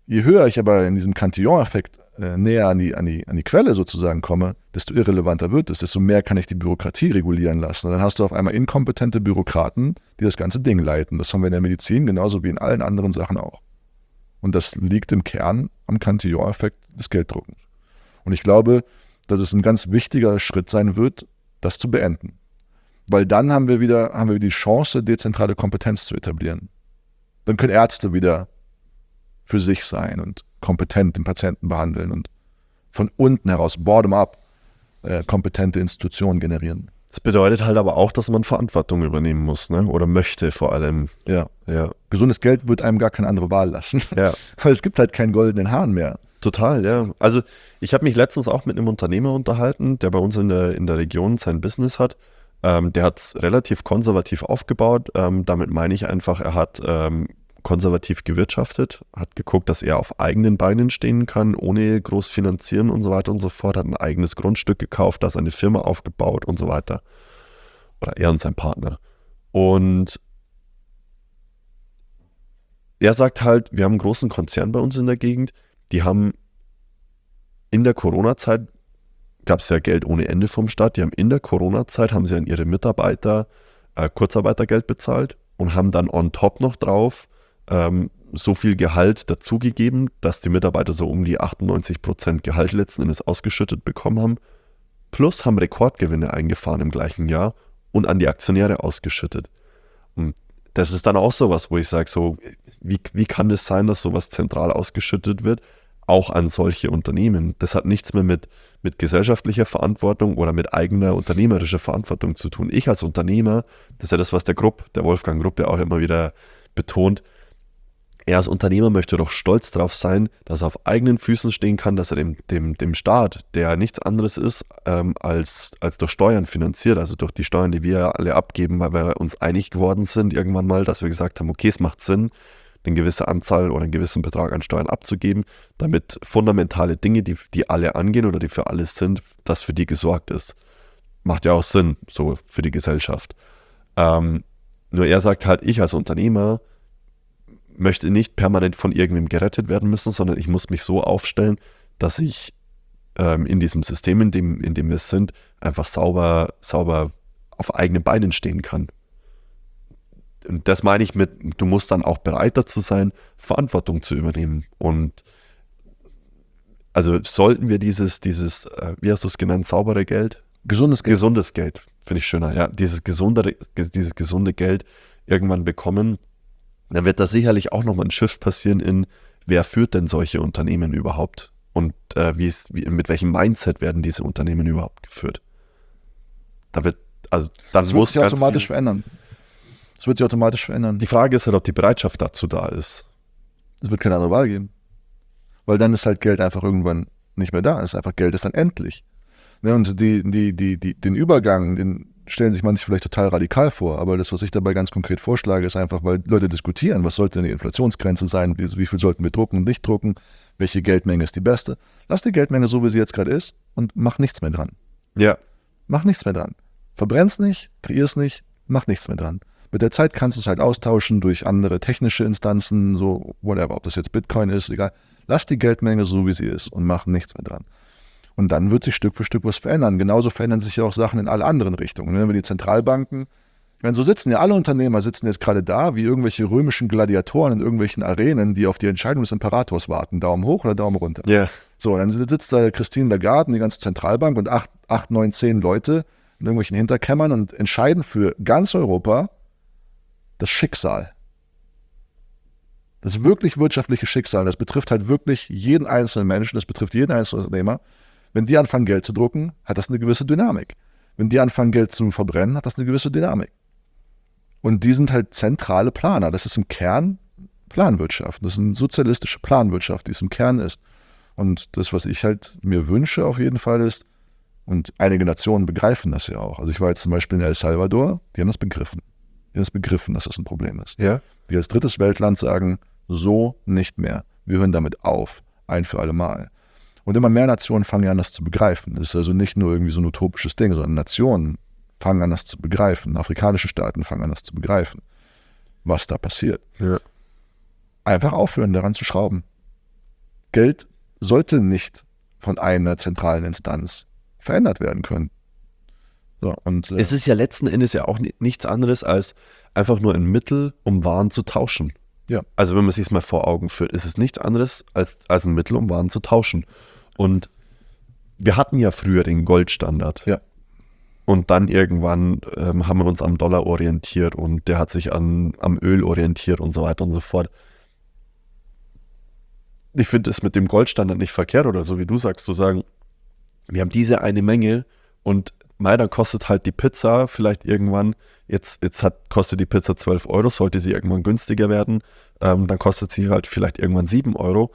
Speaker 3: Je höher ich aber in diesem Cantillon-Effekt näher an die Quelle sozusagen komme, desto irrelevanter wird es, desto mehr kann ich die Bürokratie regulieren lassen. Und dann hast du auf einmal inkompetente Bürokraten, die das ganze Ding leiten. Das haben wir in der Medizin genauso wie in allen anderen Sachen auch. Und das liegt im Kern am Cantillon-Effekt des Gelddruckens. Und ich glaube, dass es ein ganz wichtiger Schritt sein wird, das zu beenden. Weil dann haben wir die Chance, dezentrale Kompetenz zu etablieren. Dann können Ärzte wieder für sich sein und kompetent den Patienten behandeln und von unten heraus, bottom-up, kompetente Institutionen generieren.
Speaker 2: Das bedeutet halt aber auch, dass man Verantwortung übernehmen muss, ne? Oder möchte vor allem.
Speaker 3: Ja. Gesundes Geld wird einem gar keine andere Wahl lassen.
Speaker 2: Ja.
Speaker 3: Weil es gibt halt keinen goldenen Hahn mehr.
Speaker 2: Total, ja. Also ich habe mich letztens auch mit einem Unternehmer unterhalten, der bei uns in der Region sein Business hat. Der hat es relativ konservativ aufgebaut. Damit meine ich einfach, er hat konservativ gewirtschaftet, hat geguckt, dass er auf eigenen Beinen stehen kann, ohne groß finanzieren und so weiter und so fort, hat ein eigenes Grundstück gekauft, da seine Firma aufgebaut und so weiter. Oder er und sein Partner. Und er sagt halt, wir haben einen großen Konzern bei uns in der Gegend, die haben in der Corona-Zeit, gab es ja Geld ohne Ende vom Staat, die haben in der Corona-Zeit, haben sie an ihre Mitarbeiter Kurzarbeitergeld bezahlt und haben dann on top noch drauf so viel Gehalt dazugegeben, dass die Mitarbeiter so um die 98% Gehalt letzten Endes ausgeschüttet bekommen haben, plus haben Rekordgewinne eingefahren im gleichen Jahr und an die Aktionäre ausgeschüttet. Und das ist dann auch sowas, wo ich sage, so, wie kann es sein, dass sowas zentral ausgeschüttet wird, auch an solche Unternehmen? Das hat nichts mehr mit gesellschaftlicher Verantwortung oder mit eigener unternehmerischer Verantwortung zu tun. Ich als Unternehmer, das ist ja das, was der Wolfgang Grupp ja auch immer wieder betont, er als Unternehmer möchte doch stolz darauf sein, dass er auf eigenen Füßen stehen kann, dass er dem Staat, der nichts anderes ist, als durch Steuern finanziert, also durch die Steuern, die wir alle abgeben, weil wir uns einig geworden sind irgendwann mal, dass wir gesagt haben, okay, es macht Sinn, eine gewisse Anzahl oder einen gewissen Betrag an Steuern abzugeben, damit fundamentale Dinge, die alle angehen oder die für alles sind, dass für die gesorgt ist. Macht ja auch Sinn, so für die Gesellschaft. Nur er sagt halt, ich als Unternehmer möchte nicht permanent von irgendwem gerettet werden müssen, sondern ich muss mich so aufstellen, dass ich in diesem System, in dem wir sind, einfach sauber auf eigenen Beinen stehen kann. Und das meine ich mit, du musst dann auch bereit dazu sein, Verantwortung zu übernehmen. Und also sollten wir dieses wie hast du es genannt, saubere Geld?
Speaker 3: Gesundes
Speaker 2: Geld, finde ich schöner, ja. Dieses gesunde Geld irgendwann bekommen, dann wird da sicherlich auch nochmal ein Shift passieren in, wer führt denn solche Unternehmen überhaupt? Und mit welchem Mindset werden diese Unternehmen überhaupt geführt? Das wird sich
Speaker 3: automatisch verändern. Es wird sich automatisch verändern.
Speaker 2: Die Frage ist halt, ob die Bereitschaft dazu da ist.
Speaker 3: Es wird keine andere Wahl geben. Weil dann ist halt Geld einfach irgendwann nicht mehr da. Geld ist dann endlich. Ne, und den Übergang, den stellen sich manche vielleicht total radikal vor, aber das, was ich dabei ganz konkret vorschlage, ist einfach, weil Leute diskutieren, was sollte denn die Inflationsgrenze sein, wie viel sollten wir drucken und nicht drucken, welche Geldmenge ist die beste. Lass die Geldmenge so, wie sie jetzt gerade ist und mach nichts mehr dran.
Speaker 2: Ja.
Speaker 3: Mach nichts mehr dran. Verbrenn's nicht, kreier's nicht, mach nichts mehr dran. Mit der Zeit kannst du es halt austauschen durch andere technische Instanzen, so whatever, ob das jetzt Bitcoin ist, egal. Lass die Geldmenge so, wie sie ist und mach nichts mehr dran. Und dann wird sich Stück für Stück was verändern. Genauso verändern sich ja auch Sachen in alle anderen Richtungen. Wenn wir die Zentralbanken, ich meine, so sitzen ja alle Unternehmer, sitzen jetzt gerade da wie irgendwelche römischen Gladiatoren in irgendwelchen Arenen, die auf die Entscheidung des Imperators warten. Daumen hoch oder Daumen runter.
Speaker 2: Ja. Yeah.
Speaker 3: So, dann sitzt da Christine Lagarde und die ganze Zentralbank und 8, 9, 10 Leute in irgendwelchen Hinterkämmern und entscheiden für ganz Europa das Schicksal. Das wirklich wirtschaftliche Schicksal. Das betrifft halt wirklich jeden einzelnen Menschen, das betrifft jeden einzelnen Unternehmer. Wenn die anfangen, Geld zu drucken, hat das eine gewisse Dynamik. Wenn die anfangen, Geld zu verbrennen, hat das eine gewisse Dynamik. Und die sind halt zentrale Planer. Das ist im Kern Planwirtschaft. Das ist eine sozialistische Planwirtschaft, die es im Kern ist. Und das, was ich halt mir wünsche auf jeden Fall ist, und einige Nationen begreifen das ja auch. Also ich war jetzt zum Beispiel in El Salvador, die haben das begriffen. Die haben das begriffen, dass das ein Problem ist.
Speaker 2: Ja.
Speaker 3: Die als drittes Weltland sagen, so nicht mehr. Wir hören damit auf. Ein für alle Mal. Und immer mehr Nationen fangen an, das zu begreifen. Es ist also nicht nur irgendwie so ein utopisches Ding, sondern Nationen fangen an, das zu begreifen. Afrikanische Staaten fangen an, das zu begreifen, was da passiert.
Speaker 2: Ja.
Speaker 3: Einfach aufhören, daran zu schrauben. Geld sollte nicht von einer zentralen Instanz verändert werden können. So, und,
Speaker 2: Es ist ja letzten Endes ja auch nichts anderes als einfach nur ein Mittel, um Waren zu tauschen.
Speaker 3: Ja.
Speaker 2: Also wenn man sich es mal vor Augen führt, ist es nichts anderes als ein Mittel, um Waren zu tauschen. Und wir hatten ja früher den Goldstandard.
Speaker 3: Ja.
Speaker 2: Und dann irgendwann haben wir uns am Dollar orientiert und der hat sich am Öl orientiert und so weiter und so fort. Ich finde es mit dem Goldstandard nicht verkehrt oder so wie du sagst, zu sagen, wir haben diese eine Menge und dann kostet halt die Pizza vielleicht irgendwann, kostet die Pizza 12 Euro, sollte sie irgendwann günstiger werden, dann kostet sie halt vielleicht irgendwann 7 Euro.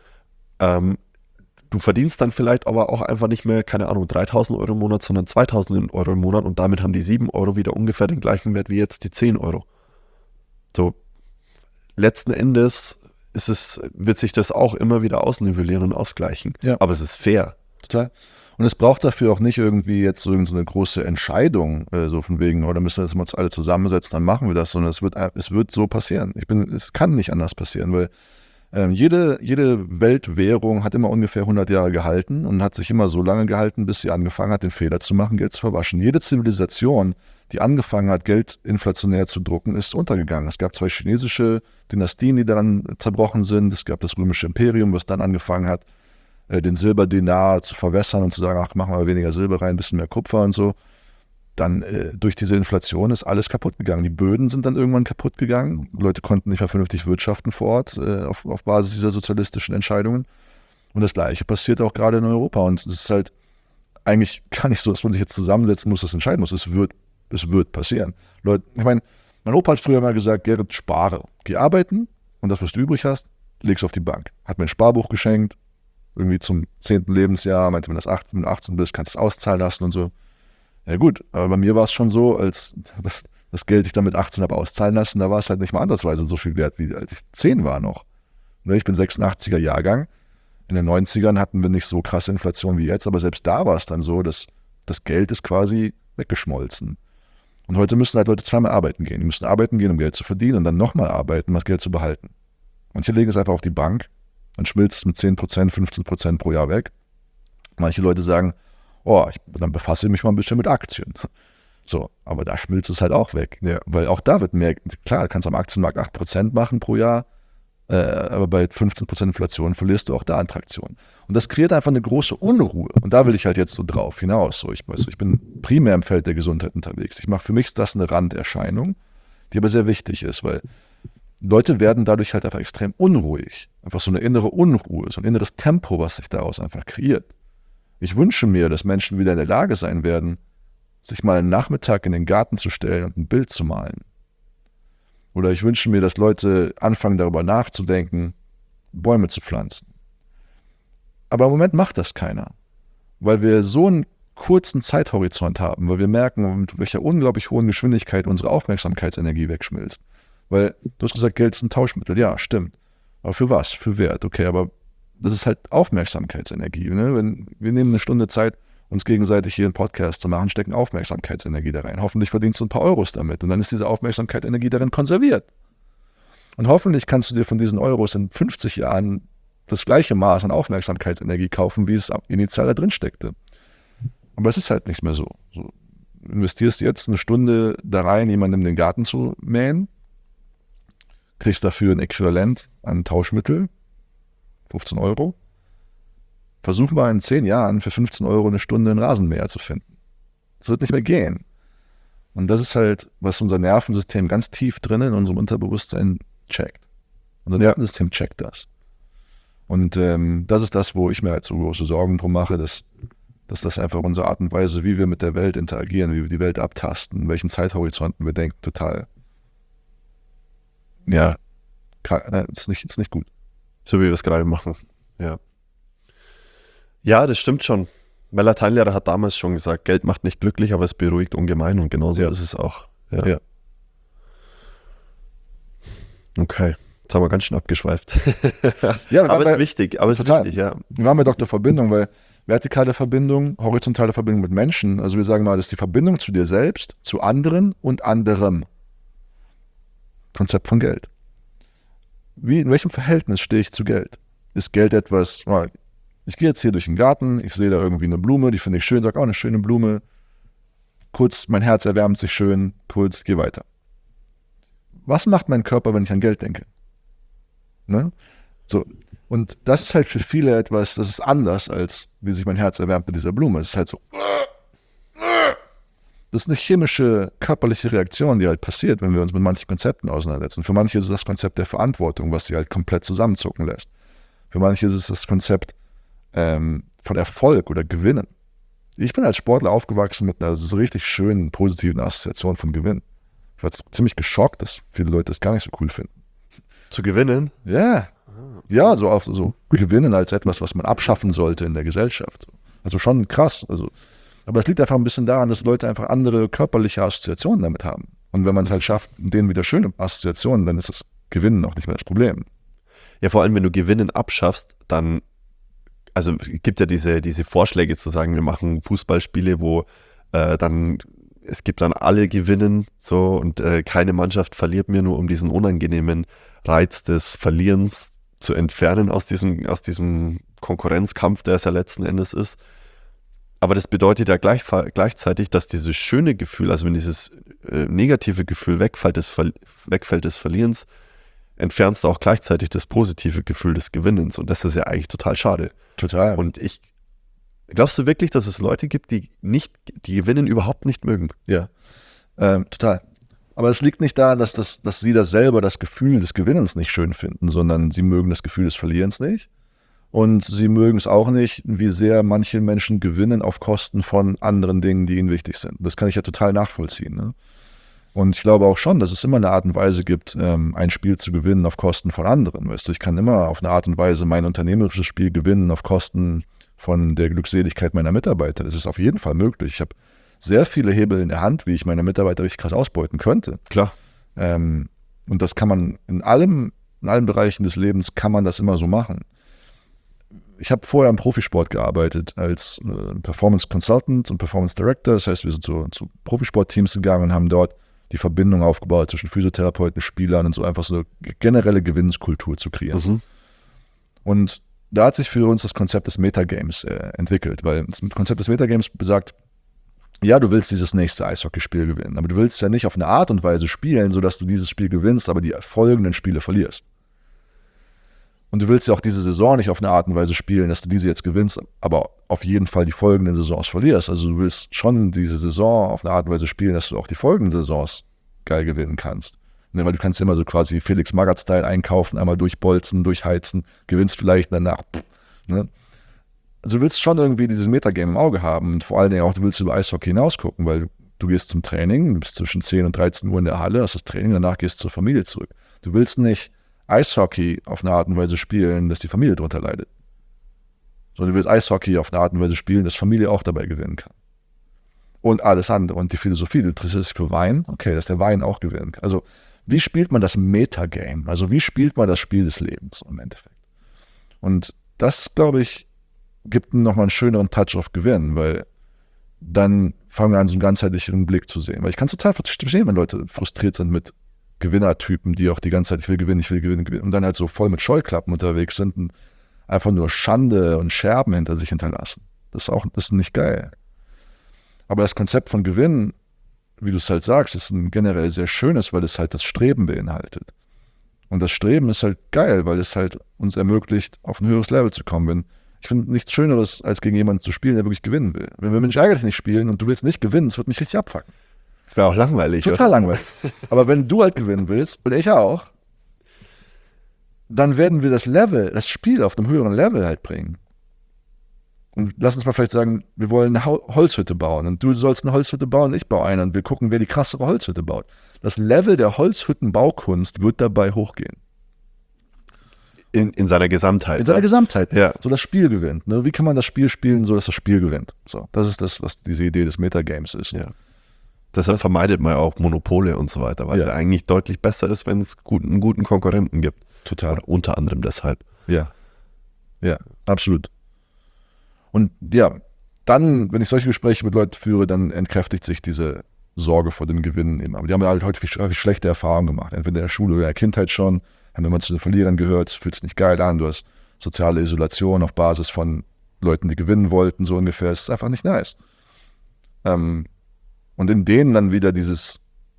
Speaker 2: Du verdienst dann vielleicht aber auch einfach nicht mehr, keine Ahnung, 3.000 Euro im Monat, sondern 2.000 Euro im Monat und damit haben die 7 Euro wieder ungefähr den gleichen Wert wie jetzt die 10 Euro. So, letzten Endes wird sich das auch immer wieder ausnivellieren und ausgleichen.
Speaker 3: Ja.
Speaker 2: Aber es ist fair.
Speaker 3: Total. Und es braucht dafür auch nicht irgendwie jetzt so eine große Entscheidung, so von wegen, oder müssen wir jetzt mal alle zusammensetzen, dann machen wir das, sondern es wird so passieren. Es kann nicht anders passieren, weil jede Weltwährung hat immer ungefähr 100 Jahre gehalten und hat sich immer so lange gehalten, bis sie angefangen hat, den Fehler zu machen, Geld zu verwaschen. Jede Zivilisation, die angefangen hat, Geld inflationär zu drucken, ist untergegangen. Es gab 2 chinesische Dynastien, die daran zerbrochen sind. Es gab das römische Imperium, was dann angefangen hat, den Silberdinar zu verwässern und zu sagen, ach, machen wir weniger Silber rein, ein bisschen mehr Kupfer und so. Dann durch diese Inflation ist alles kaputt gegangen. Die Böden sind dann irgendwann kaputt gegangen. Leute konnten nicht mehr vernünftig wirtschaften vor Ort auf Basis dieser sozialistischen Entscheidungen. Und das Gleiche passiert auch gerade in Europa. Und es ist halt eigentlich gar nicht so, dass man sich jetzt zusammensetzen muss, das entscheiden muss. Es wird passieren. Leute, ich meine, mein Opa hat früher mal gesagt, Gerrit, spare. Geh arbeiten und das, was du übrig hast, leg's auf die Bank. Hat mir ein Sparbuch geschenkt, irgendwie zum 10. Lebensjahr, meinte, wenn du 18 bist, kannst du es auszahlen lassen und so. Ja gut, aber bei mir war es schon so, als das Geld ich dann mit 18 habe auszahlen lassen, da war es halt nicht mal ansatzweise so viel wert, wie als ich 10 war noch. Ich bin 86er Jahrgang. In den 90ern hatten wir nicht so krasse Inflation wie jetzt, aber selbst da war es dann so, dass das Geld ist quasi weggeschmolzen. Und heute müssen halt Leute zweimal arbeiten gehen. Die müssen arbeiten gehen, um Geld zu verdienen und dann nochmal arbeiten, um das Geld zu behalten. Manche legen es einfach auf die Bank, dann schmilzt es mit 10%, 15% pro Jahr weg. Manche Leute sagen, dann befasse ich mich mal ein bisschen mit Aktien. So, aber da schmilzt es halt auch weg.
Speaker 2: Ja.
Speaker 3: Weil auch da wird mehr, klar, du kannst am Aktienmarkt 8% machen pro Jahr, aber bei 15% Inflation verlierst du auch da an Traktion. Und das kreiert einfach eine große Unruhe. Und da will ich halt jetzt so drauf hinaus. So, ich bin primär im Feld der Gesundheit unterwegs. Für mich ist das eine Randerscheinung, die aber sehr wichtig ist, weil Leute werden dadurch halt einfach extrem unruhig. Einfach so eine innere Unruhe, so ein inneres Tempo, was sich daraus einfach kreiert. Ich wünsche mir, dass Menschen wieder in der Lage sein werden, sich mal einen Nachmittag in den Garten zu stellen und ein Bild zu malen. Oder ich wünsche mir, dass Leute anfangen, darüber nachzudenken, Bäume zu pflanzen. Aber im Moment macht das keiner, weil wir so einen kurzen Zeithorizont haben, weil wir merken, mit welcher unglaublich hohen Geschwindigkeit unsere Aufmerksamkeitsenergie wegschmilzt. Weil, du hast gesagt, Geld ist ein Tauschmittel. Ja, stimmt. Aber für was? Für Wert. Okay, aber das ist halt Aufmerksamkeitsenergie. Ne? Wir nehmen eine Stunde Zeit, uns gegenseitig hier einen Podcast zu machen, stecken Aufmerksamkeitsenergie da rein. Hoffentlich verdienst du ein paar Euros damit. Und dann ist diese Aufmerksamkeitsenergie darin konserviert. Und hoffentlich kannst du dir von diesen Euros in 50 Jahren das gleiche Maß an Aufmerksamkeitsenergie kaufen, wie es initial da drin steckte. Aber es ist halt nicht mehr so. Du investierst jetzt eine Stunde da rein, jemandem den Garten zu mähen, kriegst dafür ein Äquivalent an Tauschmittel, 15 Euro. Versuch mal in 10 Jahren für 15 Euro eine Stunde einen Rasenmäher zu finden. Das wird nicht mehr gehen. Und das ist halt, was unser Nervensystem ganz tief drin in unserem Unterbewusstsein checkt. Unser Nervensystem checkt das. Und das ist das, wo ich mir halt so große Sorgen drum mache, dass das einfach unsere Art und Weise, wie wir mit der Welt interagieren, wie wir die Welt abtasten, in welchen Zeithorizonten wir denken, total, ist nicht gut.
Speaker 2: So wie wir es gerade machen. Ja. Ja, das stimmt schon. Mein Lateinlehrer hat damals schon gesagt, Geld macht nicht glücklich, aber es beruhigt ungemein und genauso ist es auch. Ja. Okay, jetzt haben wir ganz schön abgeschweift.
Speaker 3: Ja,
Speaker 2: aber es ist wichtig, ja.
Speaker 3: Wir waren bei Dr. Verbindung, weil vertikale Verbindung, horizontale Verbindung mit Menschen, also wir sagen mal, das ist die Verbindung zu dir selbst, zu anderen und anderem. Konzept von Geld. In welchem Verhältnis stehe ich zu Geld? ist Geld etwas, ich gehe jetzt hier durch den Garten, ich sehe da irgendwie eine Blume, die finde ich schön, sage, eine schöne Blume, kurz, mein Herz erwärmt sich schön, kurz, geh weiter. Was macht mein Körper, wenn ich an Geld denke? Ne? So. Und das ist halt für viele etwas, das ist anders, als wie sich mein Herz erwärmt mit dieser Blume. Es ist halt so, das ist eine chemische, körperliche Reaktion, die halt passiert, wenn wir uns mit manchen Konzepten auseinandersetzen. Für manche ist es das Konzept der Verantwortung, was sie halt komplett zusammenzucken lässt. Für manche ist es das Konzept von Erfolg oder Gewinnen. Ich bin als Sportler aufgewachsen mit einer so richtig schönen, positiven Assoziation von Gewinn. Ich war ziemlich geschockt, dass viele Leute das gar nicht so cool finden.
Speaker 2: Zu gewinnen?
Speaker 3: Ja. Ja, so auch so Gewinnen als etwas, was man abschaffen sollte in der Gesellschaft. Also schon krass. Aber es liegt einfach ein bisschen daran, dass Leute einfach andere körperliche Assoziationen damit haben. Und wenn man es halt schafft, denen wieder schöne Assoziationen, dann ist das Gewinnen auch nicht mehr das Problem.
Speaker 2: Ja, vor allem, wenn du Gewinnen abschaffst, dann, also es gibt ja diese Vorschläge zu sagen, wir machen Fußballspiele, wo es gibt dann alle gewinnen, so, und keine Mannschaft verliert mehr, nur um diesen unangenehmen Reiz des Verlierens zu entfernen aus diesem Konkurrenzkampf, der es ja letzten Endes ist. Aber das bedeutet ja gleichzeitig, dass dieses schöne Gefühl, also wenn dieses negative Gefühl wegfällt des Verlierens, entfernst du auch gleichzeitig das positive Gefühl des Gewinnens. Und das ist ja eigentlich total schade.
Speaker 3: Total.
Speaker 2: Und glaubst du wirklich, dass es Leute gibt, die Gewinnen überhaupt nicht mögen?
Speaker 3: Ja, total. Aber es liegt nicht daran, dass sie selber das Gefühl des Gewinnens nicht schön finden, sondern sie mögen das Gefühl des Verlierens nicht. Und sie mögen es auch nicht, wie sehr manche Menschen gewinnen auf Kosten von anderen Dingen, die ihnen wichtig sind. Das kann ich ja total nachvollziehen. Ne? Und ich glaube auch schon, dass es immer eine Art und Weise gibt, ein Spiel zu gewinnen auf Kosten von anderen. Weißt du, ich kann immer auf eine Art und Weise mein unternehmerisches Spiel gewinnen auf Kosten von der Glückseligkeit meiner Mitarbeiter. Das ist auf jeden Fall möglich. Ich habe sehr viele Hebel in der Hand, wie ich meine Mitarbeiter richtig krass ausbeuten könnte.
Speaker 2: Klar.
Speaker 3: Und das kann man in allen Bereichen des Lebens kann man das immer so machen. Ich habe vorher im Profisport gearbeitet als Performance Consultant und Performance Director. Das heißt, wir sind zu Profisportteams gegangen und haben dort die Verbindung aufgebaut zwischen Physiotherapeuten, Spielern und so einfach so eine generelle Gewinnskultur zu kreieren.
Speaker 2: Mhm.
Speaker 3: Und da hat sich für uns das Konzept des Metagames entwickelt, weil das Konzept des Metagames besagt, ja, du willst dieses nächste Eishockeyspiel gewinnen, aber du willst ja nicht auf eine Art und Weise spielen, sodass du dieses Spiel gewinnst, aber die folgenden Spiele verlierst. Und du willst ja auch diese Saison nicht auf eine Art und Weise spielen, dass du diese jetzt gewinnst, aber auf jeden Fall die folgenden Saisons verlierst. Also du willst schon diese Saison auf eine Art und Weise spielen, dass du auch die folgenden Saisons geil gewinnen kannst. Ne, weil du kannst immer so quasi Felix Magath-Style einkaufen, einmal durchbolzen, durchheizen, gewinnst vielleicht danach. Ne? Also du willst schon irgendwie dieses Metagame im Auge haben und vor allen Dingen auch, du willst über Eishockey hinaus gucken, weil du gehst zum Training, du bist zwischen 10 und 13 Uhr in der Halle, hast das Training, danach gehst du zur Familie zurück. Du willst nicht Eishockey auf eine Art und Weise spielen, dass die Familie drunter leidet. Sondern du willst Eishockey auf eine Art und Weise spielen, dass Familie auch dabei gewinnen kann. Und alles andere. Und die Philosophie, du interessierst dich für Wein, okay, dass der Wein auch gewinnen kann. Also wie spielt man das Metagame? Also wie spielt man das Spiel des Lebens im Endeffekt? Und das, glaube ich, gibt nochmal einen schöneren Touch auf Gewinn, weil dann fangen wir an, so einen ganzheitlichen Blick zu sehen. Weil ich kann es total verstehen, wenn Leute frustriert sind mit Gewinnertypen, die auch die ganze Zeit, ich will gewinnen, und dann halt so voll mit Scheuklappen unterwegs sind und einfach nur Schande und Scherben hinter sich hinterlassen. Das ist nicht geil. Aber das Konzept von Gewinn, wie du es halt sagst, ist ein generell sehr schönes, weil es halt das Streben beinhaltet. Und das Streben ist halt geil, weil es halt uns ermöglicht, auf ein höheres Level zu kommen. Ich finde nichts Schöneres, als gegen jemanden zu spielen, der wirklich gewinnen will. Wenn wir Mensch ärgerlich nicht spielen und du willst nicht gewinnen, das wird mich richtig abfucken.
Speaker 2: Das wäre auch langweilig.
Speaker 3: Total langweilig. Aber wenn du halt gewinnen willst, und ich auch, dann werden wir das Spiel auf einem höheren Level halt bringen. Und lass uns mal vielleicht sagen, wir wollen eine Holzhütte bauen und du sollst eine Holzhütte bauen und ich baue eine und wir gucken, wer die krassere Holzhütte baut. Das Level der Holzhüttenbaukunst wird dabei hochgehen.
Speaker 2: In seiner Gesamtheit.
Speaker 3: In seiner Gesamtheit.
Speaker 2: Ja.
Speaker 3: So das Spiel gewinnt. Ne? Wie kann man das Spiel spielen, so dass das Spiel gewinnt? So, das ist das, was diese Idee des Metagames ist.
Speaker 2: Ja. Deshalb vermeidet man auch Monopole und so weiter, weil es ja eigentlich deutlich besser ist, wenn es einen guten Konkurrenten gibt.
Speaker 3: Total.
Speaker 2: Oder unter anderem deshalb.
Speaker 3: Ja. Ja, absolut. Und ja, dann, wenn ich solche Gespräche mit Leuten führe, dann entkräftigt sich diese Sorge vor dem Gewinnen eben. Aber die haben halt häufig schlechte Erfahrungen gemacht. Entweder in der Schule oder in der Kindheit schon. Haben immer zu den Verlierern gehört, fühlt sich nicht geil an, du hast soziale Isolation auf Basis von Leuten, die gewinnen wollten, so ungefähr. Es ist einfach nicht nice. Und in denen dann wieder diese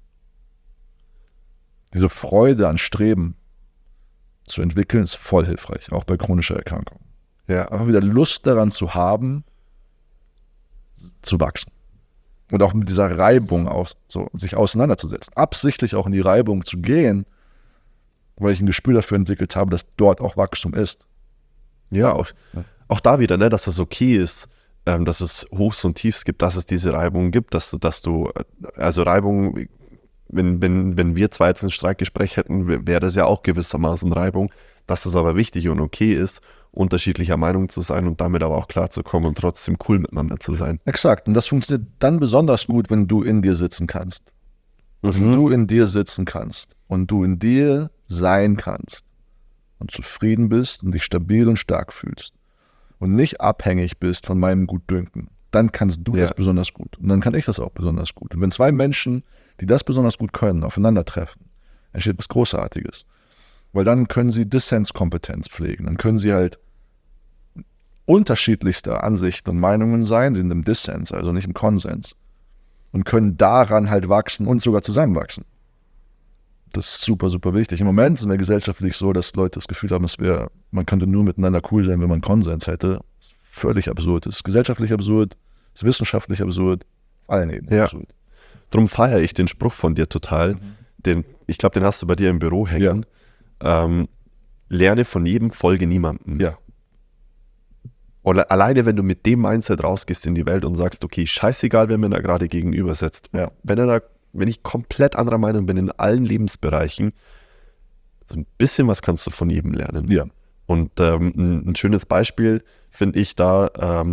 Speaker 3: Freude an Streben zu entwickeln, ist voll hilfreich, auch bei chronischer Erkrankung. Ja, einfach wieder Lust daran zu haben, zu wachsen. Und auch mit dieser Reibung sich auseinanderzusetzen. Absichtlich auch in die Reibung zu gehen, weil ich ein Gespür dafür entwickelt habe, dass dort auch Wachstum ist.
Speaker 2: Ja, auch da wieder, ne, dass es okay ist, dass es Hochs und Tiefs gibt, dass es diese Reibung gibt, dass du, also Reibung, wenn wir zwei jetzt ein Streitgespräch hätten, wäre das ja auch gewissermaßen Reibung, dass das aber wichtig und okay ist, unterschiedlicher Meinung zu sein und damit aber auch klarzukommen und trotzdem cool miteinander zu sein.
Speaker 3: Exakt. Und das funktioniert dann besonders gut, wenn du in dir sitzen kannst. Wenn du in dir sitzen kannst und du in dir sein kannst und zufrieden bist und dich stabil und stark fühlst und nicht abhängig bist von meinem Gutdünken, dann kannst du das besonders gut. Und dann kann ich das auch besonders gut. Und wenn zwei Menschen, die das besonders gut können, aufeinandertreffen, entsteht was Großartiges. Weil dann können sie Dissenskompetenz pflegen. Dann können sie halt unterschiedlichster Ansichten und Meinungen sein, sind im Dissens, also nicht im Konsens. Und können daran halt wachsen und sogar zusammenwachsen. Das ist super, super wichtig. Im Moment ist in der Gesellschaft nicht so, dass Leute das Gefühl haben, man könnte nur miteinander cool sein, wenn man Konsens hätte. Das ist völlig absurd. Das ist gesellschaftlich absurd, das ist wissenschaftlich absurd, auf allen Ebenen absurd.
Speaker 2: Drum feiere ich den Spruch von dir total. Ich glaube, den hast du bei dir im Büro hängen. Lerne von jedem, folge niemandem.
Speaker 3: Ja.
Speaker 2: Oder alleine, wenn du mit dem Mindset rausgehst in die Welt und sagst, okay, scheißegal, wer mir da gerade gegenüber sitzt.
Speaker 3: Ja.
Speaker 2: Wenn ich komplett anderer Meinung bin in allen Lebensbereichen, so ein bisschen was kannst du von jedem lernen.
Speaker 3: Ja.
Speaker 2: Und ein schönes Beispiel finde ich da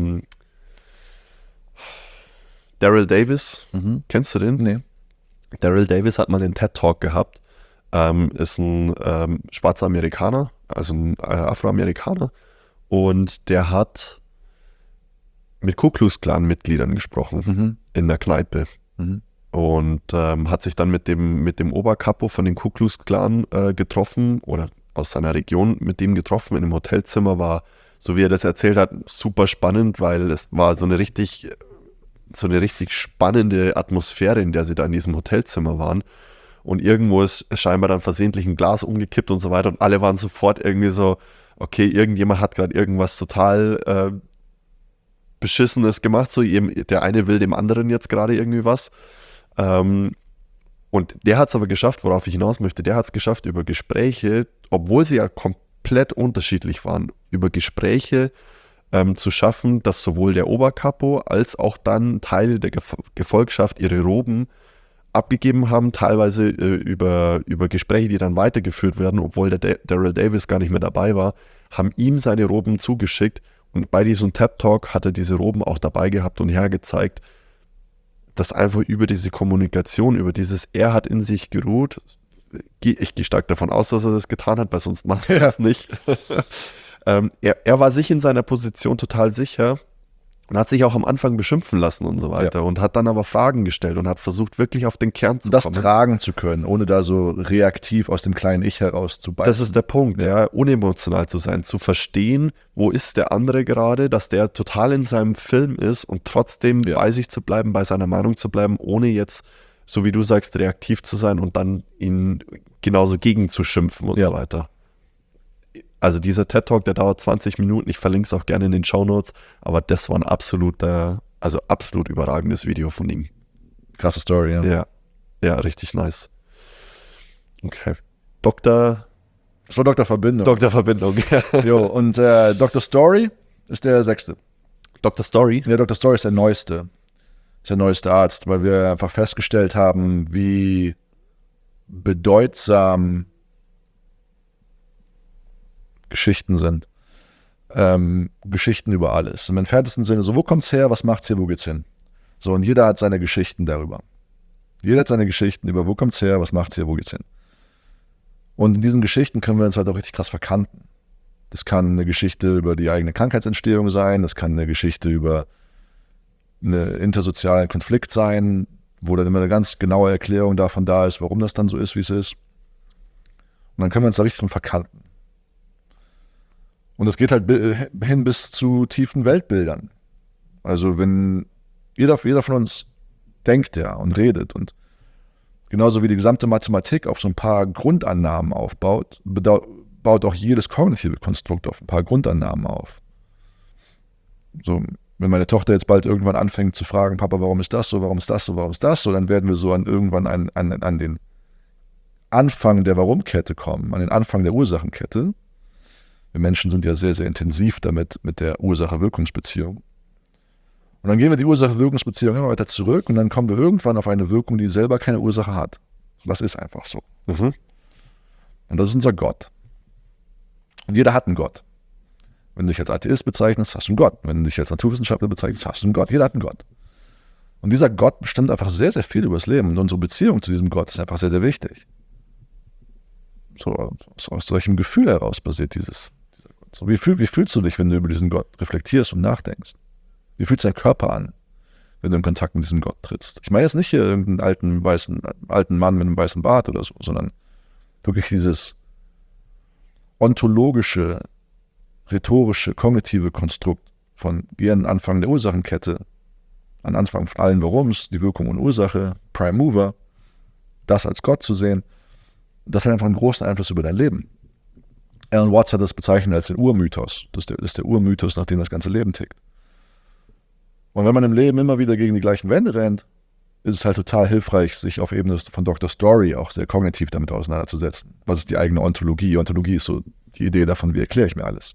Speaker 2: Daryl Davis. Kennst du den?
Speaker 3: Nee.
Speaker 2: Daryl Davis hat mal einen TED-Talk gehabt. Ist ein schwarzer Amerikaner, also ein Afroamerikaner. Und der hat mit Ku Klux Klan-Mitgliedern gesprochen in der Kneipe. Und hat sich dann mit dem Oberkapo von den Ku Klux Klan getroffen oder aus seiner Region mit dem getroffen. In einem Hotelzimmer war, so wie er das erzählt hat, super spannend, weil es war so eine richtig spannende Atmosphäre, in der sie da in diesem Hotelzimmer waren. Und irgendwo ist scheinbar dann versehentlich ein Glas umgekippt und so weiter. Und alle waren sofort irgendwie so, okay, irgendjemand hat gerade irgendwas total Beschissenes gemacht. So, der eine will dem anderen jetzt gerade irgendwie was. Und der hat es aber geschafft, worauf ich hinaus möchte, der hat es geschafft, über Gespräche, obwohl sie ja komplett unterschiedlich waren, über Gespräche zu schaffen, dass sowohl der Oberkapo als auch dann Teile der Gefolgschaft ihre Roben abgegeben haben, teilweise über Gespräche, die dann weitergeführt werden, obwohl der Daryl Davis gar nicht mehr dabei war, haben ihm seine Roben zugeschickt und bei diesem TED-Talk hat er diese Roben auch dabei gehabt und hergezeigt, dass einfach über diese Kommunikation, über dieses er hat in sich geruht, ich gehe stark davon aus, dass er das getan hat, weil sonst macht er das nicht. Er war sich in seiner Position total sicher und hat sich auch am Anfang beschimpfen lassen und so weiter und hat dann aber Fragen gestellt und hat versucht, wirklich auf den Kern zu kommen.
Speaker 3: Das tragen zu können, ohne da so reaktiv aus dem kleinen Ich heraus zu beißen.
Speaker 2: Das ist der Punkt, unemotional zu sein, zu verstehen, wo ist der andere gerade, dass der total in seinem Film ist und trotzdem bei sich zu bleiben, bei seiner Meinung zu bleiben, ohne jetzt, so wie du sagst, reaktiv zu sein und dann ihn genauso gegenzuschimpfen und so weiter. Also dieser TED-Talk, der dauert 20 Minuten, ich verlinke es auch gerne in den Shownotes, aber das war ein absolut überragendes Video von ihm.
Speaker 3: Krasse Story, ja.
Speaker 2: Ja, richtig nice. Okay.
Speaker 3: Das war Dr. Verbindung.
Speaker 2: Dr. Verbindung, ja.
Speaker 3: Jo, und Dr. Story ist der 6.
Speaker 2: Dr. Story?
Speaker 3: Ja, Dr. Story ist der neueste. Ist der neueste Arzt, weil wir einfach festgestellt haben, wie bedeutsam Geschichten sind. Geschichten über alles. Im entferntesten Sinne, so wo kommt's her, was macht's hier, wo geht's hin? So, und jeder hat seine Geschichten darüber. Jeder hat seine Geschichten über wo kommt's her, was macht's hier, wo geht's hin? Und in diesen Geschichten können wir uns halt auch richtig krass verkanten. Das kann eine Geschichte über die eigene Krankheitsentstehung sein, das kann eine Geschichte über einen intersozialen Konflikt sein, wo dann immer eine ganz genaue Erklärung davon da ist, warum das dann so ist, wie es ist. Und dann können wir uns da richtig drin verkanten. Und das geht halt hin bis zu tiefen Weltbildern. Also wenn jeder von uns denkt ja und redet und genauso wie die gesamte Mathematik auf so ein paar Grundannahmen aufbaut, baut auch jedes kognitive Konstrukt auf ein paar Grundannahmen auf. So, wenn meine Tochter jetzt bald irgendwann anfängt zu fragen, Papa, warum ist das so, warum ist das so, warum ist das so, dann werden wir so irgendwann an den Anfang der Warum-Kette kommen, an den Anfang der Ursachenkette. Wir Menschen sind ja sehr, sehr intensiv damit, mit der Ursache-Wirkungsbeziehung. Und dann gehen wir die Ursache-Wirkungsbeziehung immer weiter zurück und dann kommen wir irgendwann auf eine Wirkung, die selber keine Ursache hat. Das ist einfach so.
Speaker 2: Mhm.
Speaker 3: Und das ist unser Gott. Und jeder hat einen Gott. Wenn du dich als Atheist bezeichnest, hast du einen Gott. Wenn du dich als Naturwissenschaftler bezeichnest, hast du einen Gott. Jeder hat einen Gott. Und dieser Gott bestimmt einfach sehr, sehr viel über das Leben. Und unsere Beziehung zu diesem Gott ist einfach sehr, sehr wichtig. So, aus solchem Gefühl heraus basiert dieser Gott. So, wie fühlst du dich, wenn du über diesen Gott reflektierst und nachdenkst? Wie fühlt sich dein Körper an, wenn du in Kontakt mit diesem Gott trittst? Ich meine jetzt nicht hier irgendeinen alten Mann mit einem weißen Bart oder so, sondern wirklich dieses ontologische, rhetorische, kognitive Konstrukt von gehen Anfang der Ursachenkette, an Anfang von allen Warums, die Wirkung und Ursache, Prime Mover, das als Gott zu sehen, das hat einfach einen großen Einfluss über dein Leben. Alan Watts hat das bezeichnet als den Urmythos. Das ist der Urmythos, nach dem das ganze Leben tickt. Und wenn man im Leben immer wieder gegen die gleichen Wände rennt, ist es halt total hilfreich, sich auf Ebene von Dr. Story auch sehr kognitiv damit auseinanderzusetzen. Was ist die eigene Ontologie? Ontologie ist so die Idee davon, wie erkläre ich mir alles.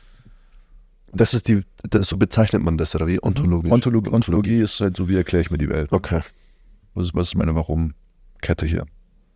Speaker 2: So bezeichnet man das, oder wie?
Speaker 3: Ontologie ist halt so, wie erkläre ich mir die Welt.
Speaker 2: Okay.
Speaker 3: Was ist meine Warum-Kette hier?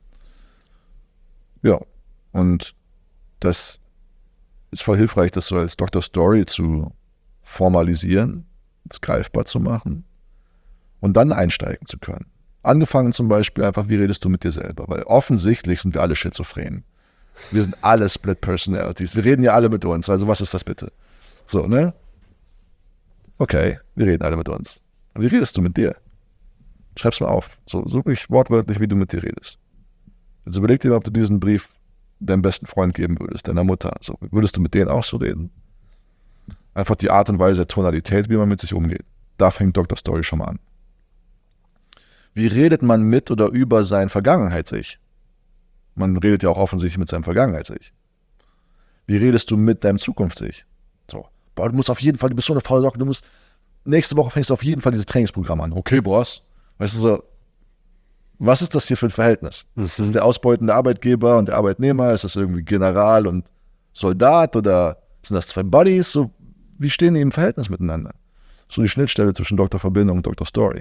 Speaker 3: Ja, und das ist voll hilfreich, das so als Dr. Story zu formalisieren, es greifbar zu machen und dann einsteigen zu können. Angefangen zum Beispiel einfach, wie redest du mit dir selber? Weil offensichtlich sind wir alle schizophren. Wir sind alle Split Personalities. Wir reden ja alle mit uns. Also was ist das bitte? So, ne? Okay, wir reden alle mit uns. Und wie redest du mit dir? Schreib's mal auf. So wirklich wortwörtlich, wie du mit dir redest. Jetzt überleg dir mal, ob du diesen Brief deinem besten Freund geben würdest, deiner Mutter. So, würdest du mit denen auch so reden? Einfach die Art und Weise der Tonalität, wie man mit sich umgeht. Da fängt Dr. Story schon mal an. Wie redet man mit oder über sein Vergangenheits-Ich? Man redet ja auch offensichtlich mit seinem Vergangenheits-Ich. Wie redest du mit deinem Zukunfts-Ich? So, boah, du musst auf jeden Fall, du bist so eine faule Socke, nächste Woche fängst du auf jeden Fall dieses Trainingsprogramm an. Okay, Boss. Weißt du so, was ist das hier für ein Verhältnis? Ist das der ausbeutende Arbeitgeber und der Arbeitnehmer? Ist das irgendwie General und Soldat oder sind das zwei Buddies? So, wie stehen die im Verhältnis miteinander? So die Schnittstelle zwischen Dr. Verbindung und Dr. Story.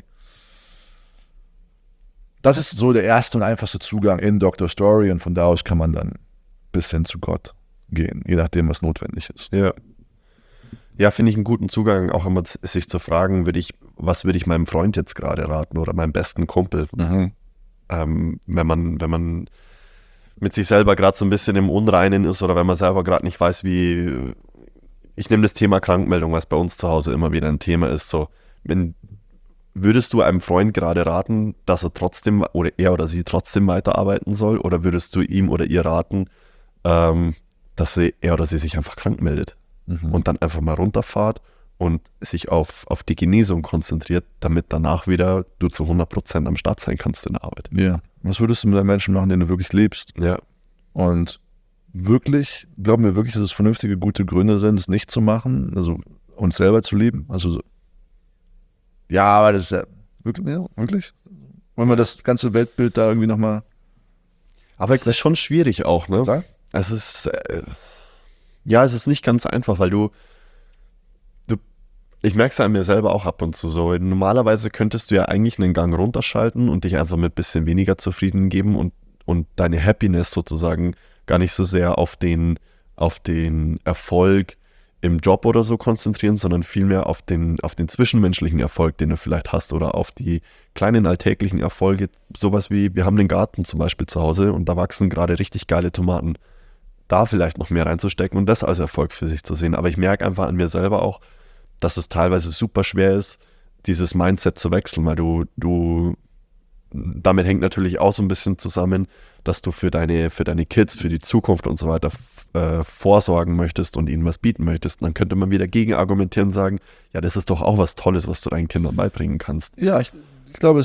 Speaker 3: Das ist so der erste und einfachste Zugang in Dr. Story und von da aus kann man dann bis hin zu Gott gehen, je nachdem, was notwendig ist.
Speaker 2: Ja. Ja, finde ich einen guten Zugang, auch immer sich zu fragen, was würde ich meinem Freund jetzt gerade raten oder meinem besten Kumpel.
Speaker 3: Mhm.
Speaker 2: Wenn man mit sich selber gerade so ein bisschen im Unreinen ist oder wenn man selber gerade nicht weiß, wie. Ich nehme das Thema Krankmeldung, was bei uns zu Hause immer wieder ein Thema ist. So, würdest du einem Freund gerade raten, dass er trotzdem oder er oder sie trotzdem weiterarbeiten soll, oder würdest du ihm oder ihr raten, dass er oder sie sich einfach krank meldet und dann einfach mal runterfahrt und sich auf die Genesung konzentriert, damit danach wieder du zu 100% am Start sein kannst in der Arbeit?
Speaker 3: Ja. Was würdest du mit einem Menschen machen, den du wirklich liebst?
Speaker 2: Ja.
Speaker 3: Und wirklich, glauben wir wirklich, dass es vernünftige, gute Gründe sind, es nicht zu machen, also uns selber zu lieben? Also so, ja, aber das ist ja wirklich? Wollen wir das ganze Weltbild da irgendwie nochmal...
Speaker 2: Aber es ist schon schwierig auch, ne?
Speaker 3: Sag?
Speaker 2: Es ist, es ist nicht ganz einfach, weil ich merke es an mir selber auch ab und zu so. Normalerweise könntest du ja eigentlich einen Gang runterschalten und dich einfach mit ein bisschen weniger zufrieden geben und deine Happiness sozusagen gar nicht so sehr auf den Erfolg im Job oder so konzentrieren, sondern vielmehr auf den zwischenmenschlichen Erfolg, den du vielleicht hast, oder auf die kleinen alltäglichen Erfolge. Sowas wie, wir haben einen Garten zum Beispiel zu Hause und da wachsen gerade richtig geile Tomaten. Da vielleicht noch mehr reinzustecken und das als Erfolg für sich zu sehen. Aber ich merke einfach an mir selber auch, dass es teilweise super schwer ist, dieses Mindset zu wechseln, weil du damit hängt natürlich auch so ein bisschen zusammen, dass du für deine Kids, für die Zukunft und so weiter vorsorgen möchtest und ihnen was bieten möchtest. Und dann könnte man wieder gegen argumentieren und sagen, ja, das ist doch auch was Tolles, was du deinen Kindern beibringen kannst.
Speaker 3: Ja, ich glaube,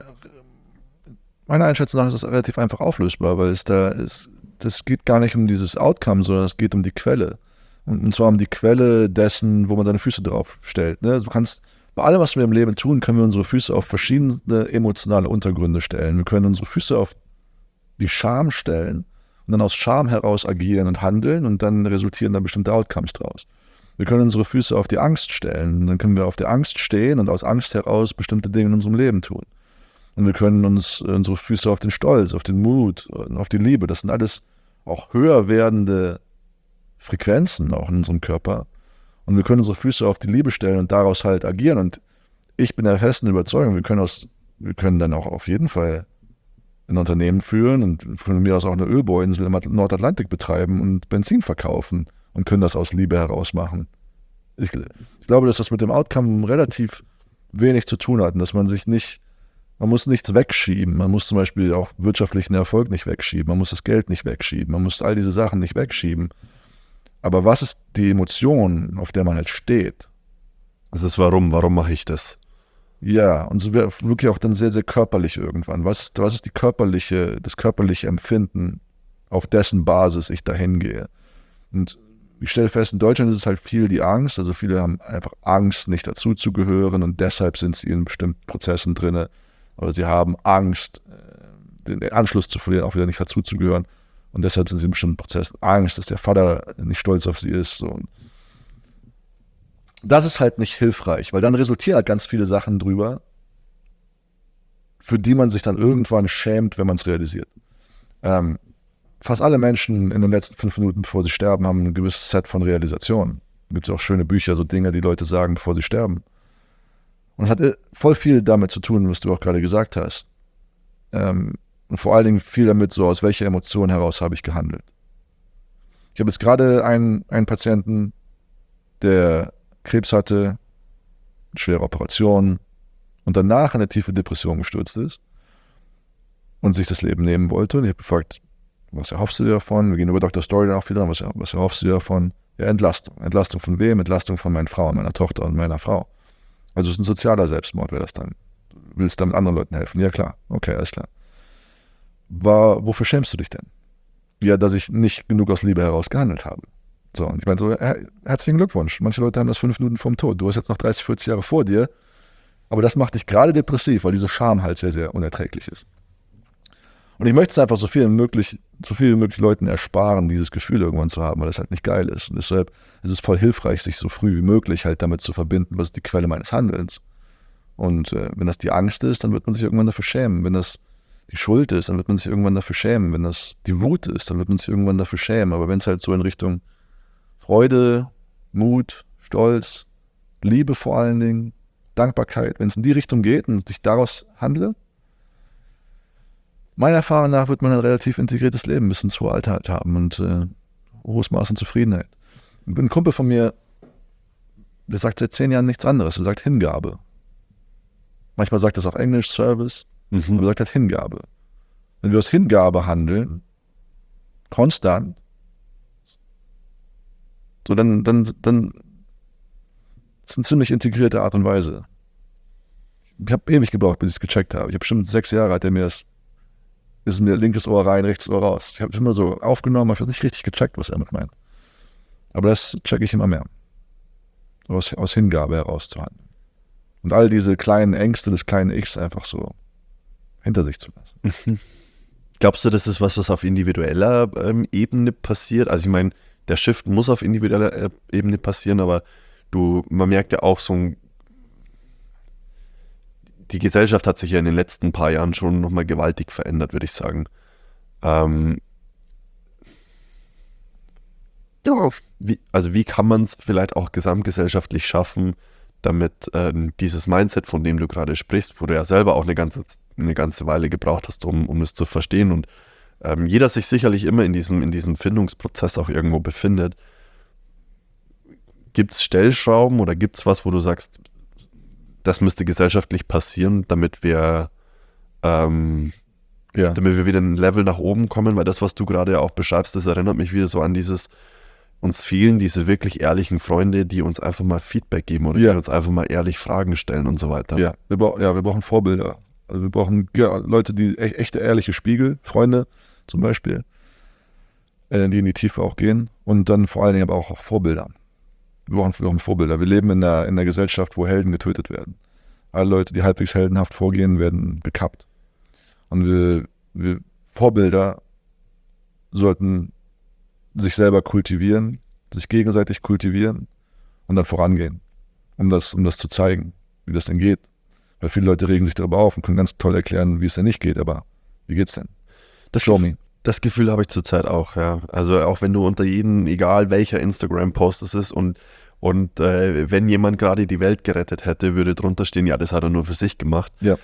Speaker 3: meiner Einschätzung nach ist das relativ einfach auflösbar, weil das geht gar nicht um dieses Outcome, sondern es geht um die Quelle. Und zwar um die Quelle dessen, wo man seine Füße drauf stellt. Ne? Du kannst, bei allem, was wir im Leben tun, können wir unsere Füße auf verschiedene emotionale Untergründe stellen. Wir können unsere Füße auf die Scham stellen und dann aus Scham heraus agieren und handeln und dann resultieren da bestimmte Outcomes draus. Wir können unsere Füße auf die Angst stellen und dann können wir auf der Angst stehen und aus Angst heraus bestimmte Dinge in unserem Leben tun. Und wir können unsere Füße auf den Stolz, auf den Mut, auf die Liebe, das sind alles auch höher werdende Frequenzen auch in unserem Körper. Und wir können unsere Füße auf die Liebe stellen und daraus halt agieren. Und ich bin der festen Überzeugung, wir können dann auch auf jeden Fall ein Unternehmen führen und von mir aus auch eine Ölbohrinsel im Nordatlantik betreiben und Benzin verkaufen und können das aus Liebe heraus machen. Ich glaube, dass das mit dem Outcome relativ wenig zu tun hat und dass man muss nichts wegschieben. Man muss zum Beispiel auch wirtschaftlichen Erfolg nicht wegschieben. Man muss das Geld nicht wegschieben. Man muss all diese Sachen nicht wegschieben. Aber was ist die Emotion, auf der man halt steht?
Speaker 2: Das ist warum mache ich das?
Speaker 3: Ja, und so wirklich auch dann sehr, sehr körperlich irgendwann. Was ist das körperliche Empfinden, auf dessen Basis ich dahin gehe? Und ich stelle fest, in Deutschland ist es halt viel die Angst. Also viele haben einfach Angst, nicht dazuzugehören und deshalb sind sie in bestimmten Prozessen drin. Aber sie haben Angst, den Anschluss zu verlieren, auch wieder nicht dazuzugehören. Und deshalb sind sie in bestimmten Prozessen Angst, dass der Vater nicht stolz auf sie ist. So. Und das ist halt nicht hilfreich, weil dann resultieren halt ganz viele Sachen drüber, für die man sich dann irgendwann schämt, wenn man es realisiert. Fast alle Menschen in den letzten 5 Minuten, bevor sie sterben, haben ein gewisses Set von Realisationen. Da gibt es auch schöne Bücher, so Dinge, die Leute sagen, bevor sie sterben. Und es hat voll viel damit zu tun, was du auch gerade gesagt hast. Und vor allen Dingen viel damit, so aus welcher Emotion heraus habe ich gehandelt. Ich habe jetzt gerade einen Patienten, der Krebs hatte, eine schwere Operation und danach in eine tiefe Depression gestürzt ist und sich das Leben nehmen wollte. Und ich habe gefragt, was erhoffst du dir davon? Wir gehen über Dr. Story dann auch wieder, was erhoffst du dir davon? Ja, Entlastung. Entlastung von wem? Entlastung von meinen Frauen, meiner Tochter und meiner Frau. Also es ist ein sozialer Selbstmord, wäre das dann. Du willst damit anderen Leuten helfen? Ja klar, okay, alles klar. Wofür schämst du dich denn? Ja, dass ich nicht genug aus Liebe heraus gehandelt habe. So, und ich meine so, herzlichen Glückwunsch. Manche Leute haben das 5 Minuten vorm Tod. Du hast jetzt noch 30, 40 Jahre vor dir. Aber das macht dich gerade depressiv, weil diese Scham halt sehr, sehr unerträglich ist. Und ich möchte es einfach so viel wie möglich Leuten ersparen, dieses Gefühl irgendwann zu haben, weil das halt nicht geil ist. Und deshalb ist es voll hilfreich, sich so früh wie möglich halt damit zu verbinden, was ist die Quelle meines Handelns. Und wenn das die Angst ist, dann wird man sich irgendwann dafür schämen. Wenn das die Schuld ist, dann wird man sich irgendwann dafür schämen. Wenn das die Wut ist, dann wird man sich irgendwann dafür schämen. Aber wenn es halt so in Richtung Freude, Mut, Stolz, Liebe vor allen Dingen, Dankbarkeit, wenn es in die Richtung geht und sich daraus handle, meiner Erfahrung nach wird man ein relativ integriertes Leben bis ins hohe Alter halt haben und hohes Maß an Zufriedenheit. Ein Kumpel von mir, der sagt seit 10 Jahren nichts anderes. Er sagt Hingabe. Manchmal sagt das auf Englisch Service, aber er sagt halt Hingabe. Wenn wir aus Hingabe handeln, konstant, so dann ist eine ziemlich integrierte Art und Weise. Ich habe ewig gebraucht, bis ich es gecheckt habe. Ich habe bestimmt 6 Jahre, hat er mir ist mir linkes Ohr rein, rechtes Ohr raus. Ich habe es immer so aufgenommen, aber ich habe nicht richtig gecheckt, was er damit meint. Aber das checke ich immer mehr. Aus Hingabe heraus zu handeln. Und all diese kleinen Ängste des kleinen Ichs einfach so hinter sich zu lassen.
Speaker 2: Glaubst du, das ist was auf individueller Ebene passiert? Also ich meine, der Shift muss auf individueller Ebene passieren, aber man merkt ja auch die Gesellschaft hat sich ja in den letzten paar Jahren schon nochmal gewaltig verändert, würde ich sagen. Wie kann man es vielleicht auch gesamtgesellschaftlich schaffen, damit dieses Mindset, von dem du gerade sprichst, wo du ja selber auch eine ganze Weile gebraucht hast, um es zu verstehen und jeder sich sicherlich immer in diesem Findungsprozess auch irgendwo befindet. Gibt es Stellschrauben oder gibt es was, wo du sagst, das müsste gesellschaftlich passieren, damit wir damit wir wieder ein Level nach oben kommen, weil das, was du gerade auch beschreibst, das erinnert mich wieder so an uns fehlen diese wirklich ehrlichen Freunde, die uns einfach mal Feedback geben oder die uns einfach mal ehrlich Fragen stellen und so weiter.
Speaker 3: Ja, wir brauchen Vorbilder. Also wir brauchen Leute, die echte, ehrliche Spiegel, Freunde zum Beispiel, die in die Tiefe auch gehen und dann vor allen Dingen aber auch Vorbilder. Wir brauchen Vorbilder. Wir leben in einer Gesellschaft, wo Helden getötet werden. Alle Leute, die halbwegs heldenhaft vorgehen, werden gekappt. Und wir Vorbilder sollten sich selber kultivieren, sich gegenseitig kultivieren und dann vorangehen, um das zu zeigen, wie das denn geht. Weil viele Leute regen sich darüber auf und können ganz toll erklären, wie es denn nicht geht, aber wie geht's denn?
Speaker 2: Das Gefühl habe ich zurzeit auch, ja. Also auch wenn du unter jedem, egal welcher Instagram-Post es ist und wenn jemand gerade die Welt gerettet hätte, würde drunter stehen, ja, das hat er nur für sich gemacht.
Speaker 3: Ja.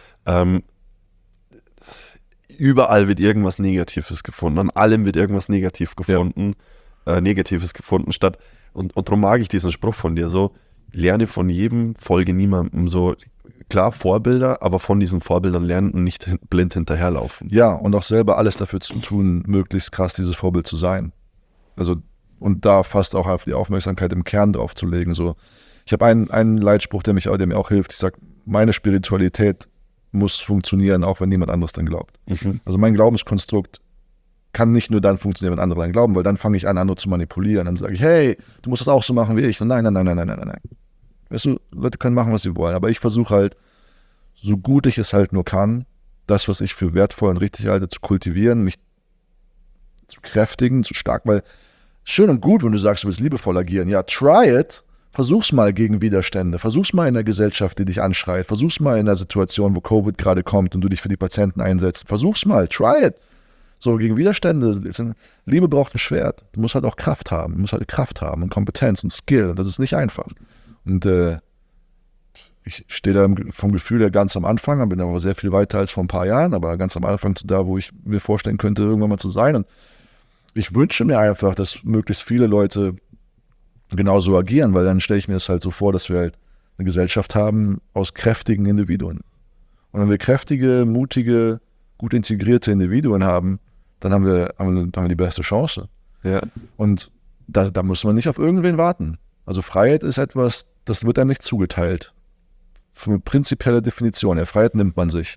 Speaker 2: Überall wird irgendwas Negatives gefunden, an allem wird irgendwas Negatives gefunden, statt, und darum mag ich diesen Spruch von dir so, lerne von jedem, folge niemandem, so, klar Vorbilder, aber von diesen Vorbildern lernen und nicht blind hinterherlaufen.
Speaker 3: Ja, und auch selber alles dafür zu tun, möglichst krass dieses Vorbild zu sein. Also, und da fast auch auf die Aufmerksamkeit im Kern drauf zu legen, so. Ich habe einen Leitspruch, der mir auch hilft, ich sage, meine Spiritualität muss funktionieren, auch wenn niemand anderes dann glaubt. Also mein Glaubenskonstrukt kann nicht nur dann funktionieren, wenn andere dann glauben, weil dann fange ich an, andere zu manipulieren. Dann sage ich, hey, du musst das auch so machen wie ich. Und nein. Weißt du, Leute können machen, was sie wollen, aber ich versuche halt, so gut ich es halt nur kann, das, was ich für wertvoll und richtig halte, zu kultivieren, mich zu kräftigen, zu stark, weil schön und gut, wenn du sagst, du willst liebevoll agieren. Ja, try it. Versuch's mal gegen Widerstände, versuch's mal in einer Gesellschaft, die dich anschreit, versuch's mal in einer Situation, wo Covid gerade kommt und du dich für die Patienten einsetzt, versuch's mal, try it. So, gegen Widerstände, Liebe braucht ein Schwert, du musst halt auch Kraft haben, und Kompetenz und Skill, und das ist nicht einfach. Und ich stehe da vom Gefühl her ganz am Anfang, bin aber sehr viel weiter als vor ein paar Jahren, aber ganz am Anfang zu da, wo ich mir vorstellen könnte, irgendwann mal zu sein. Und ich wünsche mir einfach, dass möglichst viele Leute genauso agieren, weil dann stelle ich mir das halt so vor, dass wir halt eine Gesellschaft haben aus kräftigen Individuen. Und wenn wir kräftige, mutige, gut integrierte Individuen haben, dann haben wir die beste Chance.
Speaker 2: Ja.
Speaker 3: Und da muss man nicht auf irgendwen warten. Also Freiheit ist etwas, das wird einem nicht zugeteilt. Für eine prinzipielle Definition. Ja, Freiheit nimmt man sich.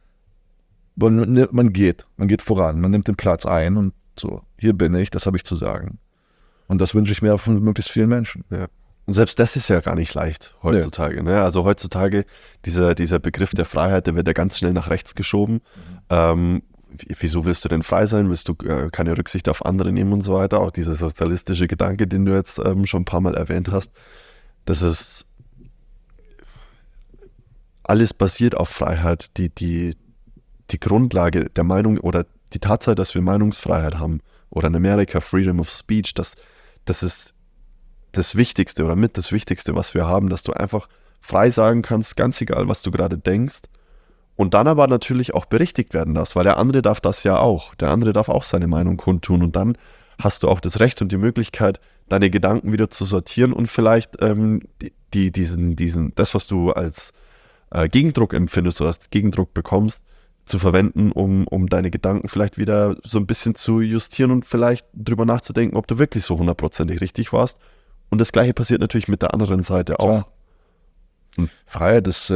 Speaker 3: Man geht voran, man nimmt den Platz ein und so, hier bin ich, das habe ich zu sagen. Und das wünsche ich mir von möglichst vielen Menschen.
Speaker 2: Ja. Und selbst das ist ja gar nicht leicht heutzutage. Ne? Also heutzutage, dieser Begriff der Freiheit, der wird ja ganz schnell nach rechts geschoben. Wieso willst du denn frei sein? Willst du keine Rücksicht auf andere nehmen und so weiter? Auch dieser sozialistische Gedanke, den du jetzt schon ein paar Mal erwähnt hast. Das ist alles basiert auf Freiheit. Die Grundlage der Meinung oder die Tatsache, dass wir Meinungsfreiheit haben oder in Amerika Freedom of Speech, das ist das Wichtigste oder mit das Wichtigste, was wir haben, dass du einfach frei sagen kannst, ganz egal, was du gerade denkst, und dann aber natürlich auch berichtigt werden darfst, weil der andere darf das ja auch. Der andere darf auch seine Meinung kundtun und dann hast du auch das Recht und die Möglichkeit, deine Gedanken wieder zu sortieren und vielleicht das, was du als Gegendruck empfindest oder als Gegendruck bekommst, zu verwenden, um deine Gedanken vielleicht wieder so ein bisschen zu justieren und vielleicht drüber nachzudenken, ob du wirklich so 100%ig richtig warst. Und das Gleiche passiert natürlich mit der anderen Seite auch.
Speaker 3: Freiheit ist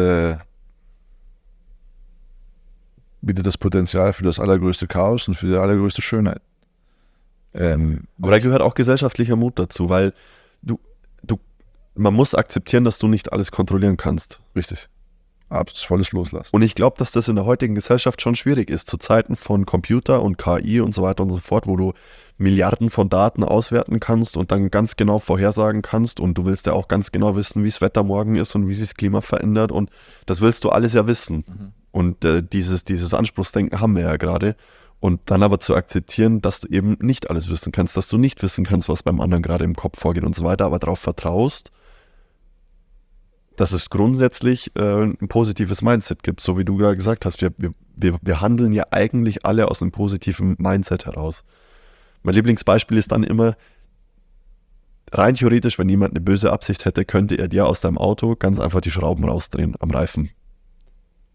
Speaker 3: bietet das Potenzial für das allergrößte Chaos und für die allergrößte Schönheit.
Speaker 2: Aber da gehört auch gesellschaftlicher Mut dazu, weil man muss akzeptieren, dass du nicht alles kontrollieren kannst.
Speaker 3: Richtig. Volles Loslassen.
Speaker 2: Und ich glaube, dass das in der heutigen Gesellschaft schon schwierig ist, zu Zeiten von Computer und KI und so weiter und so fort, wo du Milliarden von Daten auswerten kannst und dann ganz genau vorhersagen kannst, und du willst ja auch ganz genau wissen, wie das Wetter morgen ist und wie sich das Klima verändert, und das willst du alles ja wissen. Und dieses Anspruchsdenken haben wir ja gerade. Und dann aber zu akzeptieren, dass du eben nicht alles wissen kannst, dass du nicht wissen kannst, was beim anderen gerade im Kopf vorgeht und so weiter, aber darauf vertraust, dass es grundsätzlich ein positives Mindset gibt, so wie du gerade gesagt hast. Wir handeln ja eigentlich alle aus einem positiven Mindset heraus. Mein Lieblingsbeispiel ist dann immer, rein theoretisch, wenn jemand eine böse Absicht hätte, könnte er dir aus deinem Auto ganz einfach die Schrauben rausdrehen am Reifen.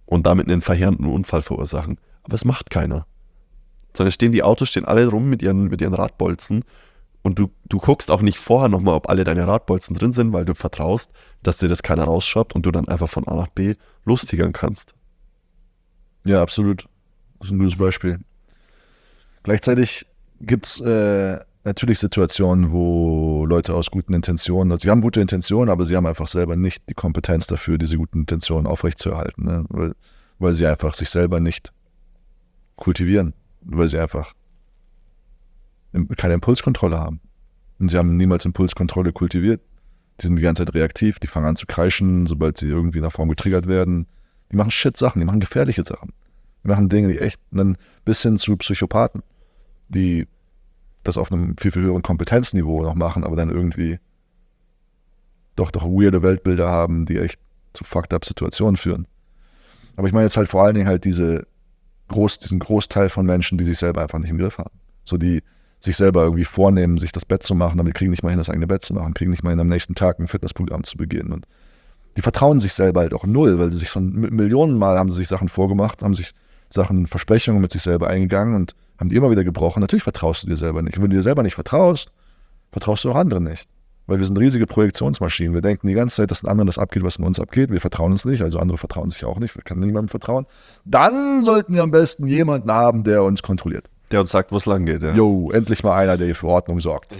Speaker 2: und damit einen verheerenden Unfall verursachen. Aber es macht keiner. Sondern die Autos stehen alle rum mit ihren Radbolzen und du guckst auch nicht vorher nochmal, ob alle deine Radbolzen drin sind, weil du vertraust, dass dir das keiner rausschraubt und du dann einfach von A nach B lostigern kannst.
Speaker 3: Ja, absolut. Das ist ein gutes Beispiel. Gleichzeitig gibt es natürlich Situationen, wo Leute aus guten Intentionen, also sie haben gute Intentionen, aber sie haben einfach selber nicht die Kompetenz dafür, diese guten Intentionen aufrechtzuerhalten, ne? Weil sie einfach sich selber nicht kultivieren, weil sie einfach keine Impulskontrolle haben. Und sie haben niemals Impulskontrolle kultiviert. Die sind die ganze Zeit reaktiv, die fangen an zu kreischen, sobald sie irgendwie in der Form getriggert werden. Die machen Shit-Sachen, die machen gefährliche Sachen. Die machen Dinge, die echt, dann bis hin zu Psychopathen, die das auf einem viel, viel höheren Kompetenzniveau noch machen, aber dann irgendwie doch weirde Weltbilder haben, die echt zu fucked up Situationen führen. Aber ich meine jetzt halt vor allen Dingen halt diesen Großteil von Menschen, die sich selber einfach nicht im Griff haben. So die sich selber irgendwie vornehmen, sich das Bett zu machen, aber die kriegen nicht mal hin, das eigene Bett zu machen, kriegen nicht mal hin, am nächsten Tag ein Fitnessprogramm zu beginnen. Und die vertrauen sich selber halt auch null, weil sie sich schon Millionen Mal haben sie sich Sachen vorgemacht, haben sich Versprechungen mit sich selber eingegangen und haben die immer wieder gebrochen. Natürlich vertraust du dir selber nicht. Und wenn du dir selber nicht vertraust, vertraust du auch anderen nicht. Weil wir sind riesige Projektionsmaschinen. Wir denken die ganze Zeit, dass den anderen das abgeht, was in uns abgeht. Wir vertrauen uns nicht, also andere vertrauen sich auch nicht. Wir können niemandem vertrauen. Dann sollten wir am besten jemanden haben, der uns kontrolliert.
Speaker 2: Der uns sagt, wo es lang geht. Ja.
Speaker 3: Jo, endlich mal einer, der hier für Ordnung sorgt.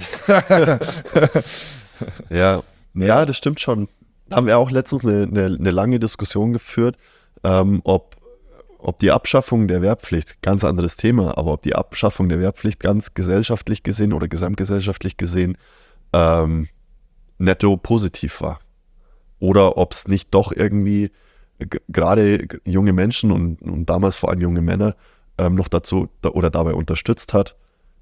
Speaker 2: Ja, das stimmt schon. Da haben wir auch letztens eine lange Diskussion geführt, ob die Abschaffung der Wehrpflicht, ganz anderes Thema, aber ob die Abschaffung der Wehrpflicht ganz gesellschaftlich gesehen oder gesamtgesellschaftlich gesehen netto positiv war. Oder ob es nicht doch irgendwie gerade junge Menschen und damals vor allem junge Männer noch dazu oder dabei unterstützt hat,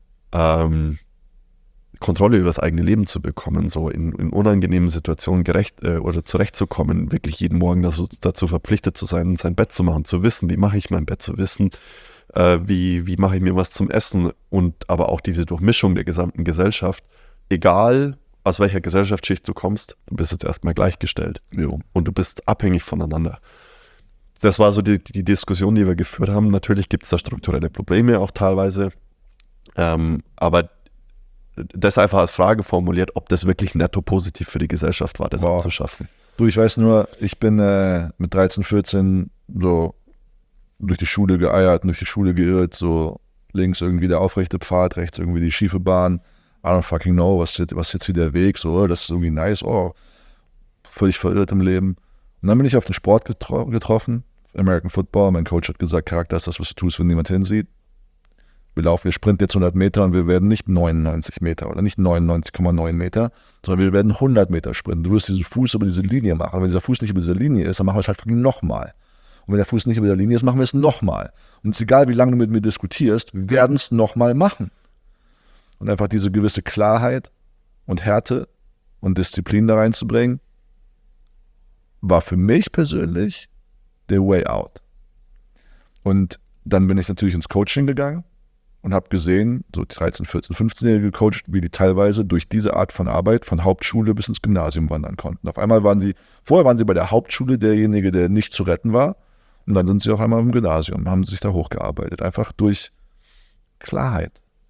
Speaker 2: Kontrolle über das eigene Leben zu bekommen, so in unangenehmen Situationen gerecht oder zurechtzukommen, wirklich jeden Morgen dazu verpflichtet zu sein, sein Bett zu machen, zu wissen, wie mache ich mein Bett, zu wissen, wie mache ich mir was zum Essen und aber auch diese Durchmischung der gesamten Gesellschaft, egal aus welcher Gesellschaftsschicht du kommst, du bist jetzt erstmal gleichgestellt.
Speaker 3: Jo.
Speaker 2: Und du bist abhängig voneinander. Das war so die Diskussion, die wir geführt haben. Natürlich gibt es da strukturelle Probleme auch teilweise, aber das einfach als Frage formuliert, ob das wirklich netto positiv für die Gesellschaft war, das abzuschaffen.
Speaker 3: Du, ich weiß nur, ich bin mit 13, 14 so durch die Schule geeiert, durch die Schule geirrt, so links irgendwie der aufrechte Pfad, rechts irgendwie die schiefe Bahn. I don't fucking know, was ist jetzt hier der Weg, so, das ist irgendwie nice, völlig verirrt im Leben. Und dann bin ich auf den Sport getroffen, American Football, mein Coach hat gesagt, Charakter ist das, was du tust, wenn niemand hinsieht. Wir sprinten jetzt 100 Meter und wir werden nicht 99 Meter oder nicht 99,9 Meter, sondern wir werden 100 Meter sprinten. Du wirst diesen Fuß über diese Linie machen. Und wenn dieser Fuß nicht über dieser Linie ist, dann machen wir es halt nochmal. Und wenn der Fuß nicht über der Linie ist, machen wir es nochmal. Und es ist egal, wie lange du mit mir diskutierst, wir werden es nochmal machen. Und einfach diese gewisse Klarheit und Härte und Disziplin da reinzubringen, war für mich persönlich der Way out. Und dann bin ich natürlich ins Coaching gegangen und habe gesehen, so 13, 14, 15-Jährige gecoacht, wie die teilweise durch diese Art von Arbeit von Hauptschule bis ins Gymnasium wandern konnten. Auf einmal vorher waren sie bei der Hauptschule derjenige, der nicht zu retten war, und dann sind sie auf einmal im Gymnasium, haben sich da hochgearbeitet. Einfach durch Klarheit.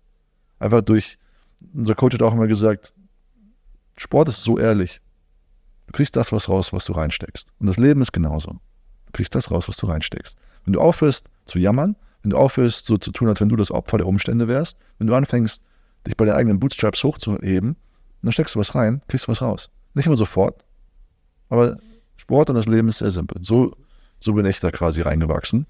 Speaker 3: Unser Coach hat auch immer gesagt, Sport ist so ehrlich. Du kriegst das raus, was du reinsteckst. Und das Leben ist genauso. Du kriegst das raus, was du reinsteckst. Wenn du aufhörst zu jammern, wenn du aufhörst so zu tun, als wenn du das Opfer der Umstände wärst, wenn du anfängst, dich bei deinen eigenen Bootstraps hochzuheben, dann steckst du was rein, kriegst du was raus. Nicht immer sofort, aber Sport und das Leben ist sehr simpel. So bin ich da quasi reingewachsen.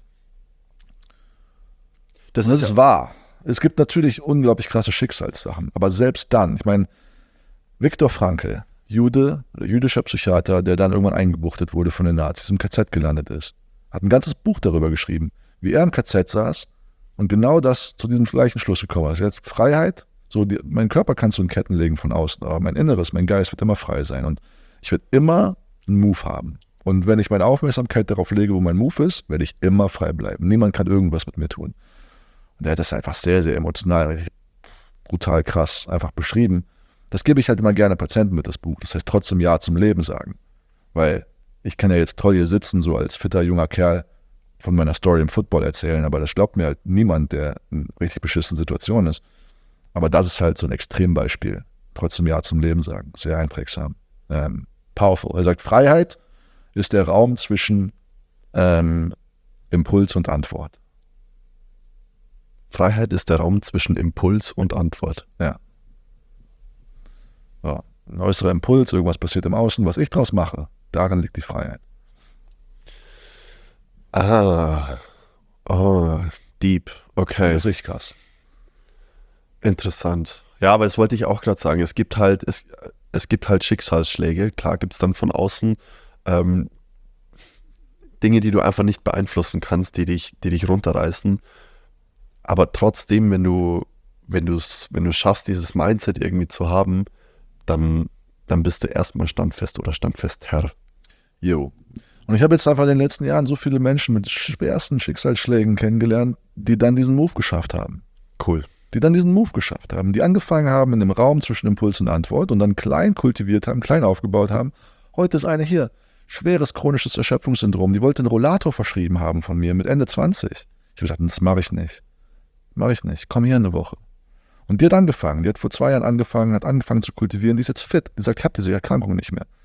Speaker 3: Das ist wahr. Es gibt natürlich unglaublich krasse Schicksalssachen, aber selbst dann, ich meine, Viktor Frankl, Jude, jüdischer Psychiater, der dann irgendwann eingebuchtet wurde von den Nazis, im KZ gelandet ist, hat ein ganzes Buch darüber geschrieben, wie er im KZ saß und genau das zu diesem gleichen Schluss gekommen ist. Jetzt Freiheit, mein Körper kannst du in Ketten legen von außen, aber mein Inneres, mein Geist wird immer frei sein und ich werde immer einen Move haben. Und wenn ich meine Aufmerksamkeit darauf lege, wo mein Move ist, werde ich immer frei bleiben. Niemand kann irgendwas mit mir tun. Und er hat das einfach sehr, sehr emotional, brutal krass einfach beschrieben. Das gebe ich halt immer gerne Patienten mit, das Buch. Das heißt trotzdem Ja zum Leben sagen. Weil ich kann ja jetzt toll hier sitzen, so als fitter junger Kerl, von meiner Story im Football erzählen, aber das glaubt mir halt niemand, der in richtig beschissenen Situation ist. Aber das ist halt so ein Extrembeispiel. Trotzdem Ja zum Leben sagen. Sehr einprägsam. Powerful. Er sagt, Freiheit ist der Raum zwischen Impuls und Antwort.
Speaker 2: Freiheit ist der Raum zwischen Impuls und Antwort.
Speaker 3: Ja. So. Ein äußerer Impuls, irgendwas passiert im Außen, was ich draus mache, darin liegt die Freiheit.
Speaker 2: Deep, okay.
Speaker 3: Das ist richtig krass.
Speaker 2: Interessant. Ja, aber das wollte ich auch gerade sagen. Es gibt halt Schicksalsschläge. Klar gibt es dann von außen Dinge, die du einfach nicht beeinflussen kannst, die dich runterreißen. Aber trotzdem, wenn du schaffst, dieses Mindset irgendwie zu haben, dann bist du erstmal standfest oder standfest Herr.
Speaker 3: Jo. Und ich habe jetzt einfach in den letzten Jahren so viele Menschen mit schwersten Schicksalsschlägen kennengelernt, die dann diesen Move geschafft haben.
Speaker 2: Cool.
Speaker 3: Die dann diesen Move geschafft haben, die angefangen haben in dem Raum zwischen Impuls und Antwort und dann klein kultiviert haben, klein aufgebaut haben. Heute ist eine hier, schweres chronisches Erschöpfungssyndrom. Die wollte einen Rollator verschrieben haben von mir mit Ende 20. Ich habe gesagt, das mache ich nicht. Komm hier eine Woche. Und die hat angefangen. Die hat vor 2 Jahren angefangen zu kultivieren. Die ist jetzt fit. Die sagt, ich habe diese Erkrankung nicht mehr.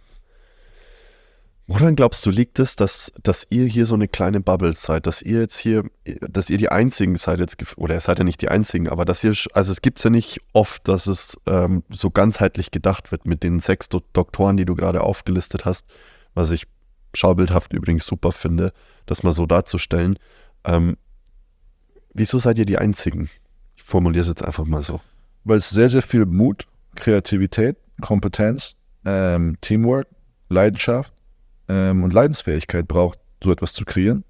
Speaker 2: Woran glaubst du, liegt es, dass ihr hier so eine kleine Bubble seid, dass ihr die Einzigen seid jetzt, oder ihr seid ja nicht die Einzigen, aber also es gibt es ja nicht oft, dass es so ganzheitlich gedacht wird mit den 6 Doktoren, die du gerade aufgelistet hast, was ich schaubildhaft übrigens super finde, das mal so darzustellen. Wieso seid ihr die Einzigen? Ich formuliere es jetzt einfach mal so.
Speaker 3: Weil es sehr, sehr viel Mut, Kreativität, Kompetenz, Teamwork, Leidenschaft und Leidensfähigkeit braucht, so etwas zu kreieren.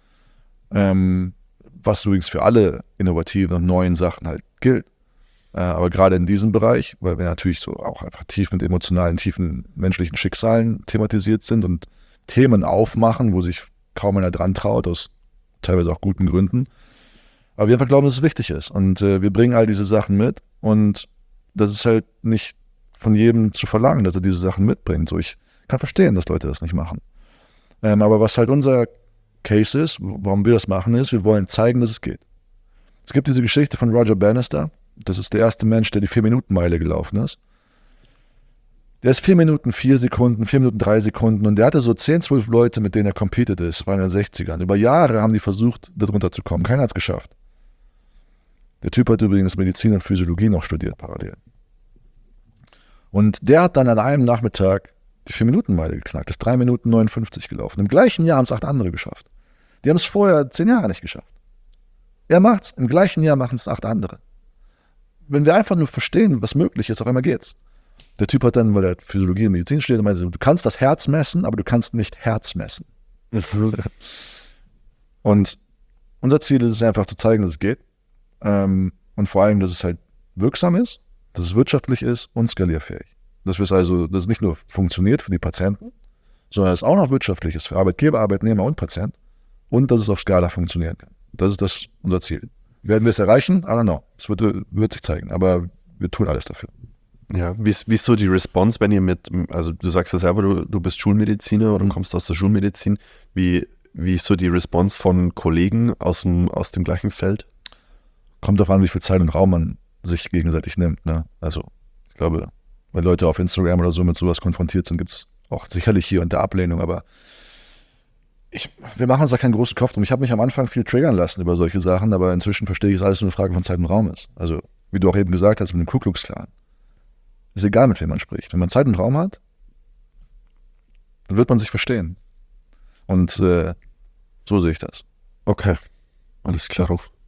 Speaker 3: Was übrigens für alle innovativen und neuen Sachen halt gilt. Aber gerade in diesem Bereich, weil wir natürlich so auch einfach tief mit emotionalen, tiefen menschlichen Schicksalen thematisiert sind und Themen aufmachen, wo sich kaum einer dran traut, aus teilweise auch guten Gründen. Aber wir einfach glauben, dass es wichtig ist. Und wir bringen all diese Sachen mit. Und das ist halt nicht von jedem zu verlangen, dass er diese Sachen mitbringt. So, ich kann verstehen, dass Leute das nicht machen. Aber was halt unser Case ist, warum wir das machen, ist, wir wollen zeigen, dass es geht. Es gibt diese Geschichte von Roger Bannister. Das ist der erste Mensch, der die 4-Minuten-Meile gelaufen ist. Der ist 4 Minuten 4 Sekunden, 4 Minuten 3 Sekunden und der hatte so 10, 12 Leute, mit denen er competed ist, das war in den 60ern. Über Jahre haben die versucht, darunter zu kommen. Keiner hat es geschafft. Der Typ hat übrigens Medizin und Physiologie noch studiert parallel. Und der hat dann an einem Nachmittag die 4-Minuten-Meile geknackt, ist 3 Minuten 59 gelaufen. Im gleichen Jahr haben es 8 andere geschafft. Die haben es vorher 10 Jahre nicht geschafft. Er macht's, im gleichen Jahr machen es 8 andere. Wenn wir einfach nur verstehen, was möglich ist, auf einmal geht's. Der Typ hat dann, weil er Physiologie und Medizin studiert, meinte, du kannst das Herz messen, aber du kannst nicht Herz messen. Und unser Ziel ist es einfach zu zeigen, dass es geht. Und vor allem, dass es halt wirksam ist, dass es wirtschaftlich ist und skalierfähig. Dass es nicht nur funktioniert für die Patienten, sondern es auch noch wirtschaftlich ist für Arbeitgeber, Arbeitnehmer und Patient und dass es auf Skala funktionieren kann. Das ist unser Ziel. Werden wir es erreichen? I don't know. Es wird sich zeigen, aber wir tun alles dafür.
Speaker 2: Ja, wie ist so die Response, wenn ihr also du sagst ja selber, du bist Schulmediziner oder kommst aus der Schulmedizin. Wie ist so die Response von Kollegen aus dem gleichen Feld?
Speaker 3: Kommt darauf an, wie viel Zeit und Raum man sich gegenseitig nimmt. Ne? Also ich glaube, wenn Leute auf Instagram oder so mit sowas konfrontiert sind, gibt es auch sicherlich hier und da Ablehnung, aber wir machen uns da keinen großen Kopf drum. Ich habe mich am Anfang viel triggern lassen über solche Sachen, aber inzwischen verstehe ich, dass alles nur eine Frage von Zeit und Raum ist. Also wie du auch eben gesagt hast mit dem Ku Klux Klan. Ist egal, mit wem man spricht. Wenn man Zeit und Raum hat, dann wird man sich verstehen. Und so sehe ich das.
Speaker 2: Okay, alles klar.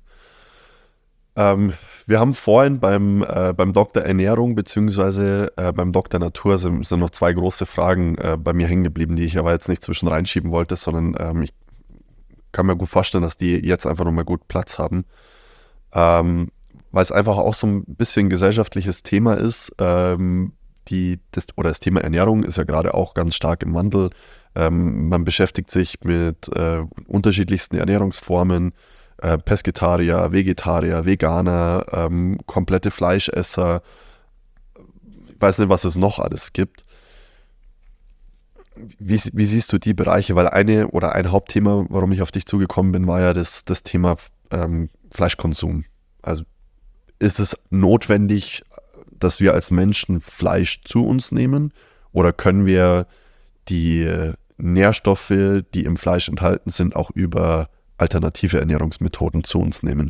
Speaker 2: Wir haben vorhin beim Doktor Ernährung beziehungsweise beim Doktor Natur sind noch 2 große Fragen bei mir hängen geblieben, die ich aber jetzt nicht zwischen reinschieben wollte, sondern ich kann mir gut vorstellen, dass die jetzt einfach nochmal gut Platz haben. Weil es einfach auch so ein bisschen gesellschaftliches Thema ist. Das Thema Ernährung ist ja gerade auch ganz stark im Wandel. Man beschäftigt sich mit unterschiedlichsten Ernährungsformen, Pesketarier, Vegetarier, Veganer, komplette Fleischesser. Ich weiß nicht, was es noch alles gibt. Wie siehst du die Bereiche? Weil ein Hauptthema, warum ich auf dich zugekommen bin, war ja das Thema Fleischkonsum. Also ist es notwendig, dass wir als Menschen Fleisch zu uns nehmen? Oder können wir die Nährstoffe, die im Fleisch enthalten sind, auch über alternative Ernährungsmethoden zu uns nehmen?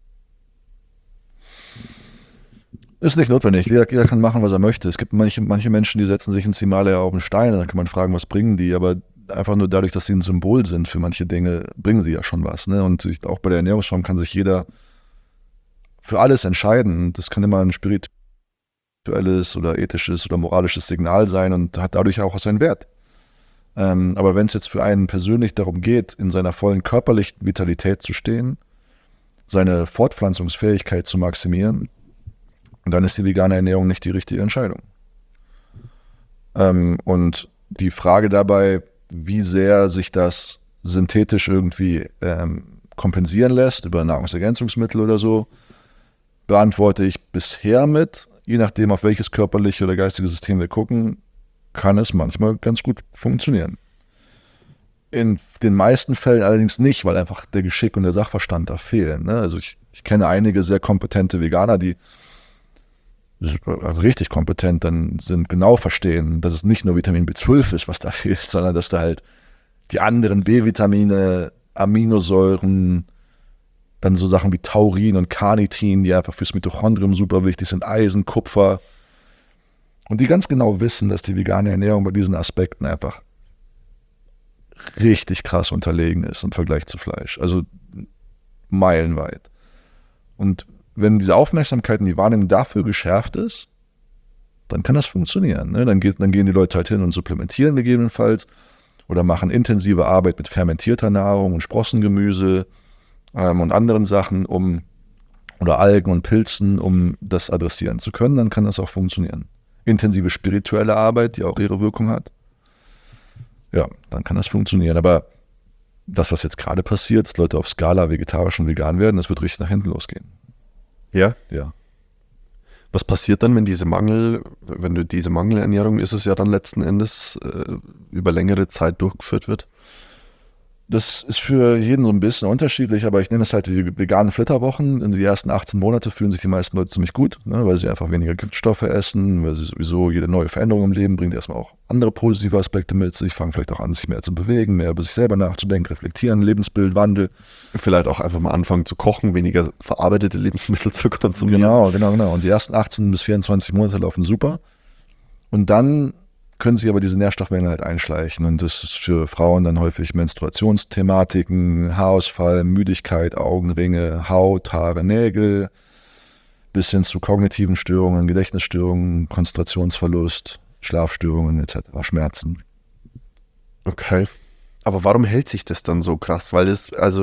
Speaker 3: Ist nicht notwendig. Jeder kann machen, was er möchte. Es gibt manche Menschen, die setzen sich ins Himalaya auf einen Stein, dann kann man fragen, was bringen die, aber einfach nur dadurch, dass sie ein Symbol sind für manche Dinge, bringen sie ja schon was. Ne? Und auch bei der Ernährungsform kann sich jeder für alles entscheiden. Das kann immer ein spirituelles oder ethisches oder moralisches Signal sein und hat dadurch auch seinen Wert. Aber wenn es jetzt für einen persönlich darum geht, in seiner vollen körperlichen Vitalität zu stehen, seine Fortpflanzungsfähigkeit zu maximieren, dann ist die vegane Ernährung nicht die richtige Entscheidung. Und die Frage dabei, wie sehr sich das synthetisch irgendwie kompensieren lässt über Nahrungsergänzungsmittel oder so, beantworte ich bisher mit, je nachdem auf welches körperliche oder geistige System wir gucken, kann es manchmal ganz gut funktionieren. In den meisten Fällen allerdings nicht, weil einfach der Geschick und der Sachverstand da fehlen. Ne? Also ich kenne einige sehr kompetente Veganer, die richtig kompetent dann sind, genau verstehen, dass es nicht nur Vitamin B12 ist, was da fehlt, sondern dass da halt die anderen B-Vitamine, Aminosäuren, dann so Sachen wie Taurin und Carnitin, die einfach fürs Mitochondrium super wichtig sind, Eisen, Kupfer. Und die ganz genau wissen, dass die vegane Ernährung bei diesen Aspekten einfach richtig krass unterlegen ist im Vergleich zu Fleisch. Also meilenweit. Und wenn diese Aufmerksamkeit und die Wahrnehmung dafür geschärft ist, dann kann das funktionieren. Ne? Dann gehen die Leute halt hin und supplementieren gegebenenfalls oder machen intensive Arbeit mit fermentierter Nahrung und Sprossengemüse und anderen Sachen, oder Algen und Pilzen, um das adressieren zu können, dann kann das auch funktionieren. Intensive spirituelle Arbeit, die auch ihre Wirkung hat. Ja, dann kann das funktionieren. Aber das, was jetzt gerade passiert, dass Leute auf Skala vegetarisch und vegan werden, das wird richtig nach hinten losgehen.
Speaker 2: Ja?
Speaker 3: Ja.
Speaker 2: Was passiert dann, wenn du diese Mangelernährung ist es ja dann letzten Endes über längere Zeit durchgeführt wird?
Speaker 3: Das ist für jeden so ein bisschen unterschiedlich, aber ich nenne es halt die veganen Flitterwochen. In die ersten 18 Monate fühlen sich die meisten Leute ziemlich gut, ne, weil sie einfach weniger Giftstoffe essen, weil sie sowieso jede neue Veränderung im Leben bringt erstmal auch andere positive Aspekte mit sich, fangen vielleicht auch an, sich mehr zu bewegen, mehr über sich selber nachzudenken, reflektieren, Lebensbild, Wandel.
Speaker 2: Vielleicht auch einfach mal anfangen zu kochen, weniger verarbeitete Lebensmittel zu konsumieren.
Speaker 3: Genau. Und die ersten 18 bis 24 Monate laufen super. Und dann können sich aber diese Nährstoffmängel halt einschleichen. Und das ist für Frauen dann häufig Menstruationsthematiken, Haarausfall, Müdigkeit, Augenringe, Haut, Haare, Nägel, bis hin zu kognitiven Störungen, Gedächtnisstörungen, Konzentrationsverlust, Schlafstörungen etc., Schmerzen.
Speaker 2: Okay. Aber warum hält sich das dann so krass? Weil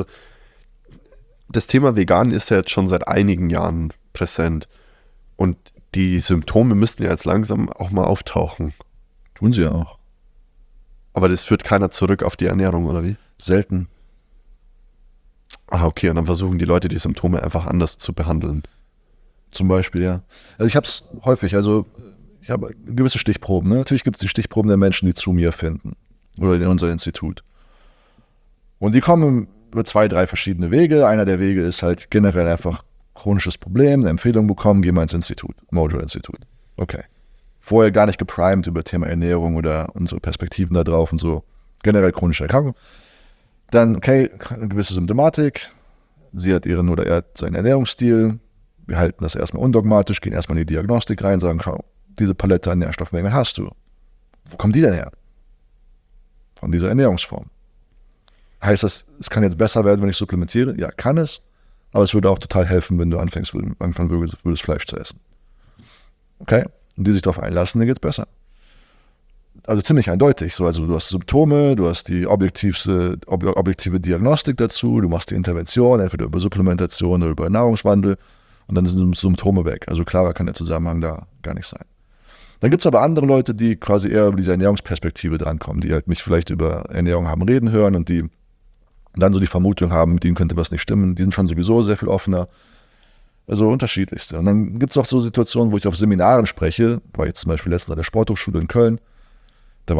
Speaker 2: das Thema Vegan ist ja jetzt schon seit einigen Jahren präsent. Und die Symptome müssten ja jetzt langsam auch mal auftauchen.
Speaker 3: Tun sie ja auch.
Speaker 2: Aber das führt keiner zurück auf die Ernährung, oder wie?
Speaker 3: Selten.
Speaker 2: Ah, okay. Und dann versuchen die Leute, die Symptome einfach anders zu behandeln.
Speaker 3: Zum Beispiel, ja. Also ich habe es häufig, ich habe gewisse Stichproben. Ne? Natürlich gibt es die Stichproben der Menschen, die zu mir finden. Oder in unser Institut. Und die kommen über 2, 3 verschiedene Wege. Einer der Wege ist halt generell einfach chronisches Problem, eine Empfehlung bekommen, geh mal ins Institut, Mojo-Institut. Okay. Vorher gar nicht geprimed über Thema Ernährung oder unsere Perspektiven da drauf und so. Generell chronische Erkrankung. Dann, okay, eine gewisse Symptomatik. Sie hat er hat seinen Ernährungsstil. Wir halten das erstmal undogmatisch, gehen erstmal in die Diagnostik rein, sagen, diese Palette an Nährstoffmängeln hast du. Wo kommt die denn her? Von dieser Ernährungsform. Heißt das, es kann jetzt besser werden, wenn ich supplementiere? Ja, kann es. Aber es würde auch total helfen, wenn du anfangen würdest, Fleisch zu essen. Okay? Und die sich darauf einlassen, dann geht es besser. Also ziemlich eindeutig. So, also du hast Symptome, du hast die objektive Diagnostik dazu, du machst die Intervention, entweder über Supplementation oder über Nahrungswandel und dann sind die Symptome weg. Also klarer kann der Zusammenhang da gar nicht sein. Dann gibt es aber andere Leute, die quasi eher über diese Ernährungsperspektive drankommen, die halt mich vielleicht über Ernährung haben reden hören und die dann so die Vermutung haben, mit denen könnte was nicht stimmen. Die sind schon sowieso sehr viel offener. Also unterschiedlichste. Und dann gibt es auch so Situationen, wo ich auf Seminaren spreche, war jetzt zum Beispiel letztens an der Sporthochschule in Köln, da waren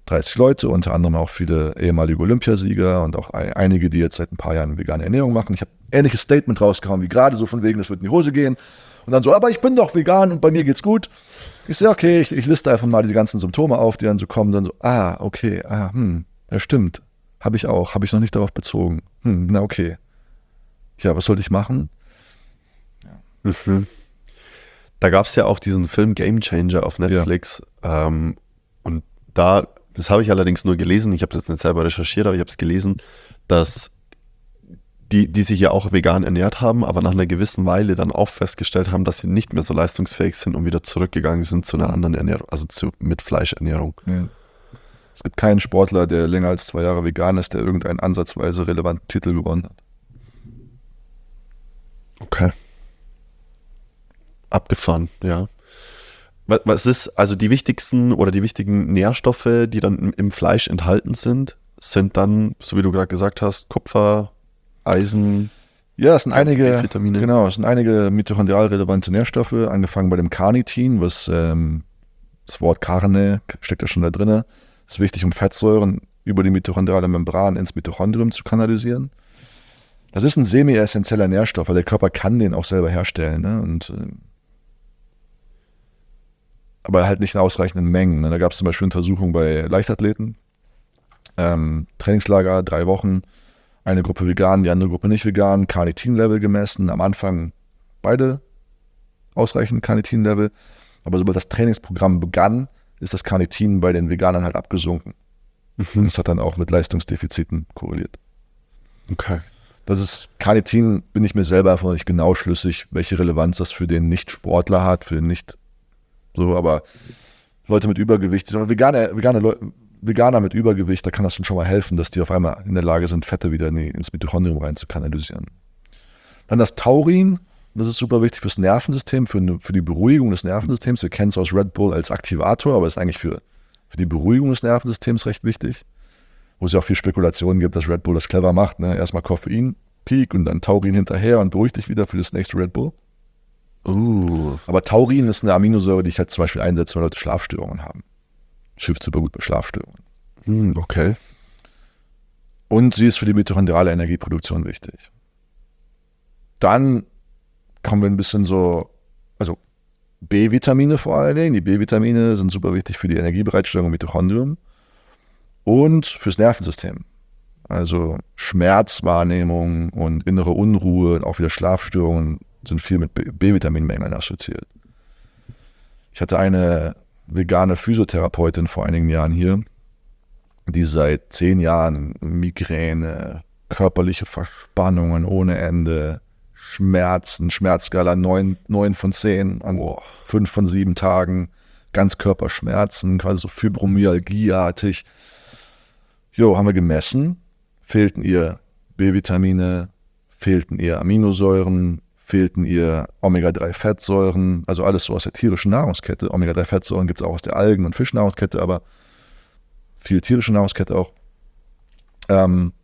Speaker 3: 30 Leute, unter anderem auch viele ehemalige Olympiasieger und auch einige, die jetzt seit ein paar Jahren vegane Ernährung machen. Ich habe ein ähnliches Statement rausgehauen wie gerade, so von wegen, das wird in die Hose gehen. Und dann so, aber ich bin doch vegan und bei mir geht's gut. Ich so, okay, ich liste einfach mal die ganzen Symptome auf, die dann so kommen. Dann so, okay, ja stimmt. Habe ich auch, habe ich noch nicht darauf bezogen. Na okay. Ja, was sollte ich machen?
Speaker 2: Ja. Da gab es ja auch diesen Film Game Changer auf Netflix. Ja. Und das habe ich allerdings nur gelesen, ich habe das jetzt nicht selber recherchiert, aber ich habe es gelesen, dass die sich ja auch vegan ernährt haben, aber nach einer gewissen Weile dann auch festgestellt haben, dass sie nicht mehr so leistungsfähig sind und wieder zurückgegangen sind zu einer anderen Ernährung, also mit Fleischernährung.
Speaker 3: Ja. Es gibt keinen Sportler, der länger als 2 Jahre vegan ist, der irgendeinen ansatzweise relevanten Titel gewonnen hat.
Speaker 2: Okay. Abgefahren, ja. Was ist, also die wichtigsten oder die wichtigen Nährstoffe, die dann im Fleisch enthalten sind dann, so wie du gerade gesagt hast, Kupfer, Eisen.
Speaker 3: Ja, es sind einige
Speaker 2: B-Vitamine.
Speaker 3: Genau, es sind einige mitochondrial relevante Nährstoffe, angefangen bei dem Carnitin, was das Wort Carne steckt ja schon da drin. Ist wichtig, um Fettsäuren über die mitochondriale Membran ins Mitochondrium zu kanalisieren. Das ist ein semi-essentieller Nährstoff, weil der Körper kann den auch selber herstellen, ne? Aber halt nicht in ausreichenden Mengen. Ne? Da gab es zum Beispiel Untersuchungen bei Leichtathleten. Trainingslager, 3 Wochen. Eine Gruppe vegan, die andere Gruppe nicht vegan. Carnitin-Level gemessen. Am Anfang beide ausreichend Carnitin-Level. Aber sobald das Trainingsprogramm begann, ist das Carnitin bei den Veganern halt abgesunken. Das hat dann auch mit Leistungsdefiziten korreliert.
Speaker 2: Okay.
Speaker 3: Das ist Carnitin, bin ich mir selber einfach nicht genau schlüssig, welche Relevanz das für den Nicht-Sportler hat, für den nicht so, aber Leute mit Übergewicht, Veganer mit Übergewicht, da kann das schon mal helfen, dass die auf einmal in der Lage sind, Fette wieder ins Mitochondrium rein zu kanalisieren. Dann das Taurin, das ist super wichtig fürs Nervensystem, für die Beruhigung des Nervensystems. Wir kennen es aus Red Bull als Aktivator, aber ist eigentlich für die Beruhigung des Nervensystems recht wichtig. Wo es ja auch viel Spekulationen gibt, dass Red Bull das clever macht. Ne? Erstmal Koffein, Peak und dann Taurin hinterher und beruhigt dich wieder für das nächste Red Bull. Aber Taurin ist eine Aminosäure, die ich halt zum Beispiel einsetze, wenn Leute Schlafstörungen haben. Hilft super gut bei Schlafstörungen.
Speaker 2: Okay.
Speaker 3: Und sie ist für die mitochondriale Energieproduktion wichtig. Dann kommen wir ein bisschen also B-Vitamine vor allen Dingen. Die B-Vitamine sind super wichtig für die Energiebereitstellung im Mitochondrium und fürs Nervensystem. Also Schmerzwahrnehmung und innere Unruhe und auch wieder Schlafstörungen sind viel mit B-Vitaminmängeln assoziiert. Ich hatte eine vegane Physiotherapeutin vor einigen Jahren hier, die seit 10 Jahren Migräne, körperliche Verspannungen ohne Ende, Schmerzen, Schmerzskala 9 von 10 an 5 von 7 Tagen, Ganzkörperschmerzen, quasi so Fibromyalgie-artig. Haben wir gemessen, fehlten ihr B-Vitamine, fehlten ihr Aminosäuren, fehlten ihr Omega-3-Fettsäuren, also alles so aus der tierischen Nahrungskette. Omega-3-Fettsäuren gibt es auch aus der Algen- und Fischnahrungskette, aber viel tierische Nahrungskette auch. Du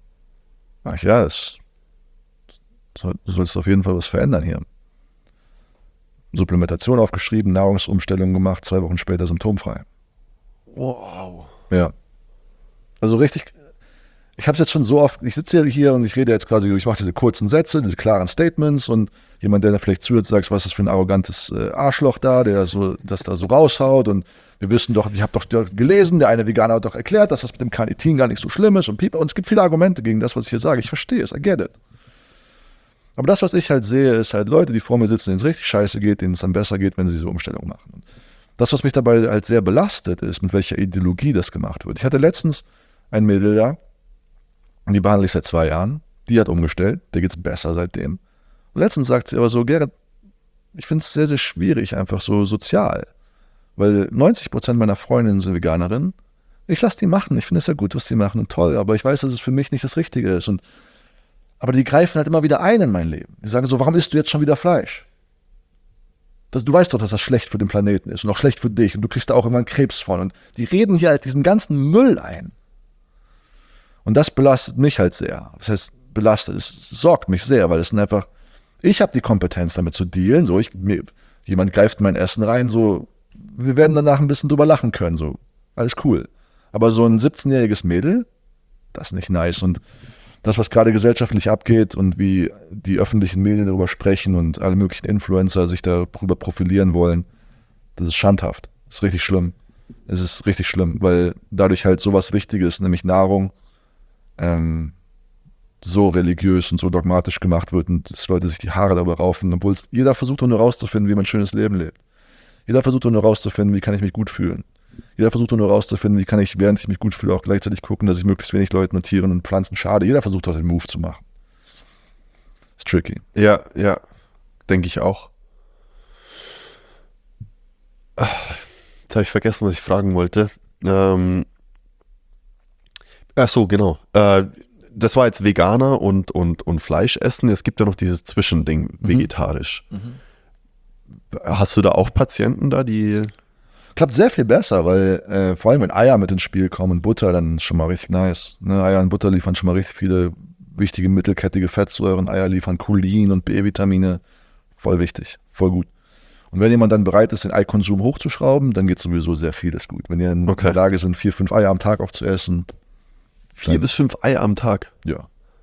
Speaker 3: solltest auf jeden Fall was verändern hier. Supplementation aufgeschrieben, Nahrungsumstellung gemacht, 2 Wochen später symptomfrei.
Speaker 2: Wow.
Speaker 3: Ja. Also richtig, ich habe es jetzt schon so oft, ich sitze hier und ich rede jetzt quasi, ich mache diese kurzen Sätze, diese klaren Statements und jemand, der da vielleicht zuhört, sagt, was ist das für ein arrogantes Arschloch da, der das da so raushaut und wir wissen doch, ich habe doch gelesen, der eine Veganer hat doch erklärt, dass das mit dem Carnitin gar nicht so schlimm ist und es gibt viele Argumente gegen das, was ich hier sage, ich verstehe es, I get it. Aber das, was ich halt sehe, ist halt Leute, die vor mir sitzen, denen es richtig scheiße geht, denen es dann besser geht, wenn sie diese Umstellung machen. Und das, was mich dabei halt sehr belastet, ist, mit welcher Ideologie das gemacht wird. Ich hatte letztens ein Mädel da, und die behandle ich seit 2 Jahren, die hat umgestellt, der geht's besser seitdem. Und letztens sagt sie aber so, Gerrit, ich finde es sehr, sehr schwierig, einfach so sozial, weil 90% meiner Freundinnen sind Veganerinnen, ich lasse die machen, ich finde es ja gut, was die machen und toll, aber ich weiß, dass es für mich nicht das Richtige ist aber die greifen halt immer wieder ein in mein Leben. Die sagen so, warum isst du jetzt schon wieder Fleisch? Du weißt doch, dass das schlecht für den Planeten ist und auch schlecht für dich und du kriegst da auch irgendwann Krebs von. Und die reden hier halt diesen ganzen Müll ein. Und das belastet mich halt sehr. Das heißt, es sorgt mich sehr, weil es sind einfach, ich habe die Kompetenz damit zu dealen. So, jemand greift in mein Essen rein, so, wir werden danach ein bisschen drüber lachen können, so, alles cool. Aber so ein 17-jähriges Mädel, das ist nicht nice. Und das, was gerade gesellschaftlich abgeht und wie die öffentlichen Medien darüber sprechen und alle möglichen Influencer sich darüber profilieren wollen, das ist schandhaft. Das ist richtig schlimm. Es ist richtig schlimm, weil dadurch halt sowas Wichtiges, nämlich Nahrung, so religiös und so dogmatisch gemacht wird und dass Leute sich die Haare darüber raufen, obwohl jeder versucht nur rauszufinden, wie man ein schönes Leben lebt. Jeder versucht nur rauszufinden, wie kann ich mich gut fühlen. Jeder versucht nur rauszufinden, wie kann ich, während ich mich gut fühle, auch gleichzeitig gucken, dass ich möglichst wenig Leuten und Tieren und Pflanzen schade. Jeder versucht doch den Move zu machen. Ist tricky.
Speaker 2: Ja, denke ich auch. Jetzt habe ich vergessen, was ich fragen wollte. Ach so, genau. Das war jetzt Veganer und Fleisch essen. Es gibt ja noch dieses Zwischending, vegetarisch. Hast du da auch Patienten da, die...
Speaker 3: Klappt sehr viel besser, weil vor allem wenn Eier mit ins Spiel kommen und Butter, dann ist schon mal richtig nice. Ne? Eier und Butter liefern schon mal richtig viele wichtige mittelkettige Fettsäuren. Eier liefern Cholin und B-Vitamine. Voll wichtig, voll gut. Und wenn jemand dann bereit ist, den Eikonsum hochzuschrauben, dann geht sowieso sehr vieles gut. Wenn ihr in der Lage sind, 4-5 Eier am Tag auch zu essen.
Speaker 2: 4 bis 5 Eier am Tag?
Speaker 3: Ja.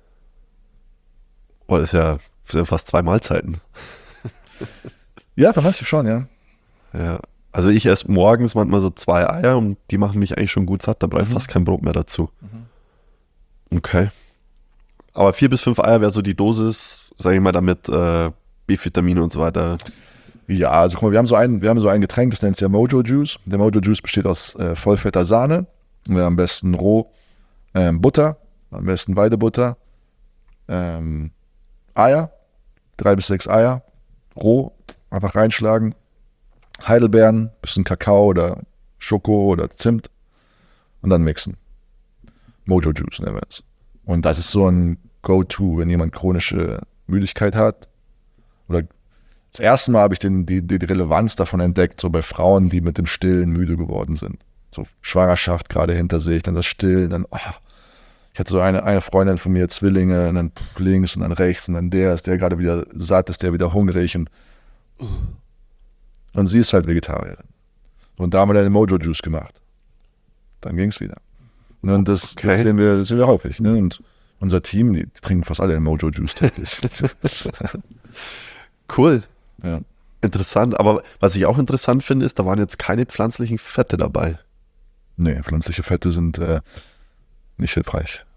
Speaker 2: Oh, das ist ja fast 2 Mahlzeiten.
Speaker 3: Ja, dann hast du schon, ja.
Speaker 2: Ja. Also ich esse morgens manchmal so 2 Eier und die machen mich eigentlich schon gut satt, da brauche ich fast kein Brot mehr dazu. Okay. Aber 4 bis 5 Eier wäre so die Dosis, sage ich mal, damit B-Vitamine und so weiter.
Speaker 3: Ja, also guck mal, wir haben so ein Getränk, das nennt sich ja Mojo Juice. Der Mojo Juice besteht aus vollfetter Sahne, am besten roh, Butter, am besten Weidebutter, Eier, 3 bis 6 Eier, roh, einfach reinschlagen, Heidelbeeren, bisschen Kakao oder Schoko oder Zimt und dann mixen. Mojo Juice nennen wir es. Und das ist so ein Go-To, wenn jemand chronische Müdigkeit hat. Oder das erste Mal habe ich die Relevanz davon entdeckt, so bei Frauen, die mit dem Stillen müde geworden sind. So Schwangerschaft gerade hinter sich, dann das Stillen, dann, ich hatte so eine Freundin von mir, Zwillinge, und dann links und dann rechts und dann ist der gerade wieder satt, ist der wieder hungrig und sie ist halt Vegetarierin. Und da haben wir dann den Mojo Juice gemacht. Dann ging es wieder. Und das sehen wir häufig. Ne? Und unser Team, die trinken fast alle den Mojo Juice.
Speaker 2: Cool.
Speaker 3: Ja.
Speaker 2: Interessant. Aber was ich auch interessant finde, ist, da waren jetzt keine pflanzlichen Fette dabei.
Speaker 3: Nee, pflanzliche Fette sind nicht hilfreich.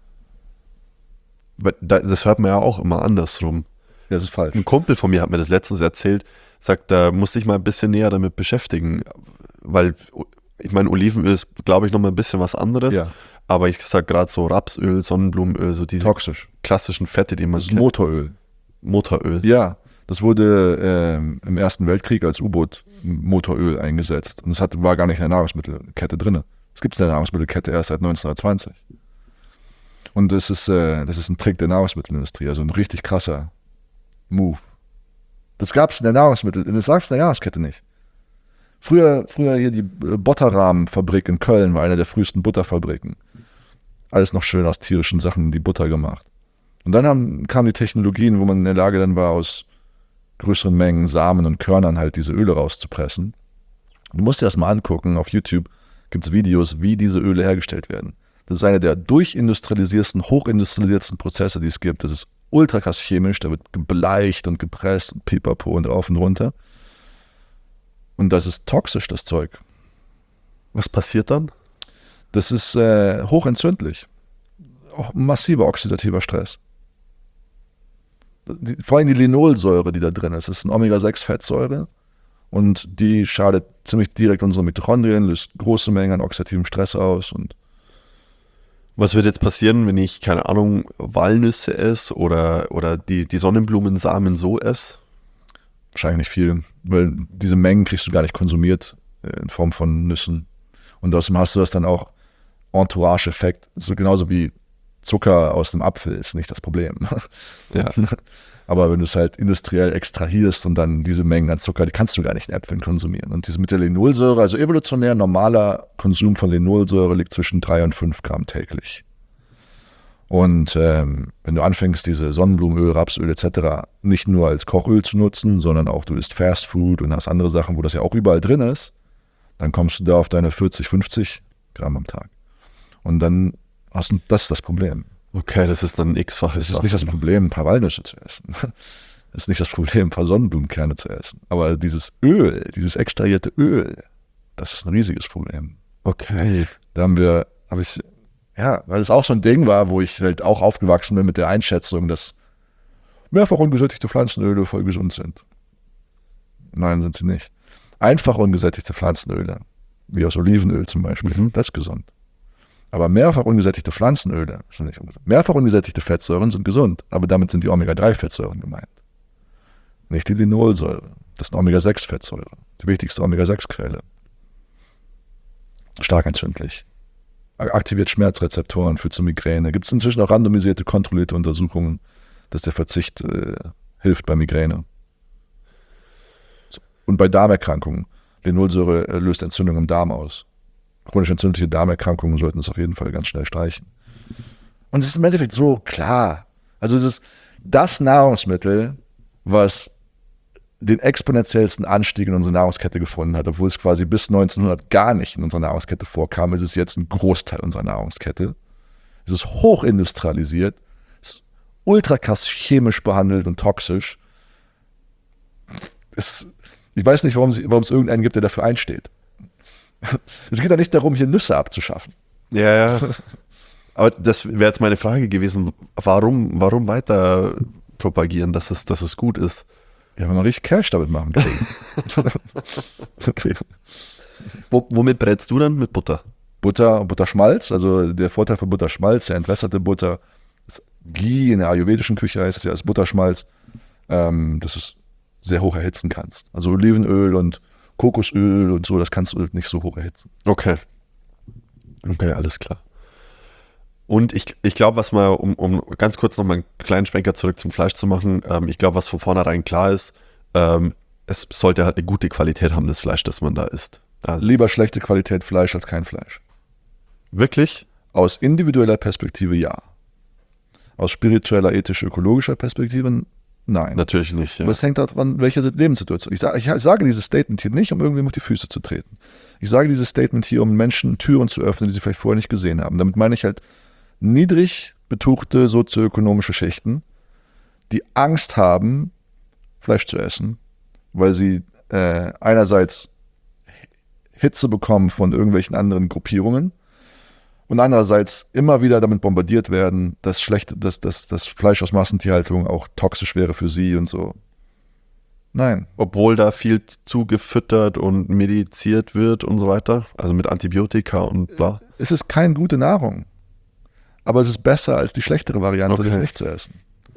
Speaker 2: Das hört man ja auch immer andersrum.
Speaker 3: Ja, das ist falsch.
Speaker 2: Ein Kumpel von mir hat mir das letztens erzählt, sagt, da musste ich mal ein bisschen näher damit beschäftigen, weil, ich meine, Olivenöl ist, glaube ich, noch mal ein bisschen was anderes, aber ich sag gerade so Rapsöl, Sonnenblumenöl, so diese
Speaker 3: toxisch
Speaker 2: klassischen Fette, die man
Speaker 3: kennt. Motoröl.
Speaker 2: Motoröl.
Speaker 3: Ja, das wurde im Ersten Weltkrieg als U-Boot-Motoröl eingesetzt und es war gar nicht in der Nahrungsmittelkette drin. Es gibt es in der Nahrungsmittelkette erst seit 1920. Und das ist ein Trick der Nahrungsmittelindustrie, also ein richtig krasser Move. Das gab es in der Nahrungskette nicht. Früher hier die Botterrahmenfabrik in Köln war eine der frühesten Butterfabriken. Alles noch schön aus tierischen Sachen, die Butter gemacht. Und dann kamen die Technologien, wo man in der Lage dann war, aus größeren Mengen Samen und Körnern halt diese Öle rauszupressen. Du musst dir das mal angucken, auf YouTube gibt es Videos, wie diese Öle hergestellt werden. Das ist einer der durchindustrialisiertesten, hochindustrialisiertesten Prozesse, die es gibt. Das ist ultra krass chemisch, da wird gebleicht und gepresst und pipapo und rauf und runter. Und das ist toxisch, das Zeug.
Speaker 2: Was passiert dann?
Speaker 3: Das ist hochentzündlich. Massiver oxidativer Stress. Vor allem die Linolsäure, die da drin ist, ist eine Omega-6-Fettsäure und die schadet ziemlich direkt unsere Mitochondrien, löst große Mengen an oxidativem Stress aus. Und
Speaker 2: was wird jetzt passieren, wenn ich, keine Ahnung, Walnüsse esse oder die Sonnenblumensamen so esse?
Speaker 3: Wahrscheinlich nicht viel, weil diese Mengen kriegst du gar nicht konsumiert in Form von Nüssen. Und außerdem hast du das dann auch Entourage-Effekt, so genauso wie Zucker aus dem Apfel ist nicht das Problem.
Speaker 2: Ja.
Speaker 3: Aber wenn du es halt industriell extrahierst und dann diese Mengen an Zucker, die kannst du gar nicht in Äpfeln konsumieren. Und diese mit der Linolsäure, also evolutionär normaler Konsum von Linolsäure liegt zwischen 3 und 5 Gramm täglich. Und wenn du anfängst, diese Sonnenblumenöl, Rapsöl etc. nicht nur als Kochöl zu nutzen, sondern auch du isst Fast Food und hast andere Sachen, wo das ja auch überall drin ist, dann kommst du da auf deine 40, 50 Gramm am Tag. Und dann hast du, das ist das Problem.
Speaker 2: Okay, das ist dann ein X-faches.
Speaker 3: Es ist nicht das Problem, ein paar Walnüsse zu essen. Es ist nicht das Problem, ein paar Sonnenblumenkerne zu essen. Aber dieses Öl, dieses extrahierte Öl, das ist ein riesiges Problem.
Speaker 2: Okay.
Speaker 3: Da weil es auch so ein Ding war, wo ich halt auch aufgewachsen bin mit der Einschätzung, dass mehrfach ungesättigte Pflanzenöle voll gesund sind. Nein, sind sie nicht. Einfach ungesättigte Pflanzenöle, wie aus Olivenöl zum Beispiel, das ist gesund. Aber mehrfach ungesättigte Pflanzenöle sind nicht ungesund. Mehrfach ungesättigte Fettsäuren sind gesund, aber damit sind die Omega-3-Fettsäuren gemeint. Nicht die Linolsäure. Das ist eine Omega-6-Fettsäure, die wichtigste Omega-6-Quelle. Stark entzündlich. Aktiviert Schmerzrezeptoren, führt zu Migräne. Gibt es inzwischen auch randomisierte, kontrollierte Untersuchungen, dass der Verzicht hilft bei Migräne. So. Und bei Darmerkrankungen. Linolsäure löst Entzündung im Darm aus. Chronisch entzündliche Darmerkrankungen sollten es auf jeden Fall ganz schnell streichen. Und es ist im Endeffekt so klar. Also es ist das Nahrungsmittel, was den exponentiellsten Anstieg in unserer Nahrungskette gefunden hat, obwohl es quasi bis 1900 gar nicht in unserer Nahrungskette vorkam, ist es jetzt ein Großteil unserer Nahrungskette. Es ist hochindustrialisiert, es ist ultra krass chemisch behandelt und toxisch. Ich weiß nicht, warum es irgendeinen gibt, der dafür einsteht. Es geht ja nicht darum, hier Nüsse abzuschaffen.
Speaker 2: Ja. Aber das wäre jetzt meine Frage gewesen, warum weiter propagieren, dass es gut ist?
Speaker 3: Ja, wenn wir richtig Cash damit machen kriegen.
Speaker 2: Okay. Womit brätst du dann? Mit Butter?
Speaker 3: Butter und Butterschmalz, also der Vorteil von Butterschmalz, der entwässerte Butter, das Ghee in der ayurvedischen Küche heißt es ja als Butterschmalz, dass du es sehr hoch erhitzen kannst. Also Olivenöl und Kokosöl und so, das kannst du nicht so hoch erhitzen.
Speaker 2: Okay, alles klar. Und ich glaube, was mal, um ganz kurz nochmal einen kleinen Schwenker zurück zum Fleisch zu machen, ich glaube, was von vornherein klar ist, es sollte halt eine gute Qualität haben, das Fleisch, das man da isst. Also
Speaker 3: Lieber schlechte Qualität Fleisch als kein Fleisch.
Speaker 2: wirklich?
Speaker 3: Aus individueller Perspektive ja. Aus spiritueller, ethischer, ökologischer Perspektive nein.
Speaker 2: Natürlich nicht. Ja.
Speaker 3: Aber es hängt davon, welche Lebenssituation. Ich sage dieses Statement hier nicht, um irgendwem auf die Füße zu treten. Ich sage dieses Statement hier, um Menschen Türen zu öffnen, die sie vielleicht vorher nicht gesehen haben. Damit meine ich halt niedrig betuchte sozioökonomische Schichten, die Angst haben, Fleisch zu essen, weil sie einerseits Hitze bekommen von irgendwelchen anderen Gruppierungen und andererseits immer wieder damit bombardiert werden, dass das Fleisch aus Massentierhaltung auch toxisch wäre für sie und so. Nein.
Speaker 2: Obwohl da viel zugefüttert und mediziert wird und so weiter, also mit Antibiotika und bla.
Speaker 3: Es ist keine gute Nahrung, aber es ist besser als die schlechtere Variante, das nicht zu essen.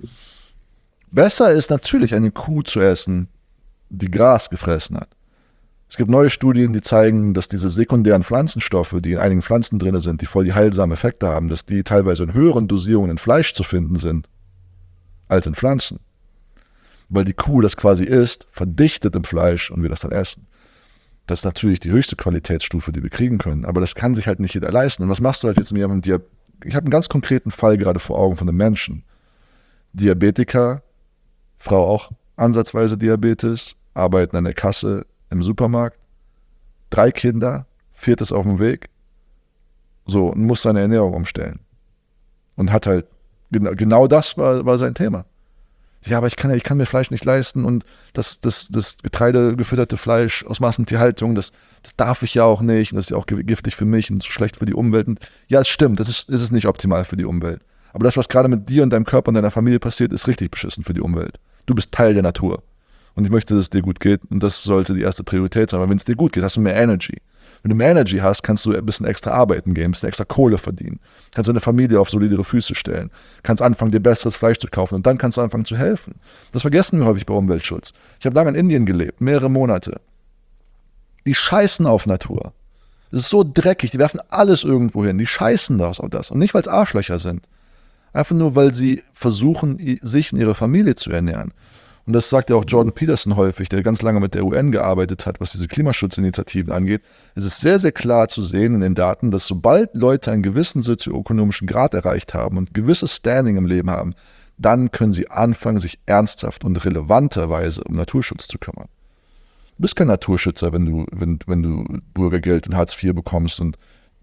Speaker 3: Besser ist natürlich eine Kuh zu essen, die Gras gefressen hat. Es gibt neue Studien, die zeigen, dass diese sekundären Pflanzenstoffe, die in einigen Pflanzen drin sind, die voll die heilsamen Effekte haben, dass die teilweise in höheren Dosierungen in Fleisch zu finden sind, als in Pflanzen. Weil die Kuh das quasi isst, verdichtet im Fleisch und wir das dann essen. Das ist natürlich die höchste Qualitätsstufe, die wir kriegen können, aber das kann sich halt nicht jeder leisten. Und was machst du halt jetzt mit jemandem, ich habe einen ganz konkreten Fall gerade vor Augen von einem Menschen. Diabetiker, Frau auch ansatzweise Diabetes, arbeiten an der Kasse im Supermarkt, 3 Kinder, 4. auf dem Weg, so, und muss seine Ernährung umstellen. Und hat halt, genau das war sein Thema. Ja, aber ich kann mir Fleisch nicht leisten und das getreidegefütterte Fleisch aus Massentierhaltung, das darf ich ja auch nicht und das ist ja auch giftig für mich und so schlecht für die Umwelt. Und ja, es stimmt, ist es nicht optimal für die Umwelt. Aber das, was gerade mit dir und deinem Körper und deiner Familie passiert, ist richtig beschissen für die Umwelt. Du bist Teil der Natur. Und ich möchte, dass es dir gut geht und das sollte die erste Priorität sein. Aber wenn es dir gut geht, hast du mehr Energy. Wenn du mehr Energy hast, kannst du ein bisschen extra arbeiten gehen, ein bisschen extra Kohle verdienen. Kannst deine Familie auf solidere Füße stellen. Kannst anfangen, dir besseres Fleisch zu kaufen und dann kannst du anfangen zu helfen. Das vergessen wir häufig bei Umweltschutz. Ich habe lange in Indien gelebt, mehrere Monate. Die scheißen auf Natur. Es ist so dreckig, die werfen alles irgendwo hin. Die scheißen auf das. Und nicht, weil es Arschlöcher sind. Einfach nur, weil sie versuchen, sich und ihre Familie zu ernähren. Und das sagt ja auch Jordan Peterson häufig, der ganz lange mit der UN gearbeitet hat, was diese Klimaschutzinitiativen angeht. Es ist sehr, sehr klar zu sehen in den Daten, dass sobald Leute einen gewissen sozioökonomischen Grad erreicht haben und ein gewisses Standing im Leben haben, dann können sie anfangen, sich ernsthaft und relevanterweise um Naturschutz zu kümmern. Du bist kein Naturschützer, wenn du Bürgergeld und Hartz IV bekommst und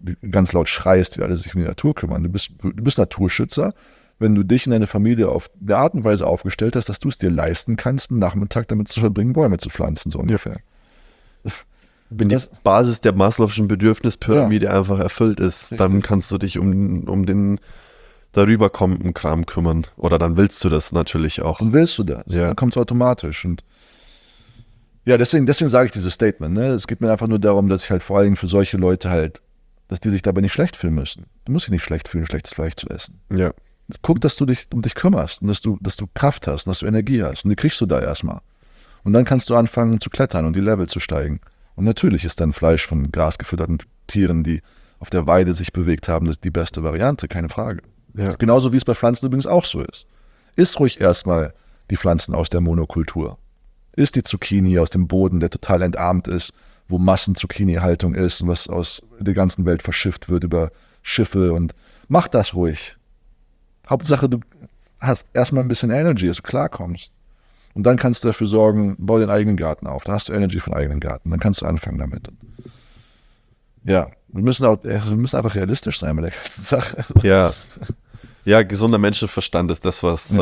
Speaker 3: ganz laut schreist, wie alle sich um die Natur kümmern. Du bist Naturschützer, wenn du dich in deine Familie auf eine Art und Weise aufgestellt hast, dass du es dir leisten kannst, einen Nachmittag damit zu verbringen, Bäume zu pflanzen, so ungefähr.
Speaker 2: Wenn die Basis der Maslow'schen Bedürfnispyramide einfach erfüllt ist, dann kannst du dich um den darüber kommenden Kram kümmern. Oder dann willst du das natürlich auch.
Speaker 3: Und willst du das?
Speaker 2: Ja.
Speaker 3: Dann kommt es automatisch. Und ja, deswegen sage ich dieses Statement. Ne? Es geht mir einfach nur darum, dass ich halt vor allem für solche Leute halt, dass die sich dabei nicht schlecht fühlen müssen. Du musst dich nicht schlecht fühlen, schlechtes Fleisch zu essen.
Speaker 2: Ja.
Speaker 3: Guck, dass du dich um dich kümmerst und dass du Kraft hast und dass du Energie hast. Und die kriegst du da erstmal. Und dann kannst du anfangen zu klettern und die Level zu steigen. Und natürlich ist dann Fleisch von grasgefütterten Tieren, die auf der Weide sich bewegt haben, das ist die beste Variante, keine Frage.
Speaker 2: Ja.
Speaker 3: Genauso wie es bei Pflanzen übrigens auch so ist. Iss ruhig erstmal die Pflanzen aus der Monokultur. Iss die Zucchini aus dem Boden, der total entarmt ist, wo Massen-Zucchini-Haltung ist und was aus der ganzen Welt verschifft wird über Schiffe. Und mach das ruhig. Hauptsache, du hast erstmal ein bisschen Energy, dass du klarkommst. Und dann kannst du dafür sorgen, bau den eigenen Garten auf. Dann hast du Energy von eigenen Garten. Dann kannst du anfangen damit. Ja, wir müssen einfach realistisch sein mit der ganzen Sache.
Speaker 2: Ja. Ja, gesunder Menschenverstand ist das, was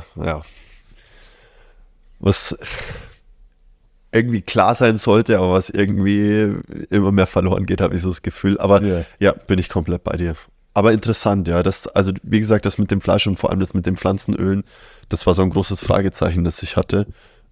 Speaker 2: was irgendwie klar sein sollte, aber was irgendwie immer mehr verloren geht, habe ich so das Gefühl. Aber ja, bin ich komplett bei dir. Aber interessant, ja. Also wie gesagt, das mit dem Fleisch und vor allem das mit den Pflanzenölen, das war so ein großes Fragezeichen, das ich hatte.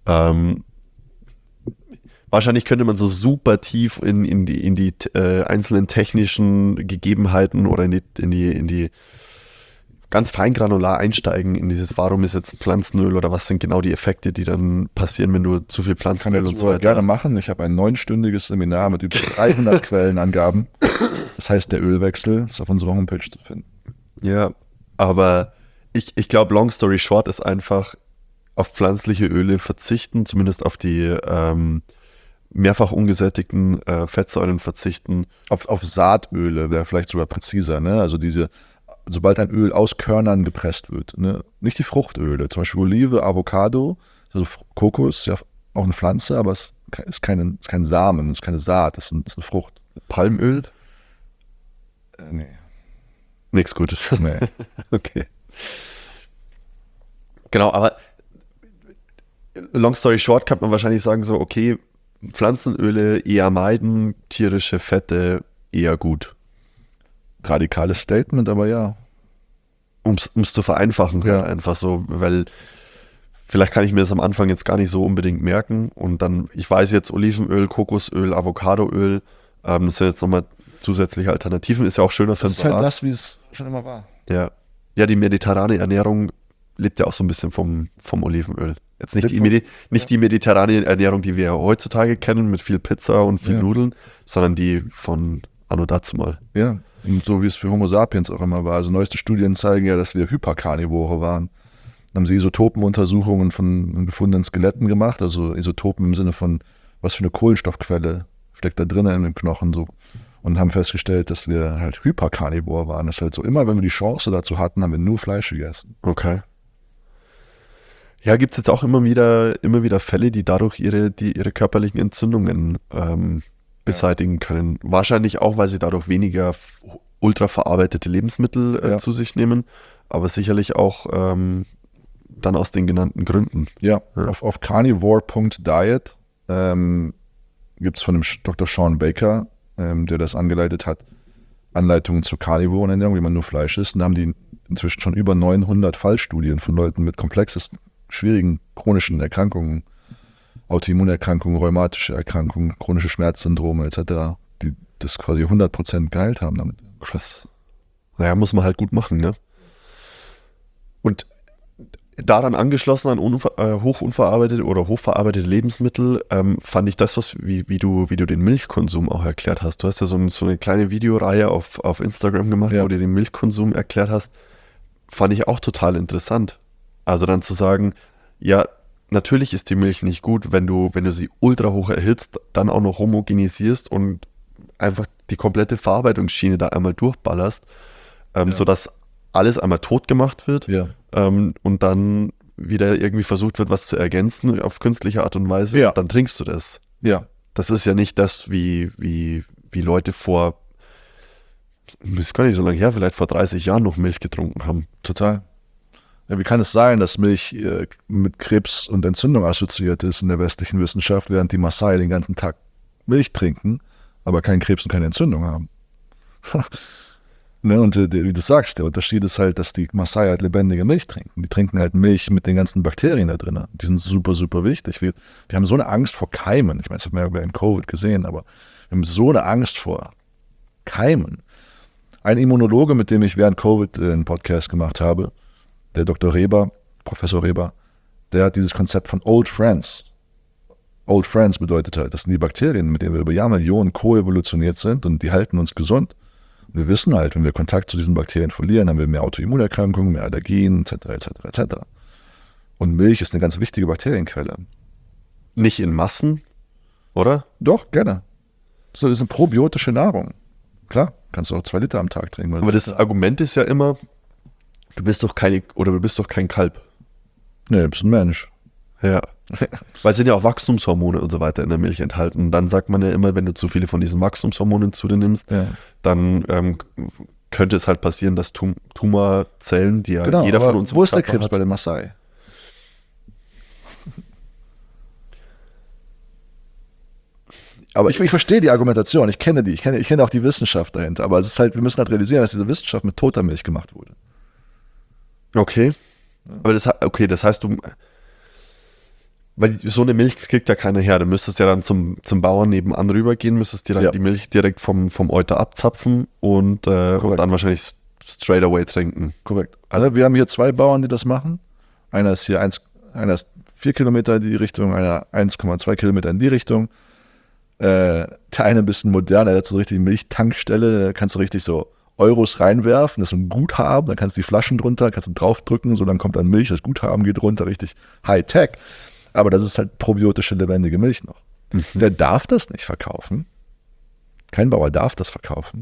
Speaker 2: Wahrscheinlich könnte man so super tief in die einzelnen technischen Gegebenheiten oder in die ganz feingranular einsteigen in dieses, warum ist jetzt Pflanzenöl oder was sind genau die Effekte, die dann passieren, wenn du zu viel Pflanzenöl und so weiter.
Speaker 3: Gerne machen. Ich habe ein 9-stündiges Seminar mit über 300 Quellenangaben. Das heißt, der Ölwechsel ist auf unserer Homepage zu finden.
Speaker 2: Ja, aber ich glaube, long story short ist einfach auf pflanzliche Öle verzichten, zumindest auf die mehrfach ungesättigten Fettsäuren verzichten.
Speaker 3: Auf Saatöle wäre vielleicht sogar präziser, ne? Also sobald ein Öl aus Körnern gepresst wird, ne? Nicht die Fruchtöle, zum Beispiel Olive, Avocado, also Kokos ist ja auch eine Pflanze, aber es ist kein Samen, es ist keine Saat, es ist eine Frucht.
Speaker 2: Palmöl?
Speaker 3: Nee.
Speaker 2: Nichts Gutes.
Speaker 3: Nee.
Speaker 2: Okay. Genau, aber long story short kann man wahrscheinlich sagen so, okay, Pflanzenöle eher meiden, tierische Fette eher gut.
Speaker 3: Radikales Statement, aber ja.
Speaker 2: Um es zu vereinfachen,
Speaker 3: Ja.
Speaker 2: Einfach so, weil vielleicht kann ich mir das am Anfang jetzt gar nicht so unbedingt merken und dann, ich weiß jetzt Olivenöl, Kokosöl, Avocadoöl, das sind jetzt nochmal zusätzliche Alternativen, ist ja auch schöner für den
Speaker 3: Das ist halt
Speaker 2: Salat.
Speaker 3: das, wie es schon immer war.
Speaker 2: Ja. Ja, die mediterrane Ernährung lebt ja auch so ein bisschen vom Olivenöl. Jetzt nicht die mediterrane Ernährung, die wir heutzutage kennen, mit viel Pizza und viel Nudeln, sondern die von anno dazumal.
Speaker 3: Ja, und so wie es für Homo sapiens auch immer war. Also neueste Studien zeigen ja, dass wir Hyperkarnivore waren. Dann haben sie Isotopenuntersuchungen von gefundenen Skeletten gemacht, also Isotopen im Sinne von, was für eine Kohlenstoffquelle steckt da drin in den Knochen so. Und haben festgestellt, dass wir halt Hyperkarnivor waren. Das ist halt so, immer wenn wir die Chance dazu hatten, haben wir nur Fleisch gegessen.
Speaker 2: Okay. Ja, gibt es jetzt auch immer wieder Fälle, die dadurch ihre körperlichen Entzündungen beseitigen können. Wahrscheinlich auch, weil sie dadurch weniger ultraverarbeitete Lebensmittel zu sich nehmen, aber sicherlich auch dann aus den genannten Gründen.
Speaker 3: Ja. Auf carnivore.diet gibt es von dem Dr. Sean Baker, der das angeleitet hat, Anleitungen zur Carnivorenernährung, wie man nur Fleisch isst. Und da haben die inzwischen schon über 900 Fallstudien von Leuten mit komplexesten, schwierigen chronischen Erkrankungen, Autoimmunerkrankungen, rheumatische Erkrankungen, chronische Schmerzsyndrome etc., die das quasi 100% geheilt haben damit.
Speaker 2: Krass. Naja, muss man halt gut machen, ne? Und daran angeschlossen an hochunverarbeitete oder hochverarbeitete Lebensmittel fand ich das, wie du den Milchkonsum auch erklärt hast. Du hast ja so eine kleine Videoreihe auf Instagram gemacht, wo du den Milchkonsum erklärt hast. Fand ich auch total interessant. Also dann zu sagen, ja, natürlich ist die Milch nicht gut, wenn du sie ultra hoch erhitzt, dann auch noch homogenisierst und einfach die komplette Verarbeitungsschiene da einmal durchballerst, sodass alles einmal tot gemacht wird und dann wieder irgendwie versucht wird, was zu ergänzen auf künstliche Art und Weise.
Speaker 3: Ja.
Speaker 2: Dann trinkst du das.
Speaker 3: Ja.
Speaker 2: Das ist ja nicht das, wie Leute vor ist gar nicht so lange her, vielleicht vor 30 Jahren noch Milch getrunken haben.
Speaker 3: Total. Ja, wie kann es sein, dass Milch mit Krebs und Entzündung assoziiert ist in der westlichen Wissenschaft, während die Maasai den ganzen Tag Milch trinken, aber keinen Krebs und keine Entzündung haben? Ne, und wie du sagst, der Unterschied ist halt, dass die Maasai halt lebendige Milch trinken. Die trinken halt Milch mit den ganzen Bakterien da drin. Die sind super, super wichtig. Wir haben so eine Angst vor Keimen. Ich meine, das haben wir ja in Covid gesehen, aber wir haben so eine Angst vor Keimen. Ein Immunologe, mit dem ich während Covid einen Podcast gemacht habe, der Dr. Reber, Professor Reber, der hat dieses Konzept von Old Friends. Old Friends bedeutet halt, das sind die Bakterien, mit denen wir über Jahrmillionen koevolutioniert sind und die halten uns gesund. Und wir wissen halt, wenn wir Kontakt zu diesen Bakterien verlieren, haben wir mehr Autoimmunerkrankungen, mehr Allergien, etc., etc., etc. Und Milch ist eine ganz wichtige Bakterienquelle.
Speaker 2: Nicht in Massen, oder?
Speaker 3: Doch, gerne. Das ist eine probiotische Nahrung. Klar, kannst du auch 2 Liter am Tag trinken.
Speaker 2: Aber das Argument ist ja immer, du bist doch kein Kalb.
Speaker 3: Nee, du bist ein Mensch.
Speaker 2: Ja. Weil es sind ja auch Wachstumshormone und so weiter in der Milch enthalten. Und dann sagt man ja immer, wenn du zu viele von diesen Wachstumshormonen zu dir nimmst, dann könnte es halt passieren, dass Tumorzellen, die ja
Speaker 3: Genau,
Speaker 2: jeder von uns
Speaker 3: wo ist der
Speaker 2: Körper
Speaker 3: Krebs
Speaker 2: hat,
Speaker 3: bei den Maasai?
Speaker 2: aber
Speaker 3: Ich verstehe die Argumentation, ich kenne die, ich kenne auch die Wissenschaft dahinter, aber es ist halt, wir müssen halt realisieren, dass diese Wissenschaft mit toter Milch gemacht wurde.
Speaker 2: okay. Aber das heißt, weil so eine Milch kriegt ja keiner her. Du müsstest ja dann zum Bauern nebenan rübergehen, müsstest dir dann die Milch direkt vom Euter abzapfen und dann wahrscheinlich straight away trinken.
Speaker 3: Korrekt. Also wir haben hier 2 Bauern, die das machen. Einer ist 4 Kilometer in die Richtung, einer 1,2 Kilometer in die Richtung. Der eine ein bisschen moderner, der hat so eine richtige Milchtankstelle, da kannst du richtig so Euros reinwerfen, das ist ein Guthaben, dann kannst du die Flaschen drunter, kannst du draufdrücken, so dann kommt dann Milch, das Guthaben geht runter, richtig High-Tech. Aber das ist halt probiotische, lebendige Milch noch. Der darf das nicht verkaufen. Kein Bauer darf das verkaufen.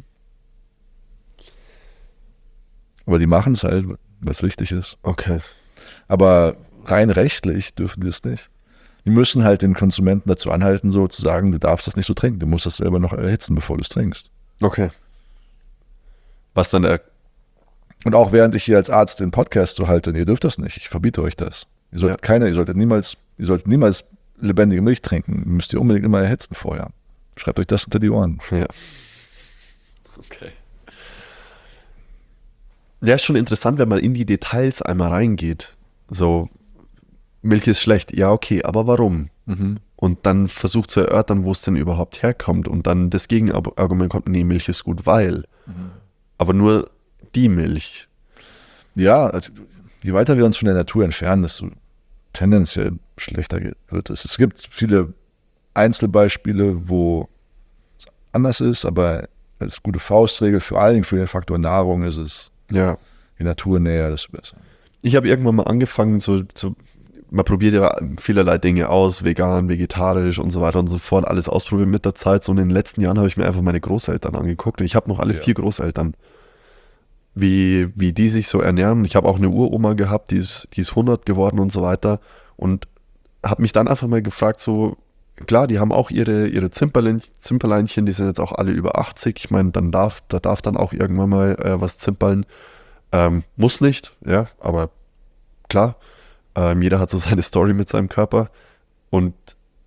Speaker 3: Aber die machen es halt, was wichtig ist.
Speaker 2: Okay.
Speaker 3: Aber rein rechtlich dürfen die es nicht. Die müssen halt den Konsumenten dazu anhalten, so zu sagen, du darfst das nicht so trinken. Du musst das selber noch erhitzen, bevor du es trinkst.
Speaker 2: Okay. Was dann
Speaker 3: Und auch während ich hier als Arzt den Podcast so halte, ihr dürft das nicht, ich verbiete euch das. Ihr solltet niemals lebendige Milch trinken. Müsst ihr unbedingt immer erhitzen vorher. Schreibt euch das hinter die Ohren.
Speaker 2: Ja. Okay. Ja, ist schon interessant, wenn man in die Details einmal reingeht. So, Milch ist schlecht. Ja, okay, aber warum? Und dann versucht zu erörtern, wo es denn überhaupt herkommt. Und dann das Gegenargument kommt, nee, Milch ist gut, weil. Aber nur die Milch.
Speaker 3: Ja, also, je weiter wir uns von der Natur entfernen, desto tendenziell schlechter wird es. Es gibt viele Einzelbeispiele, wo es anders ist, aber als gute Faustregel für allen Dingen für den Faktor Nahrung ist es,
Speaker 2: Ja.
Speaker 3: je naturnäher, desto besser.
Speaker 2: Ich habe irgendwann mal angefangen, man probiert ja vielerlei Dinge aus, vegan, vegetarisch und so weiter und so fort, alles ausprobiert mit der Zeit. So in den letzten Jahren habe ich mir einfach meine Großeltern angeguckt und ich habe noch alle 4 Großeltern, wie die sich so ernähren. Ich habe auch eine Uroma gehabt, die ist 100 geworden und so weiter und habe mich dann einfach mal gefragt, so, klar, die haben auch ihre Zimperleinchen, die sind jetzt auch alle über 80. Ich meine, da darf dann auch irgendwann mal was zimpern. Muss nicht, ja, aber klar, jeder hat so seine Story mit seinem Körper und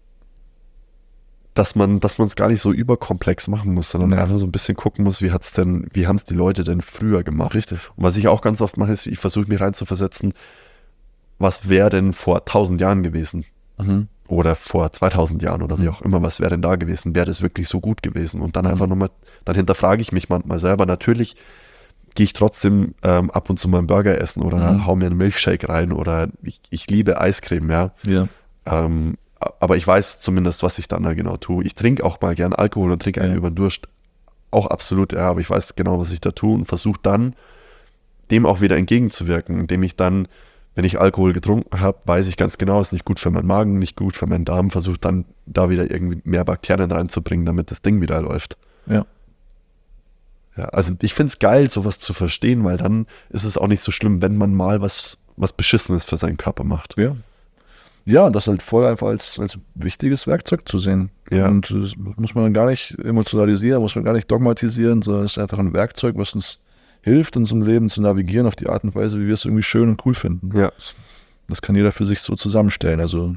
Speaker 2: dass man es gar nicht so überkomplex machen muss, sondern einfach so ein bisschen gucken muss, wie haben es die Leute denn früher gemacht.
Speaker 3: Richtig.
Speaker 2: Und was ich auch ganz oft mache, ist, ich versuche mich reinzuversetzen, was wäre denn vor 1000 Jahren gewesen? Oder vor 2000 Jahren oder wie auch immer, was wäre denn da gewesen? Wäre das wirklich so gut gewesen? Und dann einfach nochmal, dann hinterfrage ich mich manchmal selber. Natürlich gehe ich trotzdem ab und zu mal einen Burger essen oder hau mir einen Milkshake rein oder ich liebe Eiscreme, ja. Aber ich weiß zumindest, was ich dann da genau tue. Ich trinke auch mal gern Alkohol und trinke einen über den Durst. Auch absolut, ja, aber ich weiß genau, was ich da tue und versuche dann, dem auch wieder entgegenzuwirken, indem ich dann, wenn ich Alkohol getrunken habe, weiß ich ganz genau, ist nicht gut für meinen Magen, nicht gut für meinen Darm, versuche dann da wieder irgendwie mehr Bakterien reinzubringen, damit das Ding wieder läuft.
Speaker 3: Ja.
Speaker 2: Ja, also ich finde es geil, sowas zu verstehen, weil dann ist es auch nicht so schlimm, wenn man mal was Beschissenes für seinen Körper macht.
Speaker 3: Ja. Ja, und das halt voll einfach als wichtiges Werkzeug zu sehen.
Speaker 2: Ja.
Speaker 3: Und das muss man gar nicht emotionalisieren, muss man gar nicht dogmatisieren, sondern es ist einfach ein Werkzeug, was uns hilft, in unserem Leben zu navigieren auf die Art und Weise, wie wir es irgendwie schön und cool finden.
Speaker 2: Ja.
Speaker 3: Das kann jeder für sich so zusammenstellen. Also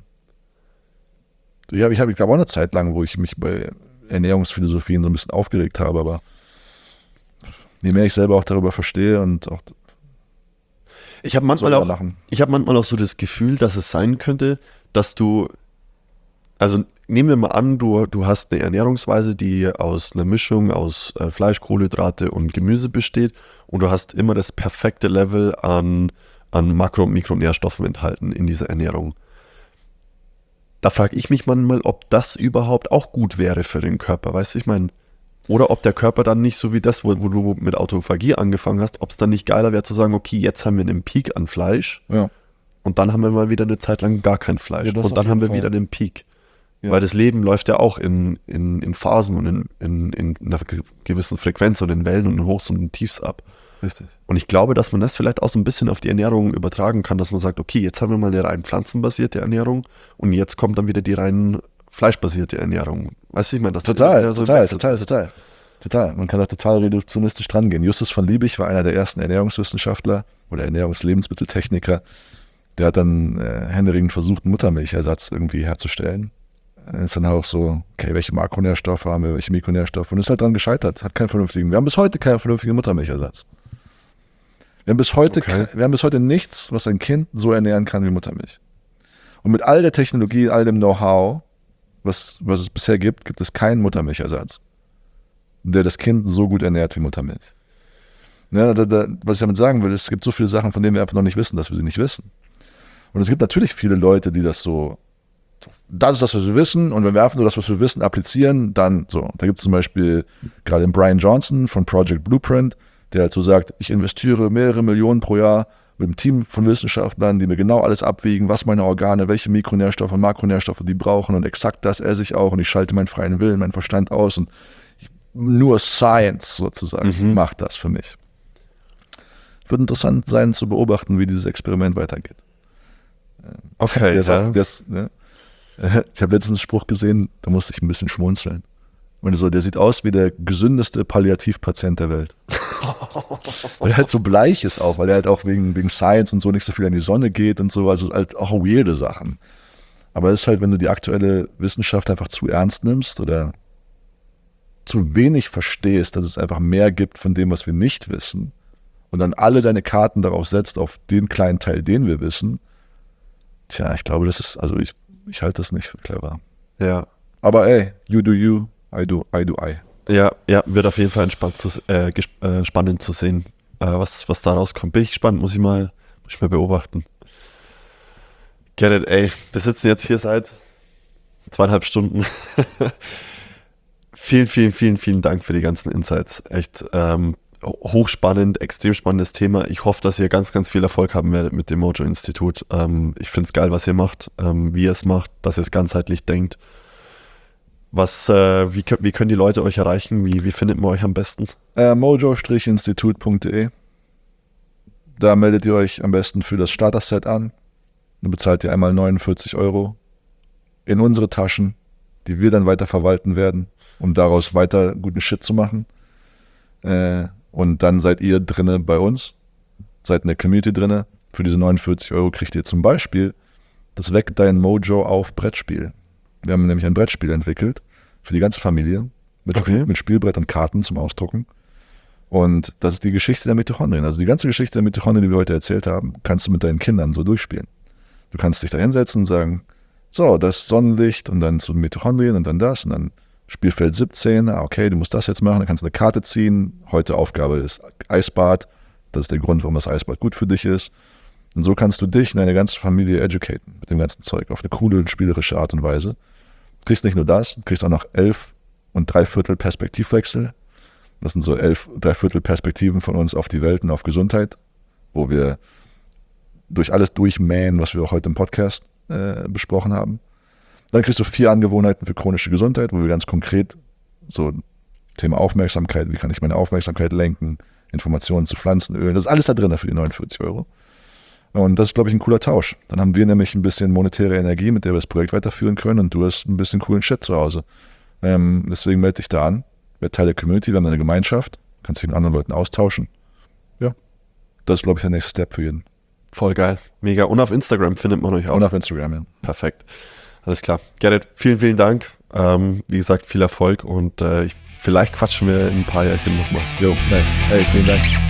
Speaker 3: ich glaube auch eine Zeit lang, wo ich mich bei Ernährungsphilosophien so ein bisschen aufgeregt habe, aber je mehr ich selber auch darüber verstehe und auch
Speaker 2: Ich habe manchmal,
Speaker 3: darüber
Speaker 2: auch,
Speaker 3: lachen.
Speaker 2: ich hab manchmal auch so das Gefühl, dass es sein könnte, dass also nehmen wir mal an, du hast eine Ernährungsweise, die aus einer Mischung aus Fleisch, Kohlenhydrate und Gemüse besteht und du hast immer das perfekte Level an Makro- und Mikronährstoffen enthalten in dieser Ernährung. Da frage ich mich manchmal, ob das überhaupt auch gut wäre für den Körper, weißt du, ich meine, oder ob der Körper dann nicht so wie das, wo du mit Autophagie angefangen hast, ob es dann nicht geiler wäre zu sagen, okay, jetzt haben wir einen Peak an Fleisch
Speaker 3: Ja.
Speaker 2: und dann haben wir mal wieder eine Zeit lang gar kein Fleisch
Speaker 3: Ja, das
Speaker 2: und
Speaker 3: auf
Speaker 2: dann haben wir
Speaker 3: jeden
Speaker 2: wieder
Speaker 3: Fall.
Speaker 2: einen Peak.
Speaker 3: Ja.
Speaker 2: Weil das Leben läuft ja auch in Phasen und in einer gewissen Frequenz und in Wellen und in Hochs und in Tiefs ab.
Speaker 3: Richtig.
Speaker 2: Und ich glaube, dass man das vielleicht auch so ein bisschen auf die Ernährung übertragen kann, dass man sagt, okay, jetzt haben wir mal eine rein pflanzenbasierte Ernährung und jetzt kommt dann wieder die rein fleischbasierte Ernährung. Weißt du, ich meine, das
Speaker 3: Total. Man kann da total reduktionistisch dran gehen. Justus von Liebig war einer der ersten Ernährungswissenschaftler oder Ernährungslebensmitteltechniker. Der hat dann händeringend versucht, einen Muttermilchersatz irgendwie herzustellen. Ist dann auch so, okay, welche Makronährstoffe haben wir, welche Mikronährstoffe? Und ist halt dran gescheitert. Wir haben bis heute keinen vernünftigen Muttermilchersatz. Wir haben bis heute nichts, was ein Kind so ernähren kann wie Muttermilch. Und mit all der Technologie, all dem Know-how, was es bisher gibt, gibt es keinen Muttermilchersatz, der das Kind so gut ernährt wie Muttermilch. Ja, was ich damit sagen will, es gibt so viele Sachen, von denen wir einfach noch nicht wissen, dass wir sie nicht wissen. Und es gibt natürlich viele Leute, die das so, das ist das, was wir wissen, und wenn wir einfach nur das, was wir wissen, applizieren, dann so. Da gibt es zum Beispiel gerade den Brian Johnson von Project Blueprint, der halt so sagt, ich investiere mehrere Millionen pro Jahr mit einem Team von Wissenschaftlern, die mir genau alles abwiegen, was meine Organe, welche Mikronährstoffe und Makronährstoffe die brauchen, und exakt das esse ich auch, und ich schalte meinen freien Willen, meinen Verstand aus, und nur Science sozusagen macht das für mich. Wird interessant sein zu beobachten, wie dieses Experiment weitergeht.
Speaker 2: Okay,
Speaker 3: Ich habe letztens einen Spruch gesehen, da musste ich ein bisschen schmunzeln. Und so, der sieht aus wie der gesündeste Palliativpatient der Welt. Weil er halt so bleich ist auch, weil er halt auch wegen Science und so nicht so viel an die Sonne geht und so, also halt auch weirde Sachen. Aber es ist halt, wenn du die aktuelle Wissenschaft einfach zu ernst nimmst oder zu wenig verstehst, dass es einfach mehr gibt von dem, was wir nicht wissen, und dann alle deine Karten darauf setzt, auf den kleinen Teil, den wir wissen, tja, ich glaube, das ist, also ich halte das nicht für clever.
Speaker 2: Ja.
Speaker 3: Aber ey, you do you, I do I.
Speaker 2: Ja, wird auf jeden Fall spannend zu sehen, was da rauskommt. Bin ich gespannt, muss ich mal beobachten. Gerrit, ey, wir sitzen jetzt hier seit 2,5 Stunden. Vielen Dank für die ganzen Insights. Echt hochspannend, extrem spannendes Thema. Ich hoffe, dass ihr ganz viel Erfolg haben werdet mit dem Mojo-Institut. Ich finde es geil, was ihr macht, wie ihr es macht, dass ihr es ganzheitlich denkt. Wie können die Leute euch erreichen? Wie findet man euch am besten?
Speaker 3: mojo-institut.de. Da meldet ihr euch am besten für das Starter-Set an. Dann bezahlt ihr einmal 49 € in unsere Taschen, die wir dann weiter verwalten werden, um daraus weiter guten Shit zu machen. Und dann seid ihr drinne bei uns, seid in der Community drinne. Für diese 49 € kriegt ihr zum Beispiel das Weck dein Mojo auf Brettspiel. Wir haben nämlich ein Brettspiel entwickelt für die ganze Familie mit Spielbrett und Karten zum Ausdrucken. Und das ist die Geschichte der Mitochondrien. Also die ganze Geschichte der Mitochondrien, die wir heute erzählt haben, kannst du mit deinen Kindern so durchspielen. Du kannst dich da hinsetzen und sagen, so, das Sonnenlicht und dann zu den Mitochondrien und dann das und dann Spielfeld 17, okay, du musst das jetzt machen, dann kannst du eine Karte ziehen. Heute Aufgabe ist Eisbad. Das ist der Grund, warum das Eisbad gut für dich ist. Und so kannst du dich und deine ganze Familie educaten mit dem ganzen Zeug auf eine coole und spielerische Art und Weise. Du kriegst nicht nur das, du kriegst auch noch 11 3/4 Perspektivwechsel. Das sind so 11 3/4 Perspektiven von uns auf die Welt und auf Gesundheit, wo wir durch alles durchmähen, was wir auch heute im Podcast besprochen haben. Dann kriegst du 4 Angewohnheiten für chronische Gesundheit, wo wir ganz konkret so Thema Aufmerksamkeit, wie kann ich meine Aufmerksamkeit lenken, Informationen zu Pflanzenölen, das ist alles da drin für die 49 €. Und das ist, glaube ich, ein cooler Tausch. Dann haben wir nämlich ein bisschen monetäre Energie, mit der wir das Projekt weiterführen können und du hast ein bisschen coolen Shit zu Hause. Deswegen melde dich da an, werd Teil der Community, wir haben eine Gemeinschaft, kannst dich mit anderen Leuten austauschen. Ja, das ist, glaube ich, der nächste Step für jeden.
Speaker 2: Voll geil. Mega. Und auf Instagram findet man euch auch.
Speaker 3: Und auf Instagram, ja.
Speaker 2: Perfekt. Alles klar. Gerrit, vielen, vielen Dank. Wie gesagt, viel Erfolg und vielleicht quatschen wir in ein paar Jahrchen nochmal.
Speaker 3: Jo, nice. Hey, vielen Dank.